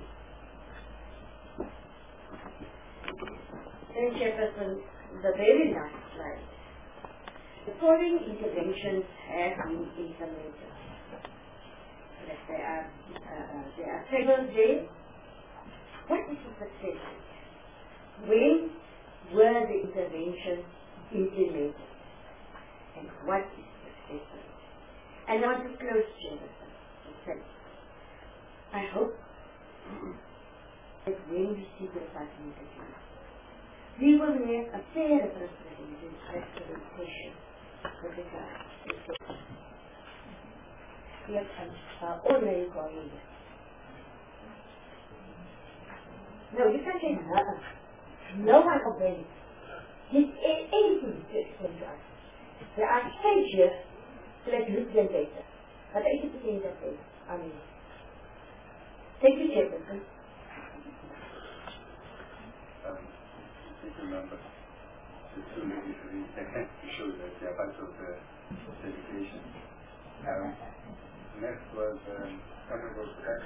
Then, Chairperson, the very last slide. The following interventions have been implemented. That there are, uh, there are tables there. What is the success rate? When were the interventions implemented? and what is successful. And I want to close, Jonathan, to say, I hope that when we see the department again, we will have a fair representation with regard to the Yes, uh, ordinary colleagues. No, you can't say no. No one obeys. It's anything to explain to us. There are stages to let look them better. But I think it's that way. I mean, thank you, Jefferson. Um, thank you, members. The two ladies to show that they are part of the education. Um, next was um, Honorable Seth.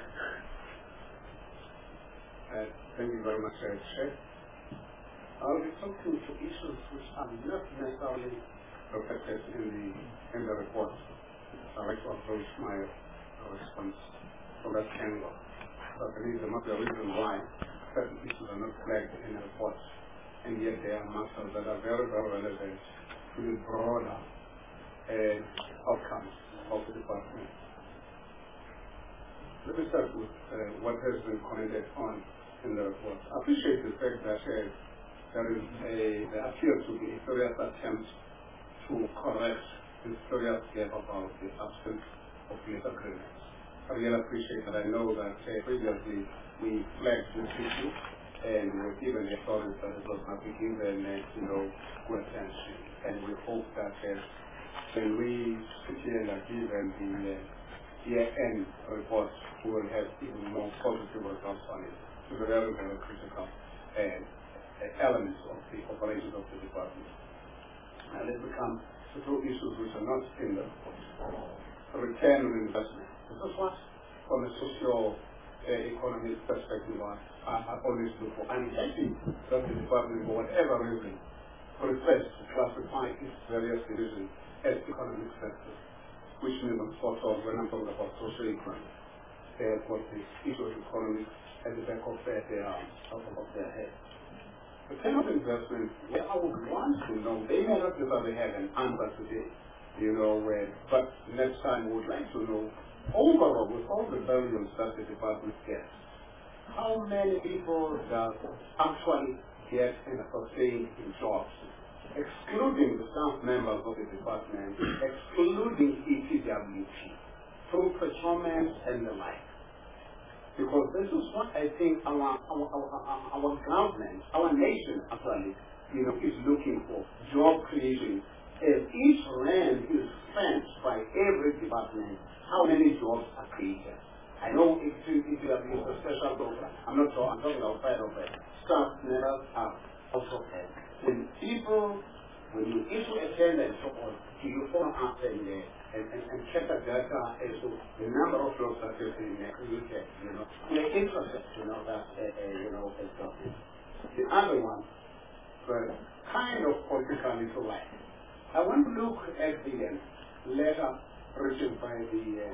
Uh, thank you very much, uh, Chair. I'll be talking to issues which are not necessarily reflected in the in the report. I'd like to approach my uh, response from that angle. So I believe there must be a reason why certain issues are not flagged in the report, and yet they are matters that are very, very relevant to the broader uh, outcomes of the department. Let me start with uh, what has been commented on in the report. I appreciate the fact that uh, there is a, there appears to be a serious attempt to correct the serious gap about the absence of peace agreements. I really appreciate that. I know that uh, previously we flagged this issue and we were given the assurance that it was not be given uh, you know, good attention. And we hope that uh, when we sit here and are given the uh, year-end report, we will have even more positive results on it. So the very, very critical uh, elements of the operations of the department. And let's become the two issues which are not in the report. Return on investment. This is what, from a socio-economic uh, perspective, I, I always look for. I'm happy that the department, for whatever reason, prefers to classify its various divisions as economic sectors, which means I'm sort of, when I'm talking about social economy, they have got the issue of economics at the back of their, of, of their head. The kind of investment, well, I would want to know, they may not necessarily have an answer today, you know, where, but next time we would like to know, overall, with all the billions that the department gets, how many people does actually get and sustain in jobs, excluding the staff members of the department, excluding E P W P, through procurement and the like. Because this is what I think our our, our, our, our government, our nation actually, you know, is looking for. Job creation. As each rand is spent by every department, how many jobs are created? I know it is a special program. I'm not sure, I'm talking outside of it. Staff members are also there. When people, when you issue a tender and so on, do you follow up and uh, And, and, and check the data as to the number of jobs that are being created, you know. We're interested, you know, that, uh, uh, you know, as something. The other one, but kind of politically to like. I want to look at the uh, letter written by the uh,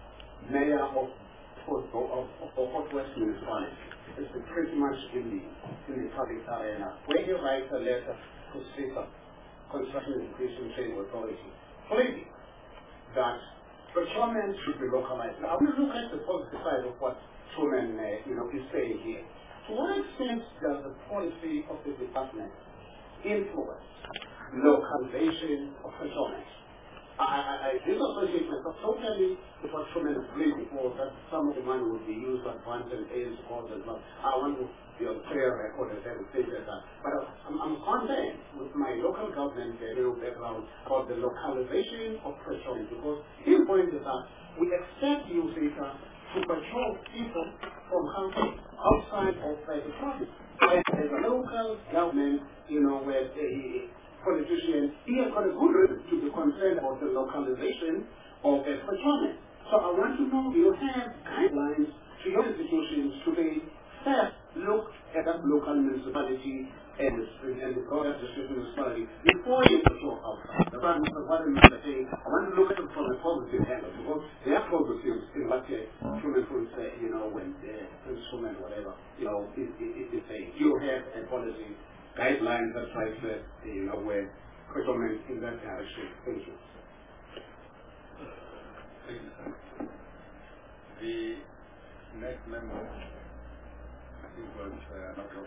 mayor of Fort of, of, of Fort West Municipality. It's pretty much in the, in the public arena. Where he writes a letter to CISA, Construction Education Training Authority, please, that procurement should be localized. Now, I will look at the positive side of what Truman uh, you know, is saying here. To what extent does the policy of the department influence localization of procurement? I, I, I disassociate myself totally with what Truman agreed before, that some of the money would be used to advance and aids causes. I want to be on clear record and everything like that. But I'm, I'm concerned with my local government uh, you know, background about the localization of procurement, because his point is that we expect you, Zeta, to control people from countries outside of uh, the province. And as a local government, you know, where the politicians, he has got a good reason to be concerned about the localization of uh, procurement. So I want to know, do you have guidelines to your institutions to be first look at that local municipality and the, and the broader district municipality before you procure outside? The problem is what I'm saying, I want to look at it from a positive angle, because there are positives in what uh, Truman would say, you know, when uh, instrument, whatever, you know, is, is, is saying. You have a policy guidelines that try to, you know, where recommend in that direction. Thank you. Thank you, sir. The next member, I think, was uh, Dr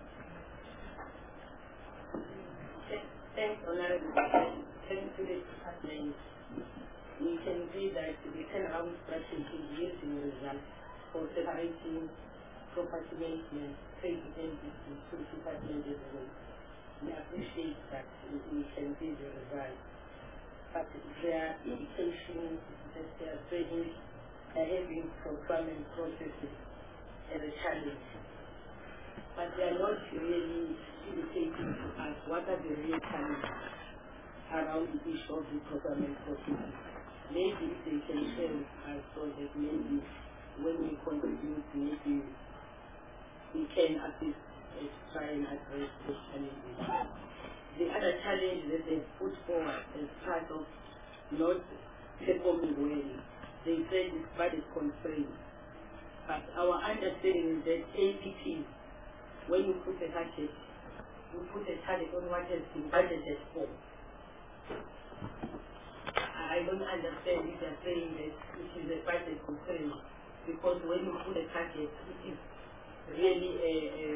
Thanks, Honorable. Thanks to the department. We can see that the turnaround strategy yields results for separating property management, trade entities to the department as well. We appreciate that we can see the results. But there are indications that they are saying are having procurement processes as a challenge. But they are not really indicating to us what are the real challenges around the issue of the procurement processes. Maybe if they can share with us so that maybe when we contribute, maybe we can at least uh, try and address those challenges. The other challenge that they put forward as part of not performing well, they said it's budget constrained. But our understanding is that A P Ps, when you put a target, you put a target on what has been budgeted for. I don't understand if they're saying that it is a budget constraint, because when you put a target, it is really a, a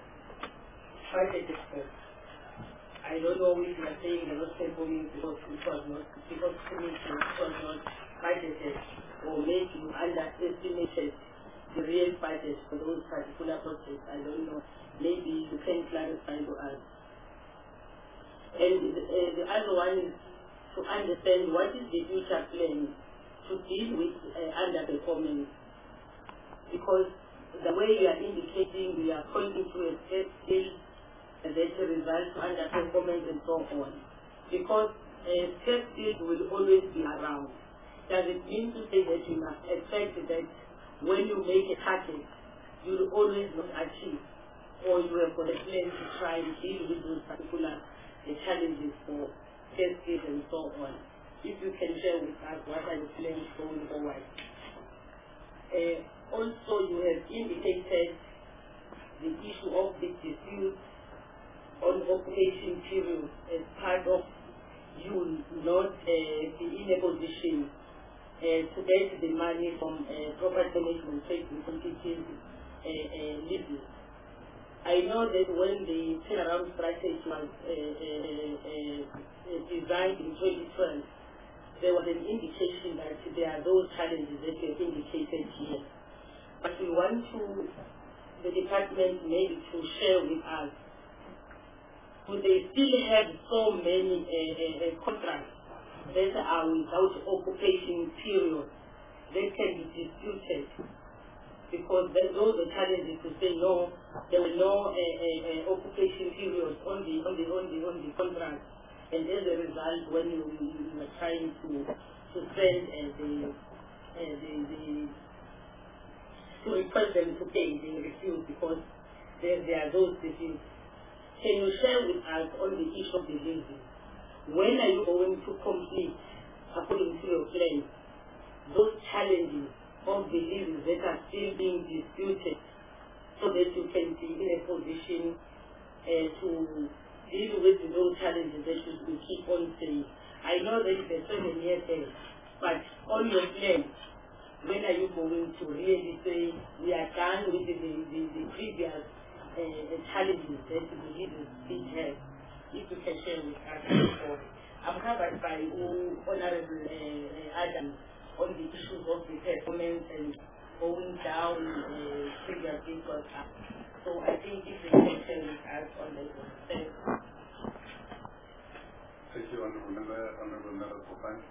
budgeted for. I don't know if they're saying they're not performing because it was not, because it was not budgeted, or maybe you underestimated the real budget for those particular projects. I don't know. Maybe you can clarify to us. And the, uh, the other one is to understand what is the future plan to deal with uh, underperformance. Because the way you are indicating, we are pointing to a step still as a result to underperformance and so on. Because uh, step still will always be around. Does it mean to say that you must expect that when you make a target, you will always not achieve, or you have got a plan to try and deal with those particular uh, challenges for testing and so on? If you can share with us what are the plans going forward. Uh, also, you have indicated the issue of the dispute on occupation period as part of you not uh, be in a position uh, to get the money from uh, property management trade and competitive uh, uh, leases. I know that when the turnaround strategy was uh, uh, uh, designed in twenty twelve, there was an indication that there are those challenges that you have indicated here. But we want to, the department maybe to share with us, do they still have so many uh, uh, contracts that are without occupation period that can be disputed? Because those are the challenges to say no, there were no uh, uh, uh, occupation periods on the on the on the on the contract, and as a result, when you, you are trying to to send uh, the, uh, the the to request them to pay, they refuse because there there are those disputes. Can you share with us on the issue of the leases? When are you going to complete, according to your plan, those challenges of the leases that are still being disputed, so that you can be in a position uh, to deal with those challenges that you keep on saying? I know that it's a seven-year plan, but on your plan, when are you going to really say we are done with the, the, the, the previous uh, challenges that the leaders did have? If you can share with us. I'm covered by Honorable uh, Adam on the issues of the performance and going down uh, previous because up. So I think if you can share with us on the thank you. Thank you, Honorable Member. Honorable Member Popani.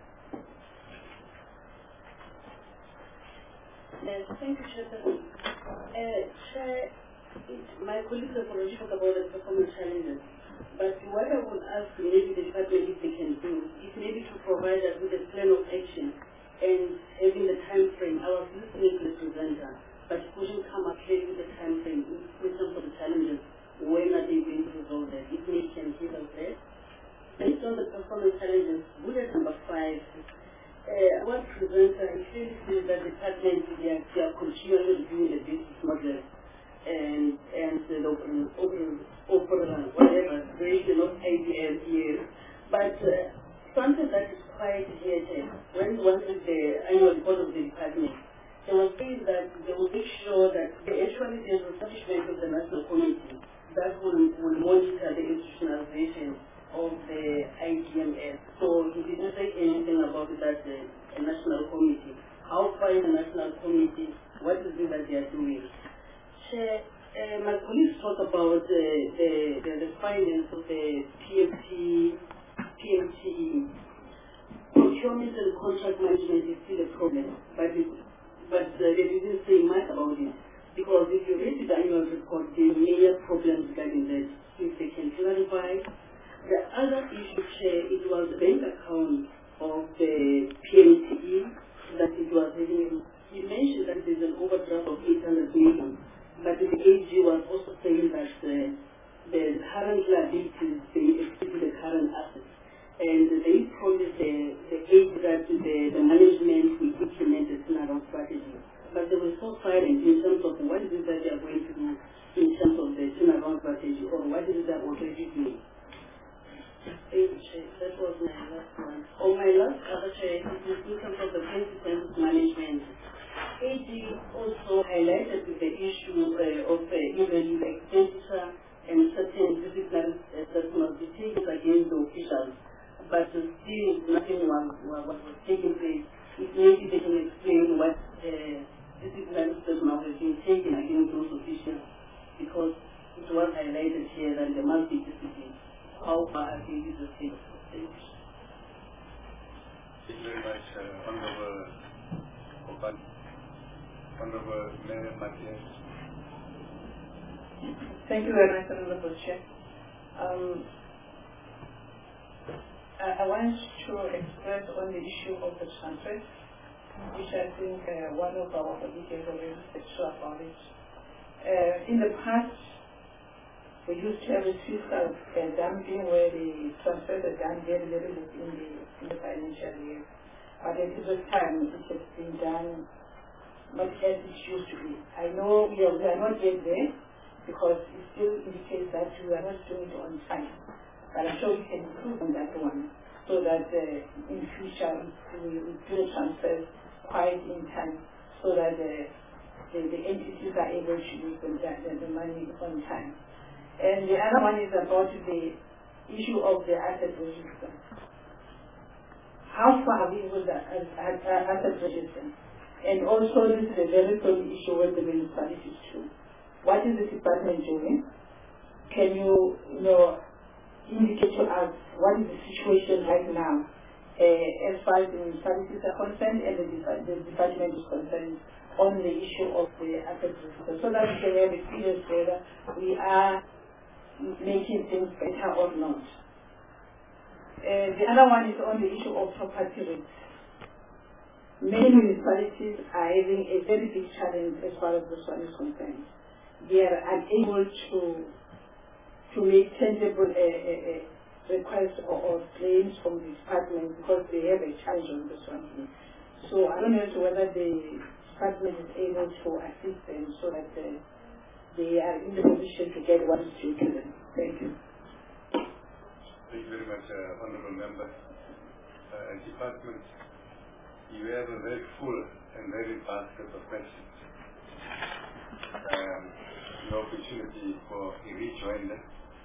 Yes, thank you, Chair. Uh, Chair, my colleagues have already talked about the performance challenges. But what I would ask maybe the department if they can do is maybe to provide us with a plan of action and having the time frame. I was listening to the presenter, but he couldn't come up here with the time frame in terms of the challenges. When are they going to resolve that? If they can give us that. Based on the performance challenges, bullet number five, uh, our presenter clearly says that the department they are, they are continually reviewing the business model and and the open open open whatever, very not A B M here. But But uh, something that is quite here, when one read the annual report of the department, they were saying that they will make sure that the actually there's an establishment of the National Committee that will, will monitor the institutionalization of the I D M S. So he didn't say anything about that uh, a national committee. How far is the national committee? What is it that they are doing? Chair, uh, my colleagues talk about uh, the, the the findings of the P M T P M T E. Procurement and contract management is still a problem, but it, but uh, they didn't say much about it. Because if you read the annual report, there are major problems regarding that. If they can clarify. The other issue, Chair, it was the bank account of the P M T E that it was having. He mentioned that there's an overdraft of eight hundred million, but the A G was also saying that uh, the current liabilities they exceed the current assets. And they promised the, the aid that the, the management will implement a turnaround strategy. But they were so silent in terms of what is it that they are going to do in terms of the turnaround strategy, or what is it that already doing. That was my last one. On my last other chair, it is in terms of the consequences management. A G also highlighted the issue uh, of uh, even the expenditure and certain disciplinary uh, that must be taken against the officials. But uh, still nothing was, was, was taking place. It maybe they can explain what uh, disciplinary steps now have been taken against those officials, because it was highlighted here that there must be discipline. How far are they the state? Thank you. Thank you very much, uh, Honorable Kopan. Honorable Mayor Matias. Thank you very much, Honorable Chair. Um, I, I want to express on the issue of the transfers, which I think uh, one of our colleagues already said about it. Uh, in the past, we used to have a fiscal uh, dumping where the transfers are done very, very late in the, in the financial year. But at this time, it has been done not as it used to be. I know we are, we are not yet there, because it still indicates that we are not doing it on time. But I'm sure we can improve on that one, so that uh, in future we will do the transfers quite in time, so that uh, the, the entities are able to use the, the, the money on time. And the other one is about the issue of the asset register. How far are we with the asset register? And also, this is a very common issue with the municipalities too. What is the department doing? Can you, you know, indicate to us what is the situation right now uh, as far as the municipalities are concerned and the, the department is concerned on the issue of the asset register, so that we can have experience whether we are making things better or not. Uh, the other one is on the issue of property rates. Many municipalities are having a very big challenge as far as this one is concerned. They are unable to to make tangible uh, uh, uh, requests or, or claims from the department because they have a challenge on this one. So I don't know whether the department is able to assist them so that uh, they are in the position to get what is due to them. Thank you. Thank you very much, uh, Honorable Member. Uh, Department, you have a very full and very basket of questions. Um, the opportunity for a rejoinder.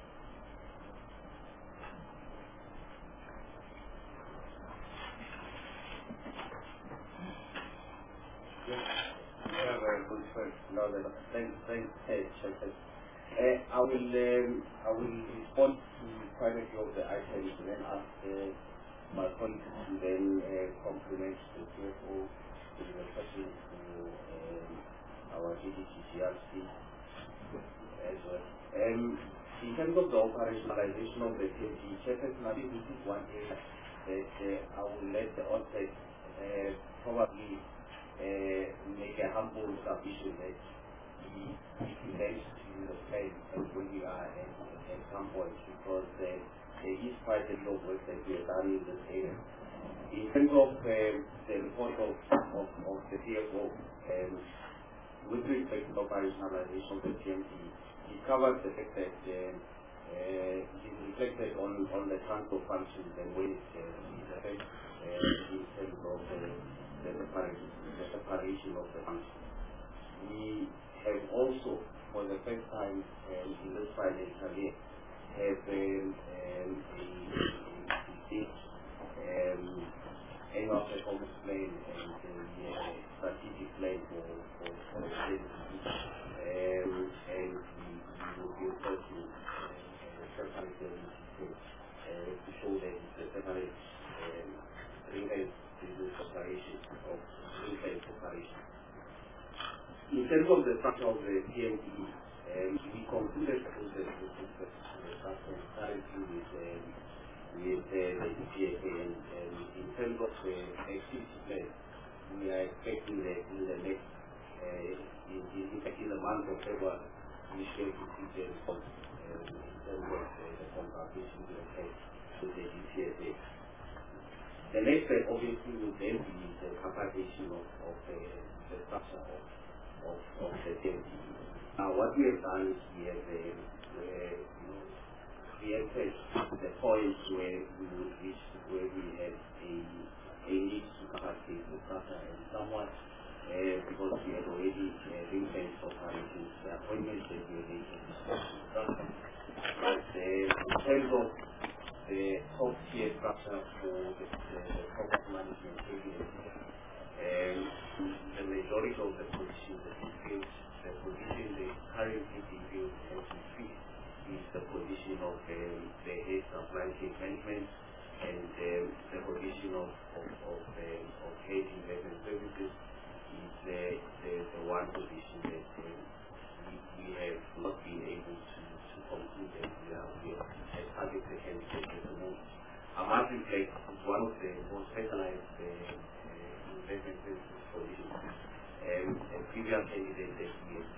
Yes. Yeah, very good first. No, no, no. Thanks, thanks, thanks, thanks. Uh, I will, um, I will respond to quite a few of the items and then ask uh, my colleagues to then uh, complement the C F O with the questions to um, our G D G G R C as well. Um, in terms of the operationalization of the T M T, Chairperson, I think this is one area that uh, I will let the outset uh, probably uh, make a humble submission that he intends to use the plan as when we are at, at some point, because uh, there is quite a lot of work that we have done in this area. In terms of um, the report of, of, of the C F O, um, with respect to the operationalization of the T M T, he covers the fact that uh, uh, his reflected on, on the transfer functions and ways uh, it affects uh, in terms of the, the, separation, the separation of the functions. We have also, for the first time um, in this financial year, have um, um, a, a big um, annual performance plan and a uh, strategic plan for, for, for the agency. Um, and we, we will be able to uh, separate them uh, to show that it's a separate um, ring-based business operation of ring-based operation. In terms of the structure of the P M P E, um, we concluded the process with the structure currently with, um, with uh, the D P S A, and um, in terms of the activity plan, we are expecting that in the next, uh, in, in, in fact in the month of February, we shall receive the response um, in terms of uh, the consultation we have had with the D P S A. The next step obviously will then be the propagation of, of the, the structure of Of, of the P M P E. Now, what we have done is we have uh, uh, you know, created the point where we would reach where we have a, a need to capacity the structure and somewhat uh, because we had already uh, ring-fenced operations, the appointments that we were making structure. But uh, in terms of the top-tier structure for the, the, the property management area, and the majority of the positions that we feel, the position they currently being filled as we speak is the position of um, the head supply chain management and um, the position of of of, um, of head investment services is the, the, the one position that um, we, we have not been able to, to conclude that we are we have targeted candidates at the moment. I must reflect is one of the most specialized uh, investment services position. Um, a previous candidate that we had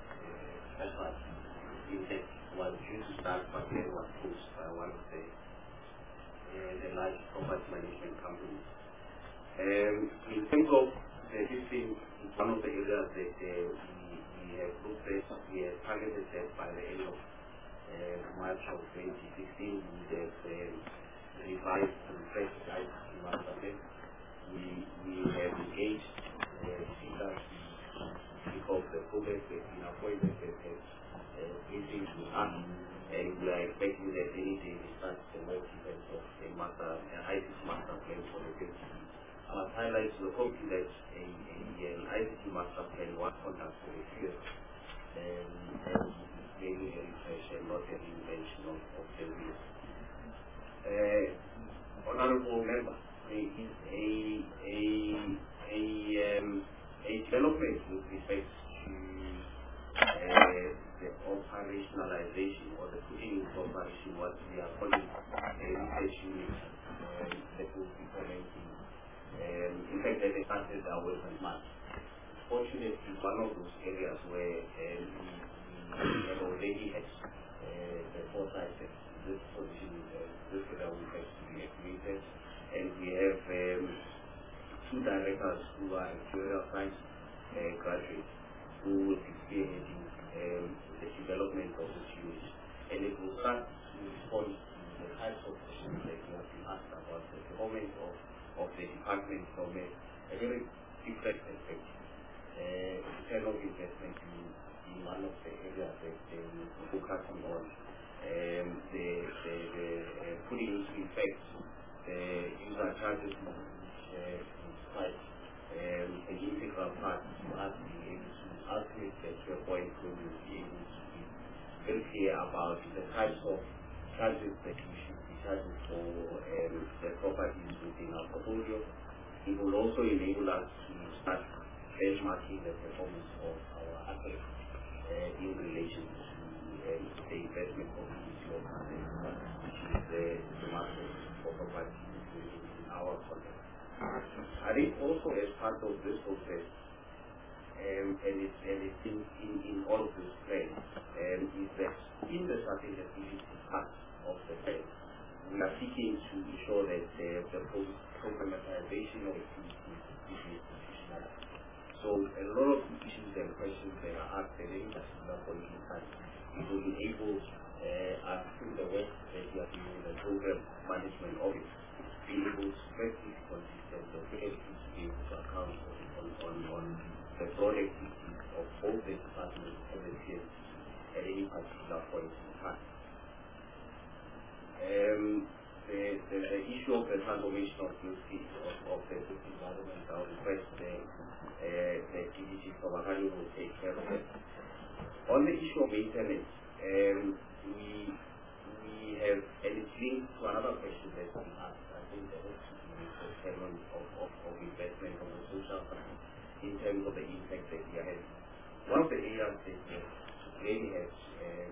uh, offered in that was due to start, but then was pushed by one of the uh, the large property management companies. Um, in terms of the listing, it's one of the areas that uh, we, we have looked at. We have targeted that by the end of uh, March of twenty sixteen. We have um, revised and refreshed the I C T master plan. We, we have engaged uh, speakers to pick up the progress that in appointment that has uh, meetings with us, and we are expecting that any day we start the work in terms of a master, an I C T master plan for the future. I must highlight to the committee that a, a, an I C T master plan was conducted for a few years, and, and maybe a refresh and not an invention of, of the wheel. Uh, honorable member, is a a a um, a development with respect to uh, the operationalization or the putting into operation what we are calling a research unit um, that will be commencing. Um, in fact, that started our work in March. Fortunately, one of those areas where um, we, we have already had uh, the foresight that this position, uh, this development has to be activated. And we have um, two directors who are actuarial science uh, graduates who will be spearheading um, the development of this unit. And it will start to respond to the types of questions that we have been asked about the development of, of the department from a, a very different perspective. Uh, internal investment being one of the areas that they will focus on. Um, the the, the uh, putting into effect the user charges, which uh, is quite um, an integral part to us being able to ultimately get to a point where we will be able to be very clear about the types of charges that we should be charging for um, the properties within our portfolio. It will also enable us to start benchmarking the performance of our assets uh, in relation to um, the investment community of assets, which is the, the market for properties in our context. I think also as part of this process, um, and it's, and it's in, in, in all of this plan, um, is that in the sustainability part of the plan, we are seeking to ensure that the, the programmatization of activities is institutionalized. So a lot of issues and questions that are asked at any particular point in time, it will enable uh, us through the work that we have program management of it, being able to first be consistent, and secondly to be able to account on, on, on the broad activities of both the departments and the T M C at any particular point in time. Um, the, the, the issue of the transformation of duty of, of the built environment, I will request the, uh, the D D G from Akali will take care of it. On the issue of maintenance, um, we we have, and it's linked to another question that we asked, I think that was the term of, of, of investment on the social side in terms of the impact that we are having. One of the areas that really has, um,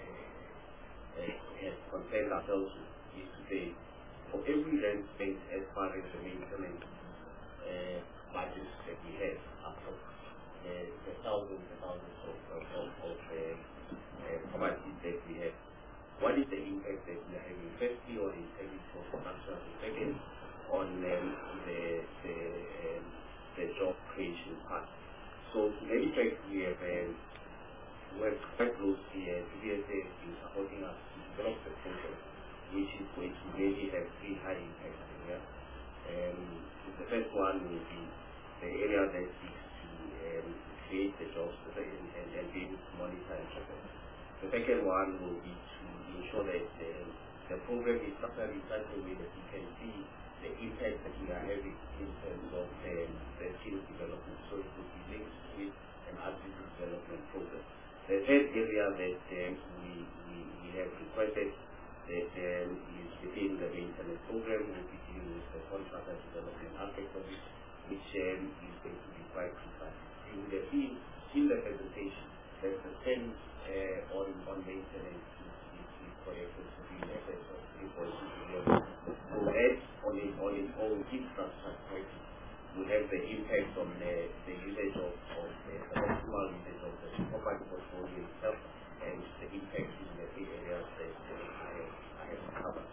uh, uh, has concerned ourselves is to say, for every rent spent as far as the maintenance uh, budgets that we have, across uh, the thousands and thousands of, of, of, of uh, uh, properties that we have, what is the impact that we are having, firstly on the integrity of production, and second on um, the, the, um, the job creation part. So to that effect, we have um, worked quite closely, and P B S A has been supporting us to develop the program, which is going to really have three high impacts. Yeah? Um, the first one will be the area that seeks to um, create the jobs and, and, and be able to monitor and track them. The second one will be to ensure that um, the program is structured in such a way that you can see the impact that we are having in terms of um, the skills development. So it will be linked with an attitude development program. The third area that um, we, we, we have requested that um, is within the maintenance program will be dealing with the contractor development aspect of it, which um, is going to be quite precise. You would have seen in the presentation that the spend uh, on, on maintenance is, is, is projected to be in excess of three point two billion. So that on its, on its own infrastructure will have the impact on the, the usage of, of the, the optimal usage of the property portfolio itself and the impact in the three areas that uh, I, have, I have covered.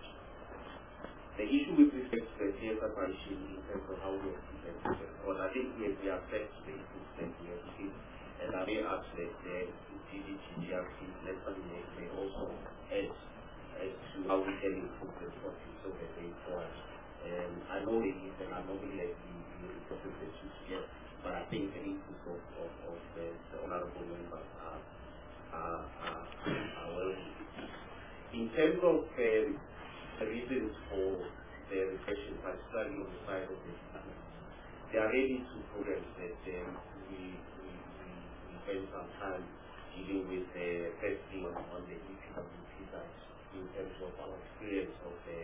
The issue with respect to the theatre partition in terms of how we have implemented, well, I think we have the access to the inputs that we have received, and I may ask that the G D G D R C may also add as to how we can improve the reporting so that they forward. Um, I know it is an anomaly that we, we reported the two together, but I think the inputs of, of, of the, the honorable members are, are, are, are well. In terms of um, the reasons for the repression, particularly on the side of the department, there are really two programs that um, we, we, we, we spend some time dealing with the uh, firstly on, on the E P W P side in terms of our experience of the,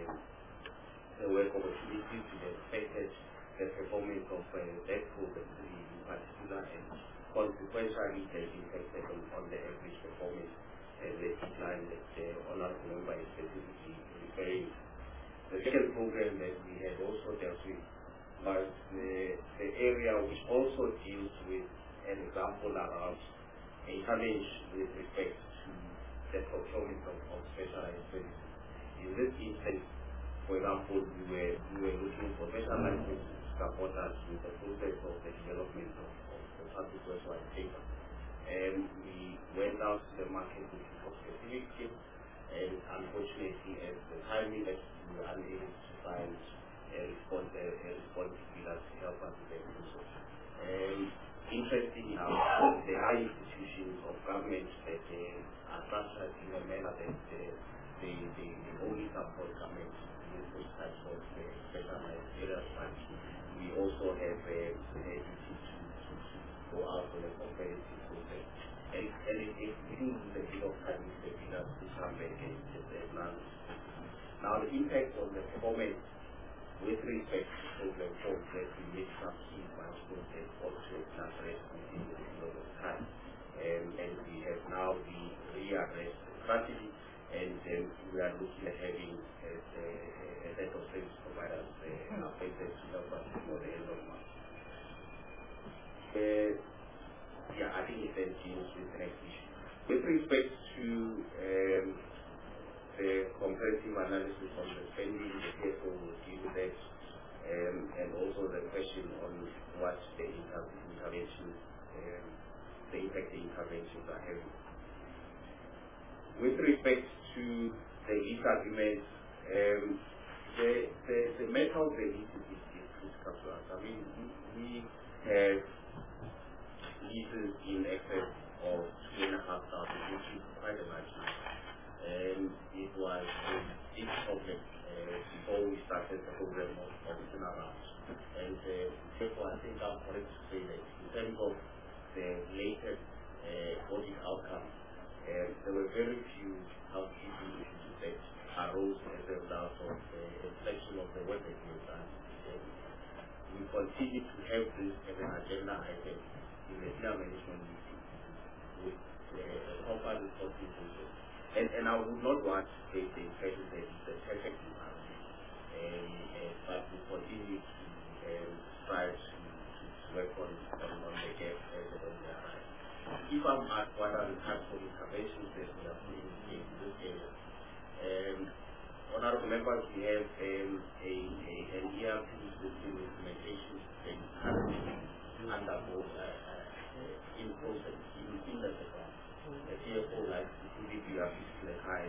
the work opportunities to have affected the performance of uh, that program in particular, and consequentially the impacted on, on the average performance and the decline that the honorable member is specifically referring to. The second program that we had also dealt with was the, the area which also deals with an example around a challenge with respect to the procurement of, of specialized services. In this instance, for example, we were, we were looking for specialized services to support us with the process of the development of, of the public worldwide data. And we went out to the market looking for specific skills, and unfortunately, as the timing that we were unable to find a response, a, a response that to help us with the process. And interestingly enough, there are institutions of government that uh, are structured in a manner that uh, they, they, they only support government with those types of uh, specialized areas. But we also have uh, the ability to, to, to go out on a competitive process. And, and it, it brings a bit of time to the leaders to come back and get the analysis. Now, the impact on the performance with respect to program four, that we made some key milestones that also addressed within the period of time. Um, and we have now readdressed the strategy, and um, we are looking at having a, a, a set of service providers uh, appointed to help us before the end of March. Uh, yeah, I think it then deals with the next issue. With respect to um, the comparative analysis on the spending, the C F O will deal with that, um, and also the question on what the inter interventions, um, the impact the interventions are having. With respect to the lease agreement, Um, the, the, the matter of the leases is, is critical to us. I mean, we, we have leases in excess of two and a half thousand, which is quite a large number. And it was a big problem uh, before we started the program of, of turnaround. And uh, therefore, I think I'm correct to say that in terms of the latest uh, audit outcome, uh, there were very few housekeeping issues that arose as a result of the reflection of the work that we have done. And we continue to have this as an agenda item in the senior management meeting with uh, a proper reporting process. And, and I would not want to take the impression that it's a perfect environment, um, uh, but we continue to um, strive to, to, to work on, on, on the gap as and when they arise. If I'm asked what are the types of interventions that we are putting in place in this area, um, honorable members, we have um, a, a, an E R P system implementation that is currently undergo uh, uh, in process, in, in the background. The C F O likes to see if you are physically high.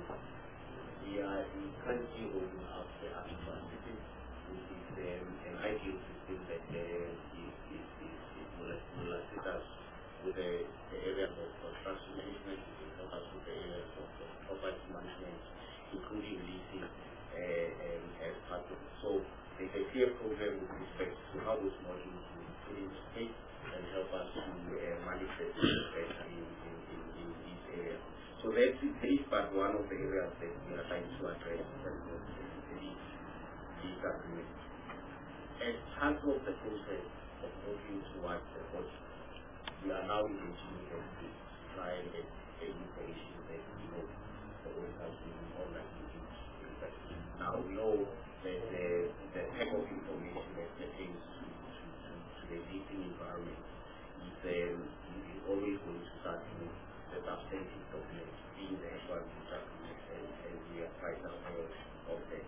We are currently rolling out the Astra system, which is um, an ideal system that uh, is, is, is, is will, will assist us with the, the areas of construction management, it will help us with the areas of uh, property management, including leasing uh, and as part of it. So there's a clear program with respect to how those modules will put into place and help us to uh, manage the better in, in, in, in these areas. So that is but one of the areas that we are trying to address in terms of these, these agreements. As part of the process of moving towards the budget, we are now engaging them to try and get the information that we know the auditors will more likely to use. Now we know that the, the type of information that pertains to, to, to, to the existing environment is, um, is always going to start with the substantive documents being the actual documents, and, and we are quite aware of that.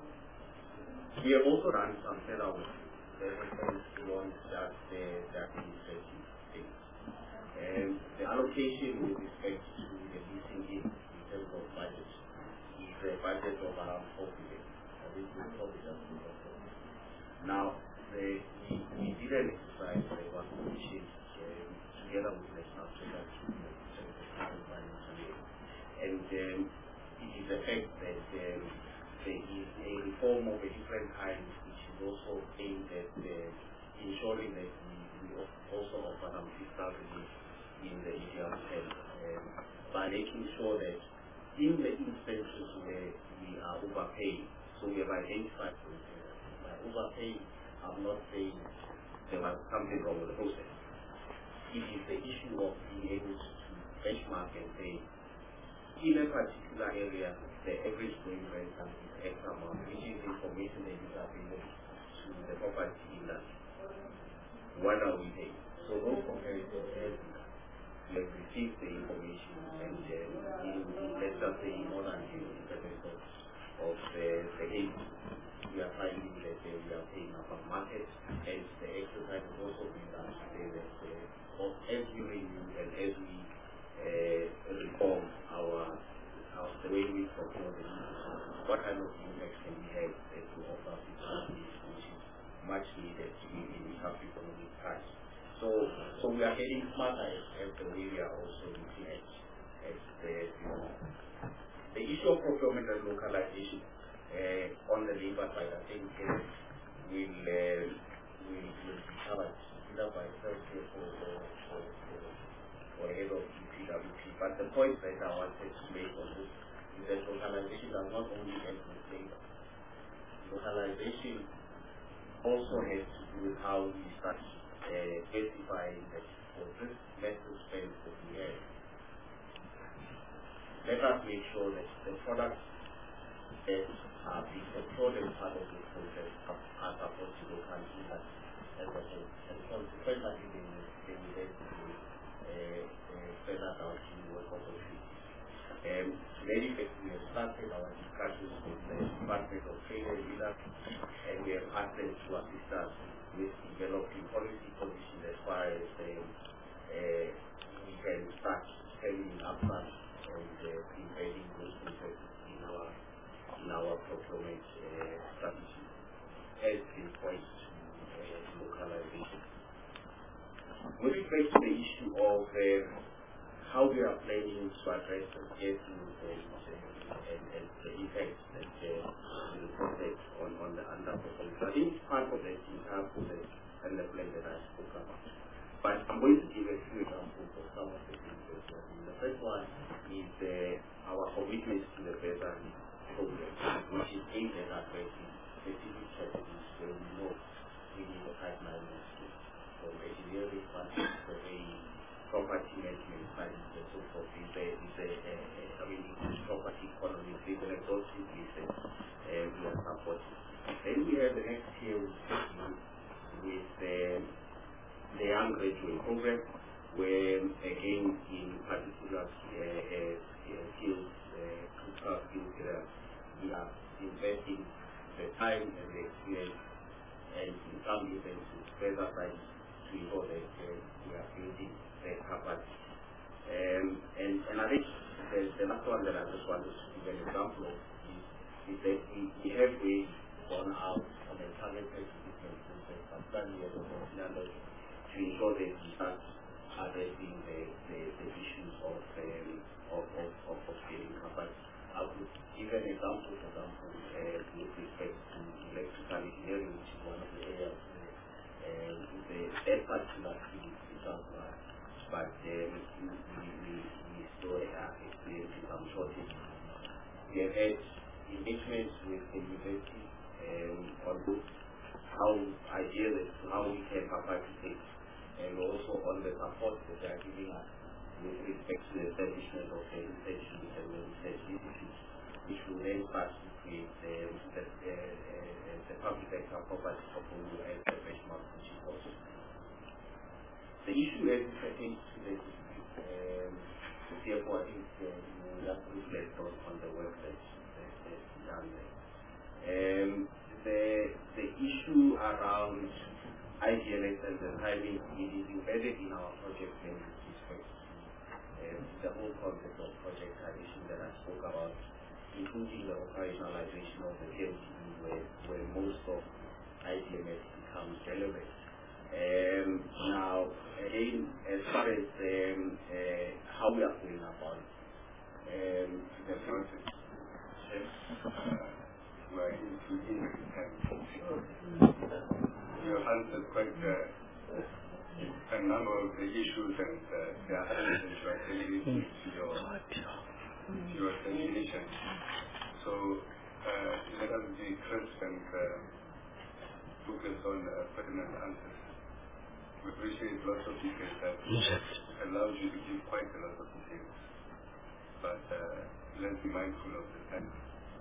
We have also done some further work that extends beyond just the, the administrative things. And the allocation with respect to the leasing in, in terms of budget is a budget of around four billion. I think we'll probably just look at that. Now, the, we, we did an exercise for the one commission um, together with the staff and um, it is the fact that um, there is a reform of a different kind which is also aimed at uh, ensuring that we, we also offer some fiscal relief in the medium term um, by making sure that in the instances where we are overpaying, so we have identified those areas. By overpaying, I'm not saying there was something wrong with the process. It is the issue of being able to benchmark and say, in a particular area, the average going rent is X amount, which is information that is available to the property industry. What are we paying? So those comparisons have been done. We have received the information, and uh, in, in, let's just say, more than fifty percent of, of the, the cases, we are finding that uh, we are paying above market, and the exercise has also been done to say that uh, as we renew and as we uh, reform our, our the way we procure the needs, what kind of impact can we have uh, to offer people which is much needed in, in the tough economic times. So, so we are getting smarter as, as the way we are also looking at, at the, you know, the issue of procurement and localization uh, on the labor side. I think uh, will uh, will will be covered either by self or or, or, or head of P W P. But the point that I wanted to make on this is that localization does not only help with labor. Localization also has to do with how we start uh, specifying that for this massive spend that we have, let us make sure that the products that are being procured as part of this process are supposed to local industry as a whole. And consequently, they will then send us out to work opportunities. Um, very quickly, we have started our discussions with the Department of Trade and Industry, and we have asked them to assist us with developing policy positions as far as um, uh, we can start spending upfront and uh, embedding those processes in our in our our procurement uh, strategy as a point to uh, localization. With respect to the issue of uh, how we are planning to address the issues and, and, and the effects that uh, will affect on, on the underperformance, I think part of that is our process and the plan that I spoke about. But I'm going to give a few examples of some of the things that we are doing. The first one is uh, our commitment to the Besan program, which is aimed at addressing specific strategies where we know we need a pipeline of skills, from engineering, funding, surveying, property management, studies, and so forth. Is a, is a, a, a, I mean, it's property economy, it's an exhaustive list that uh, we are supporting. Then we have the next year with um, the Young Graduate Program, where again, in particular uh, uh, skills, uh, critical skills, uh, we are investing the time and the experience, and in some events, further time to ensure that uh, we are building the capacity. Um, and, and I think the, the last one that I just wanted to give an example of is, is that we, we have really gone out on a targeted recruitment process, particularly as a considered to ensure that we start addressing the, the, the issues of, um, of, of, of, of scaling capacity. I could give an example, for example, uh, with respect to electrical engineering, which is one of the areas where uh, the that particular field is outlined, but um, we, we, we still are experiencing some shortage. We have had engagements with the university um, on how ideas as to how we can participate, and also on the support that they are giving us with respect to the establishment of the research unit and the research institute, which will then start to create the, the, the, uh, the public sector property portfolio as a benchmark, which is also. The issue as it pertains to the dispute, um, therefore I think uh, we have to reflect on, on the work that is done there. Um, the, the issue around I G L S and the timing, it is embedded in our project plan with respect to um, the whole concept of projectization that I spoke about, including the operationalization of the T M T E where, where most of I G M S becomes relevant. Um, now, again, as far as um, uh, how we are going about it, um, the process, yes, uh, we are into you have answered quite uh, a number of the issues and uh, the answers you are taking to your, to your definition. So, uh, let us be crisp and uh, focus on uh, pertinent answers. We appreciate lots of details that allows you to give quite a lot of details, but uh, let's be mindful of the time.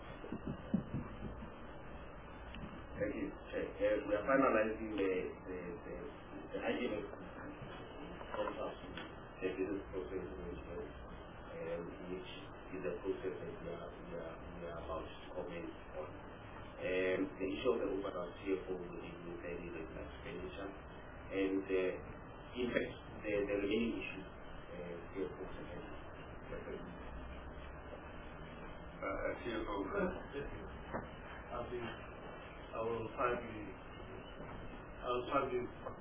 Thank you. Uh, we are finalizing the the the, the I G M S contract, the business process management, um, which is a process that we are we are we are about to comment on. Um, the issue of the overall C F O will be with any regular expenditure, and uh, in fact the the remaining issues uh, C F O can handle. Uh, C F O. I think I will finally, I will finally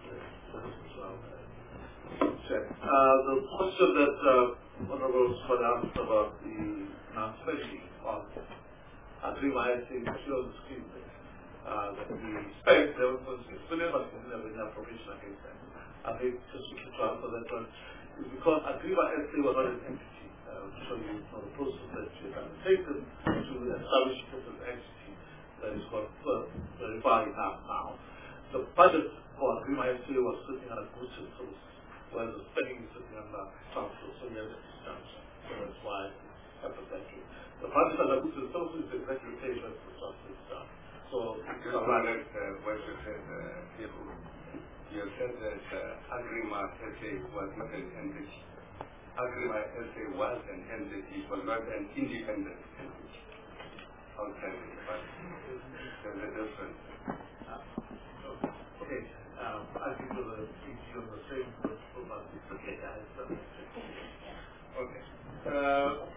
check. Uh, the question that uh, Honorable Scott asked about the non-spending on Agrima, I think it's on the screen uh, that we spent seven point six billion, but we never have provision against that. I think just to answer that one is because Agrima S A was not an entity. I will show you from the process that she has undertaken to establish a different entity that is called uh, very far enough now. The budget for Agrima S A was sitting on a goods and services, whereas the spending is sitting on the transfer, so we have a disjunction. So that's why it's happened that way. The budget on the goods and services is exactly the same as the transfer itself. So just to add uh, what you said, uh, you said that uh, Agrima S A was not an entity. Agrima S A was an entity, was not an independent entity. Outside the party. There's a difference. Okay, um, I think we'll be on the same principle, but okay, guys. Okay. Uh,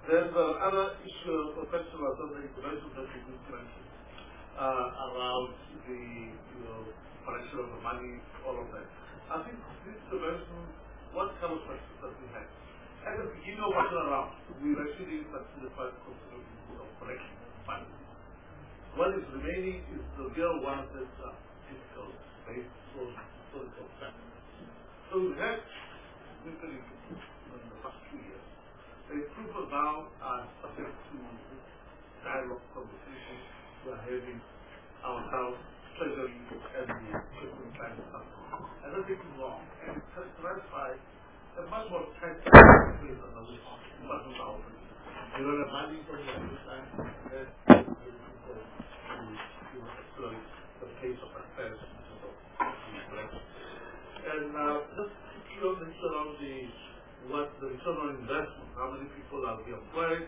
There's another issue, a question about something that you did mention uh, around the you know collection of the money, all of that. I think this intervention, what kind of questions that we had? At the beginning of our turnaround, we actually succeeded quite considerably of collecting money. What is remaining is the real one that's uh, difficult based on political factors. So we have significant improvement in the past two years. The improvement now are subject to dialogue conversations we are having ourselves, Treasury, and the Treasury Planning Council. And that is wrong. And it's characterized by a much more tight space than the much more powerful. You know, the money from the other side, that's very difficult to exploit the pace of affairs in terms of the collection. And uh, just quickly on the issue around the what the return on investment, how many people are being employed,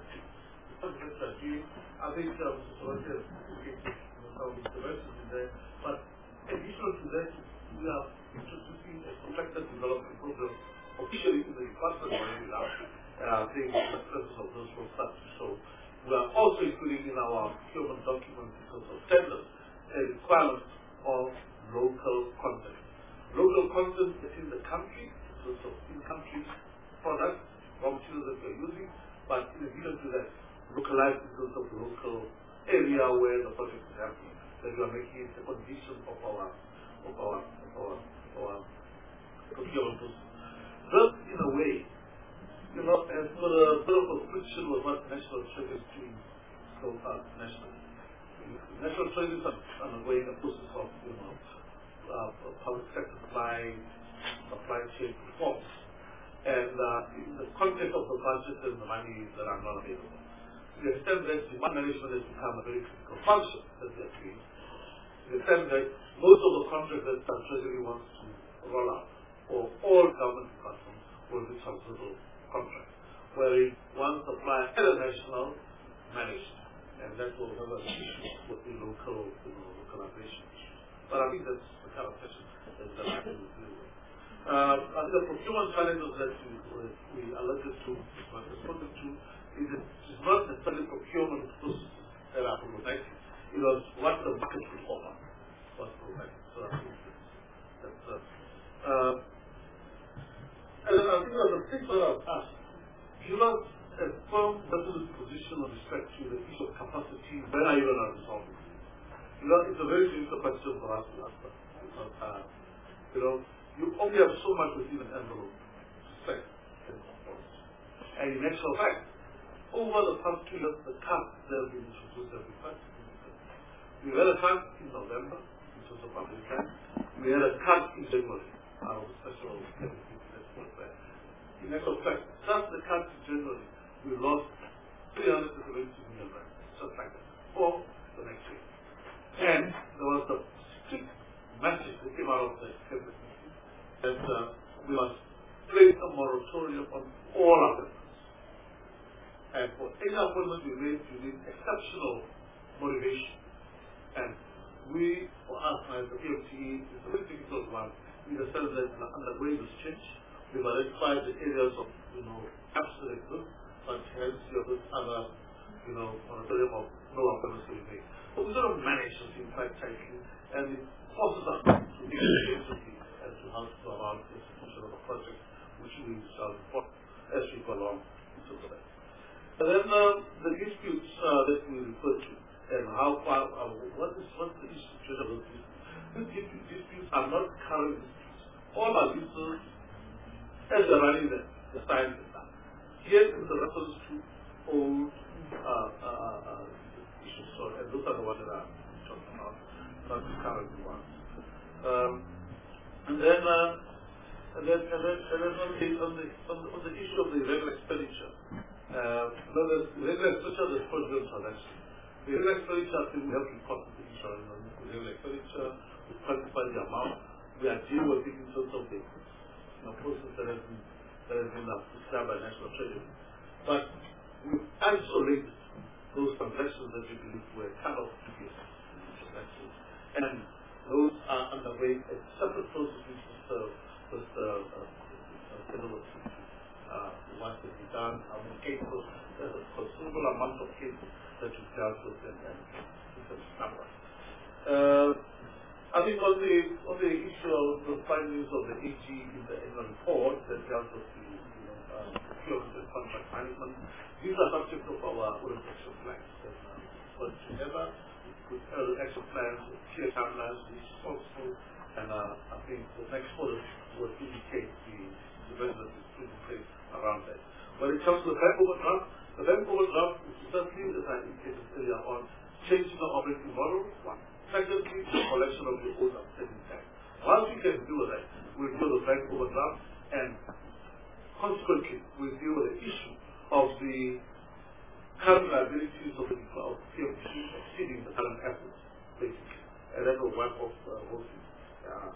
I think uh, Mister Sorrentino has indicated some interventions in there, but additional to that, we are introducing a contractor development program officially in the department already now. Uh, I think the success of those will start to show. We are also including in our procurement documents because of tenders a requirement of local content. Local content within the country, so in-country products, raw materials that we are using, but in addition to that, localized in terms of the local area where the project is happening, that we are making it a condition of our of our of our, of our procurement process. Just in a way, you know, as for a bit of a friction with what national trade is doing so far nationally. National trade is undergoing a process of, you know, uh, public sector supply, supply chain reforms. And uh, in the context of the budget and the money that are not available. To the extent that demand management has become a very critical function that they are doing, to the extent that most of the contracts that the Treasury wants to roll out for all government departments will be transferable contracts, wherein one supply at a national managed, and that will have an issue with the local, you know, localization issue. But I think that's the kind of question that the market will deal with. Uh, I think the procurement challenges that we, we alerted to, what responded to, is it is not necessarily procurement processes that are problematic. It was what the market will offer was problematic. So I think that's uh, uh, and then I think that the thing that I've asked, give us a firm resolute position with respect to the issue of capacity. When are you going to resolve it? You know, it's a very difficult question for us to answer. Because, uh, you know, you only have so much within an envelope to spend and support. And in actual fact, over the past two years, the cuts that have been introduced have been quite significant. We had a cut in November, in terms of public tax. We had a cut in January, out of the special activity that was there. In actual fact, just the cut in January, we lost three hundred seventy million rand, just like that, for the next year. And there was a strict message that came out of the cabinet meeting that uh, we must place a moratorium on all appointments. And for any appointment we made, we need exceptional motivation. And we, for us, as the P M T E, is a very difficult one in the sense that undergoing this change, we've identified the areas of, you know, absolute good, but hence you have this other, you know, moratorium of no appointments to be made. But we sort of manage this thing quite tightly, and it forces us to be creativity as to how to go about the execution of a project, which we shall report as we go along into the way. And then uh, the disputes uh, that we refer to, and how far, uh, what is what the situation of those disputes? These disputes are not current disputes. All our users, as they're running them, the science is done. Here is the reference to old uh, uh, uh, issues, so, and those are the ones that I'm talking about, not the current ones. Um, and then, uh, and then, and then, and then on, the, on, the, on, the, on the issue of the regular expenditure, uh, no, the regular expenditure is fraudulent transaction. The regular expenditure, I think we have to report to the insurance on the regular expenditure, we quantify the amount, we are dealing with it in terms of the you know, process that has been, that has been uh, prescribed by National Treasury. But we isolate those transactions that we believe were cut off previous transactions. And those are underway a separate process which is uh, with the uh, uh, uh, what has been done, how many cases, there's a considerable amount of cases that you've dealt with and, and different numbers. Uh, I think on the, on the issue of the findings of the A G in the annual report that dealt with the you know, uh, procurement and contract management, these are subject of our own action plans. That, uh, put together with uh, action plans, with clear timelines, which is possible, and uh, I think the next audit will indicate the, the measures that is put in place around that. When it comes to the bank overdraft, the bank overdraft is certainly, as I indicated earlier on, changing the operating model, one. Secondly, the collection of the old outstanding tax. Once we can do that, we'll deal with the bank overdraft, and consequently, we'll deal with the issue of the current liabilities of the of P M C exceeding the current assets, basically. And that will wipe off the whole thing. Uh,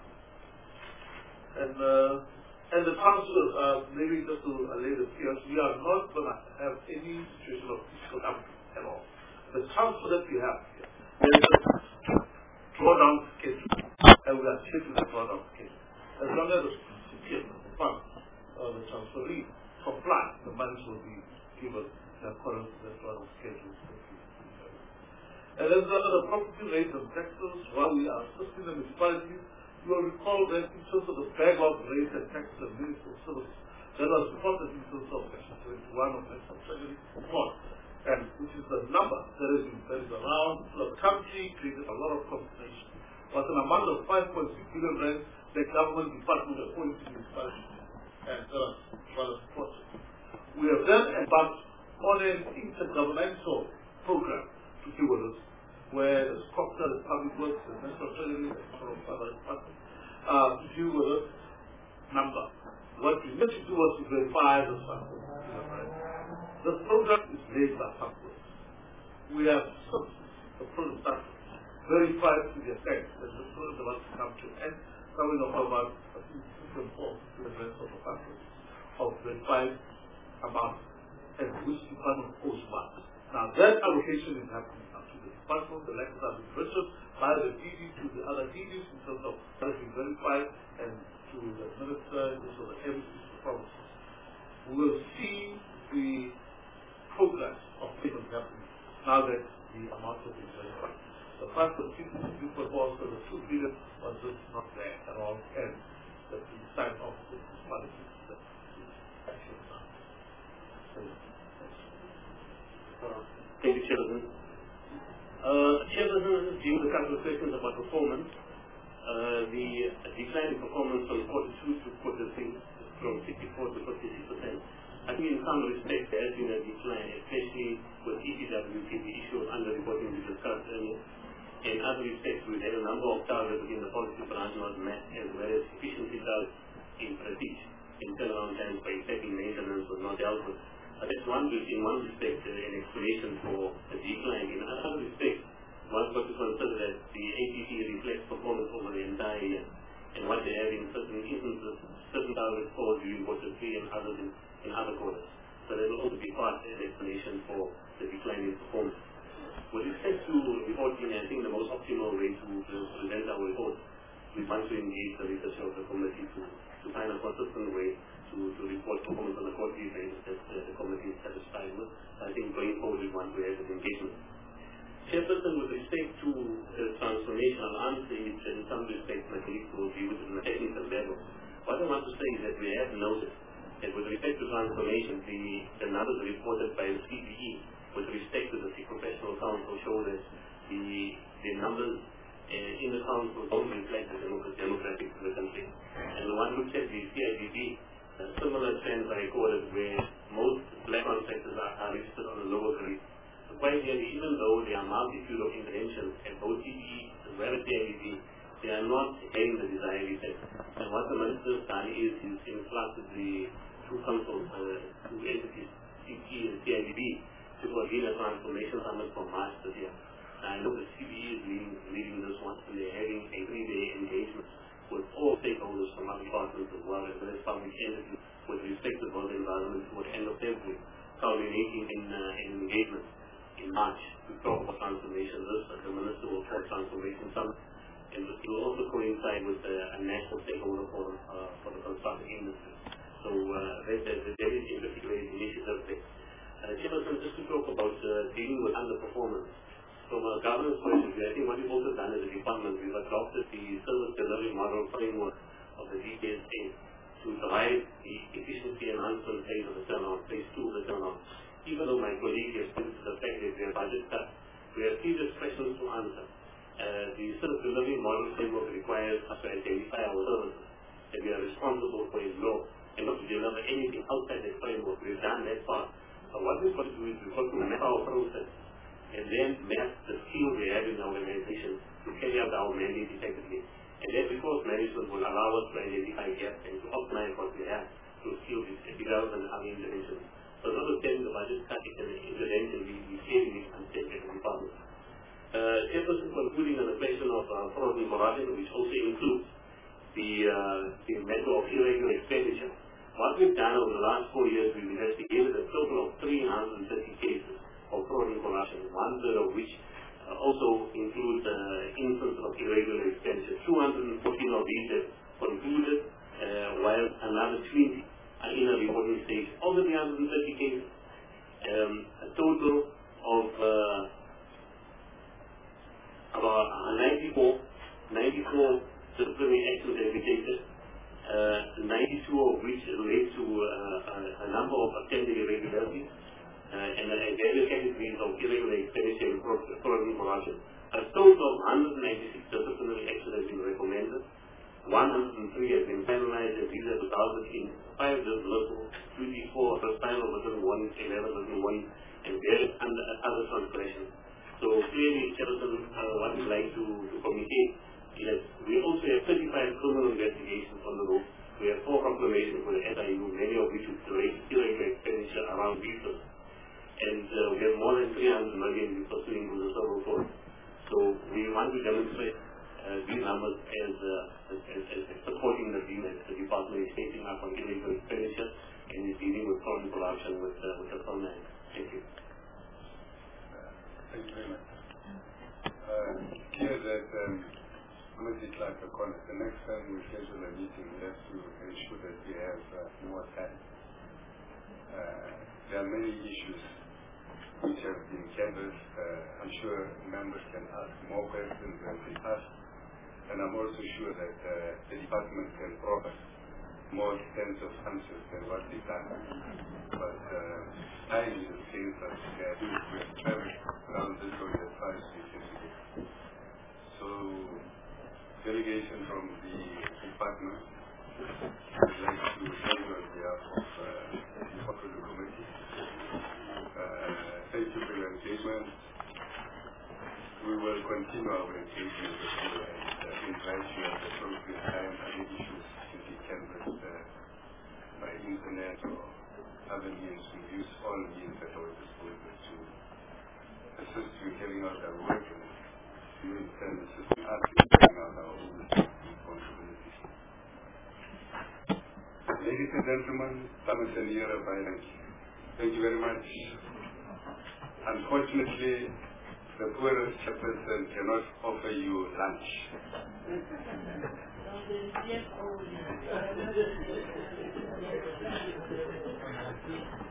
and, uh, and the transfer, uh, maybe just to allay the fears, we are not going to have any situation of fiscal dumping at all. The transfer that we have here, there is a drawdown schedule, and we are checking the drawdown schedule. As long as the recipient of the fund, uh, the transferee, comply, the money will be given according to the drawdown schedule. And then under the property rates and taxes, while we are assisting the municipalities, you will recall that in terms of the backlog rates and taxes and municipal services, that was reported in terms of Section twenty-one of the Treasury report, and which is the number that is, that is around the country, created a lot of consternation. Was an amount of five point six billion rand the government department appointed to municipalities, and that was rather important. We have then embarked on an intergovernmental program to deal with this, where the Scotland, the Public Works, the National Treasury, and some of other departments uh, to deal with this number. What we need to do was to verify the sample. The program is laid by samples. We have the program verified to the effect that the program is about to come to end, coming up about two point four to the rest of the samples of verified amount and which department owes what. Now that allocation is happening now to the department, the letters have been written by the D D to the other D Ds in terms of what has been verified, and to the minister, and also the M Ps to provinces. We will see the progress of payment happening now that the amount has been verified. The fact that people who proposed for the two billion was just not there at all, and that the sign off the municipalities that the action is done. Thank you, Chairperson. Uh, Chairperson, due to the couple of questions about performance, uh, the decline in performance from forty-two to forty-three, from sixty-four to fifty-six percent. I think in some respects there has been a decline, especially with E P W P, the issue of underreporting we discussed earlier. In other respects, we had a number of targets in the policy branch not met, as well as efficiency targets in prestige, in turnaround times by effective maintenance was not dealt with. Uh, that's one, in one respect, uh, an explanation for the decline. In another respect, one got to consider that the A P P reflects performance over the entire year, and what they have in certain instances, certain targets fall during quarter three and others in, in other quarters. So that will also be part of an explanation for the decline in performance. With respect to reporting, I think the most optimal way to, to present our report, we want to engage the research of the committee to, to find a consistent way to, to report performance on a quarterly basis that uh, the committee is satisfied with. I think going forward we want to have an engagement. Chairperson, with respect to the transformational answer, in some respects my colleagues will be within a technical level. What I want to say is that we have noticed that with respect to transformation, the, the numbers reported by the C B E with respect to the professional council show that the, the numbers uh, in the council don't reflect the demographics of the country. And when one looks at the C I D B, uh, similar trends are recorded where most black contractors are, are listed on the lower grade. So quite clearly, even though there are multitude of interventions at both C B E as well as C I D B, they are not having the desired effect. And what the minister has done is he's influxed the two councils, uh, two entities, C P E and C I D B, to again a transformation summit for March this year. I know the C B E is leading, leading this one, and they're having everyday engagement with all stakeholders from other departments as well as well as public entities with respect to the environment toward the end of February, culminating in uh, an engagement in March to talk about transformation. This, uh, the Minister will talk transformation summit, and it will also coincide with uh, a national stakeholder forum uh, for the construction industry. So So uh, there is integrated initiative there. Uh, Chairperson, just to talk about uh, dealing with underperformance. From a governance point of view, I think what we've also done as a department, we've adopted the service delivery model framework of the D P S A to drive the efficiency enhancement phase of the turnaround, phase two of the turnaround. Even though my colleague has pointed to the fact that we have budget cuts, we have serious questions to answer. Uh, the service delivery model framework requires us to identify our services that we are responsible for in law and not to deliver anything outside that framework. We've done that part. But what we've got to do is we've got to map our process and then map the skills we have in our organization to carry out our mandate effectively. And that resource management will allow us to identify gaps and to optimize what we have to skill development and other interventions. So notwithstanding the budget cut, it's an intervention we, we clearly need to undertake as a department. Uh, Chairperson, concluding on the question of uh, fraud and corruption, which also includes the, uh, the matter of irregular expenditure. What we've done over the last four years, we've investigated a total of three hundred thirty cases of fraud and corruption, one third of which uh, also includes uh, instances of irregular expenditure. two hundred fourteen of these have concluded, uh, while another twenty are in a reporting stage. Of the three hundred thirty cases, um, a total of uh, about ninety-four, ninety-four disciplinary actions have been taken. Uh, ninety-two of which relate to uh, a, a number of attending irregularities uh, and uh, various categories of irregular expenditure and fraud and corruption. A total of one hundred ninety-six disciplinary actions have been recommended. one hundred three have been penalized, and these have resulted in five dismissals, twenty-four final written warnings, eleven written warnings, and various under, other transgressions. So clearly, Chairperson, uh, what we'd like to, to communicate is we also have thirty-five criminal investigations on the road. We have four proclamations for the S I U, many of which would relate to irregular expenditure around visas. And uh, we have more than three hundred million pursuing with the several courts. So we want to demonstrate uh, these numbers as, uh, as, as, as supporting the view that the department is taking up on illegal expenditure and is dealing with fraud and corruption with, uh, with the firm. Thank you. Thank you very much. Uh, clear that um, Committee Clerk O'Connor, the next time we schedule a meeting, we have to ensure that we have uh, more time. Uh, there are many issues which have been canvassed. Uh, I'm sure members can ask more questions than they asked, and I'm also sure that uh, the department can provide more extensive answers than what they've done. But uh, time is things that we are doing. We have traveled around this road as far as we can do. So, delegation from the department would like to thank on behalf of uh, the Honorable Committee. Uh, thank you for your engagement. We will continue our engagement with you and uh, invite you at the appropriate time and issues to be canvassed uh, by internet or other means. We use all means at our disposal to assist you in carrying out our work and you in turn assist us in carrying out our own responsibilities. Ladies and gentlemen, Thomas and Yara Bairanki, thank you very much. Unfortunately, the poorest chairperson cannot offer you lunch.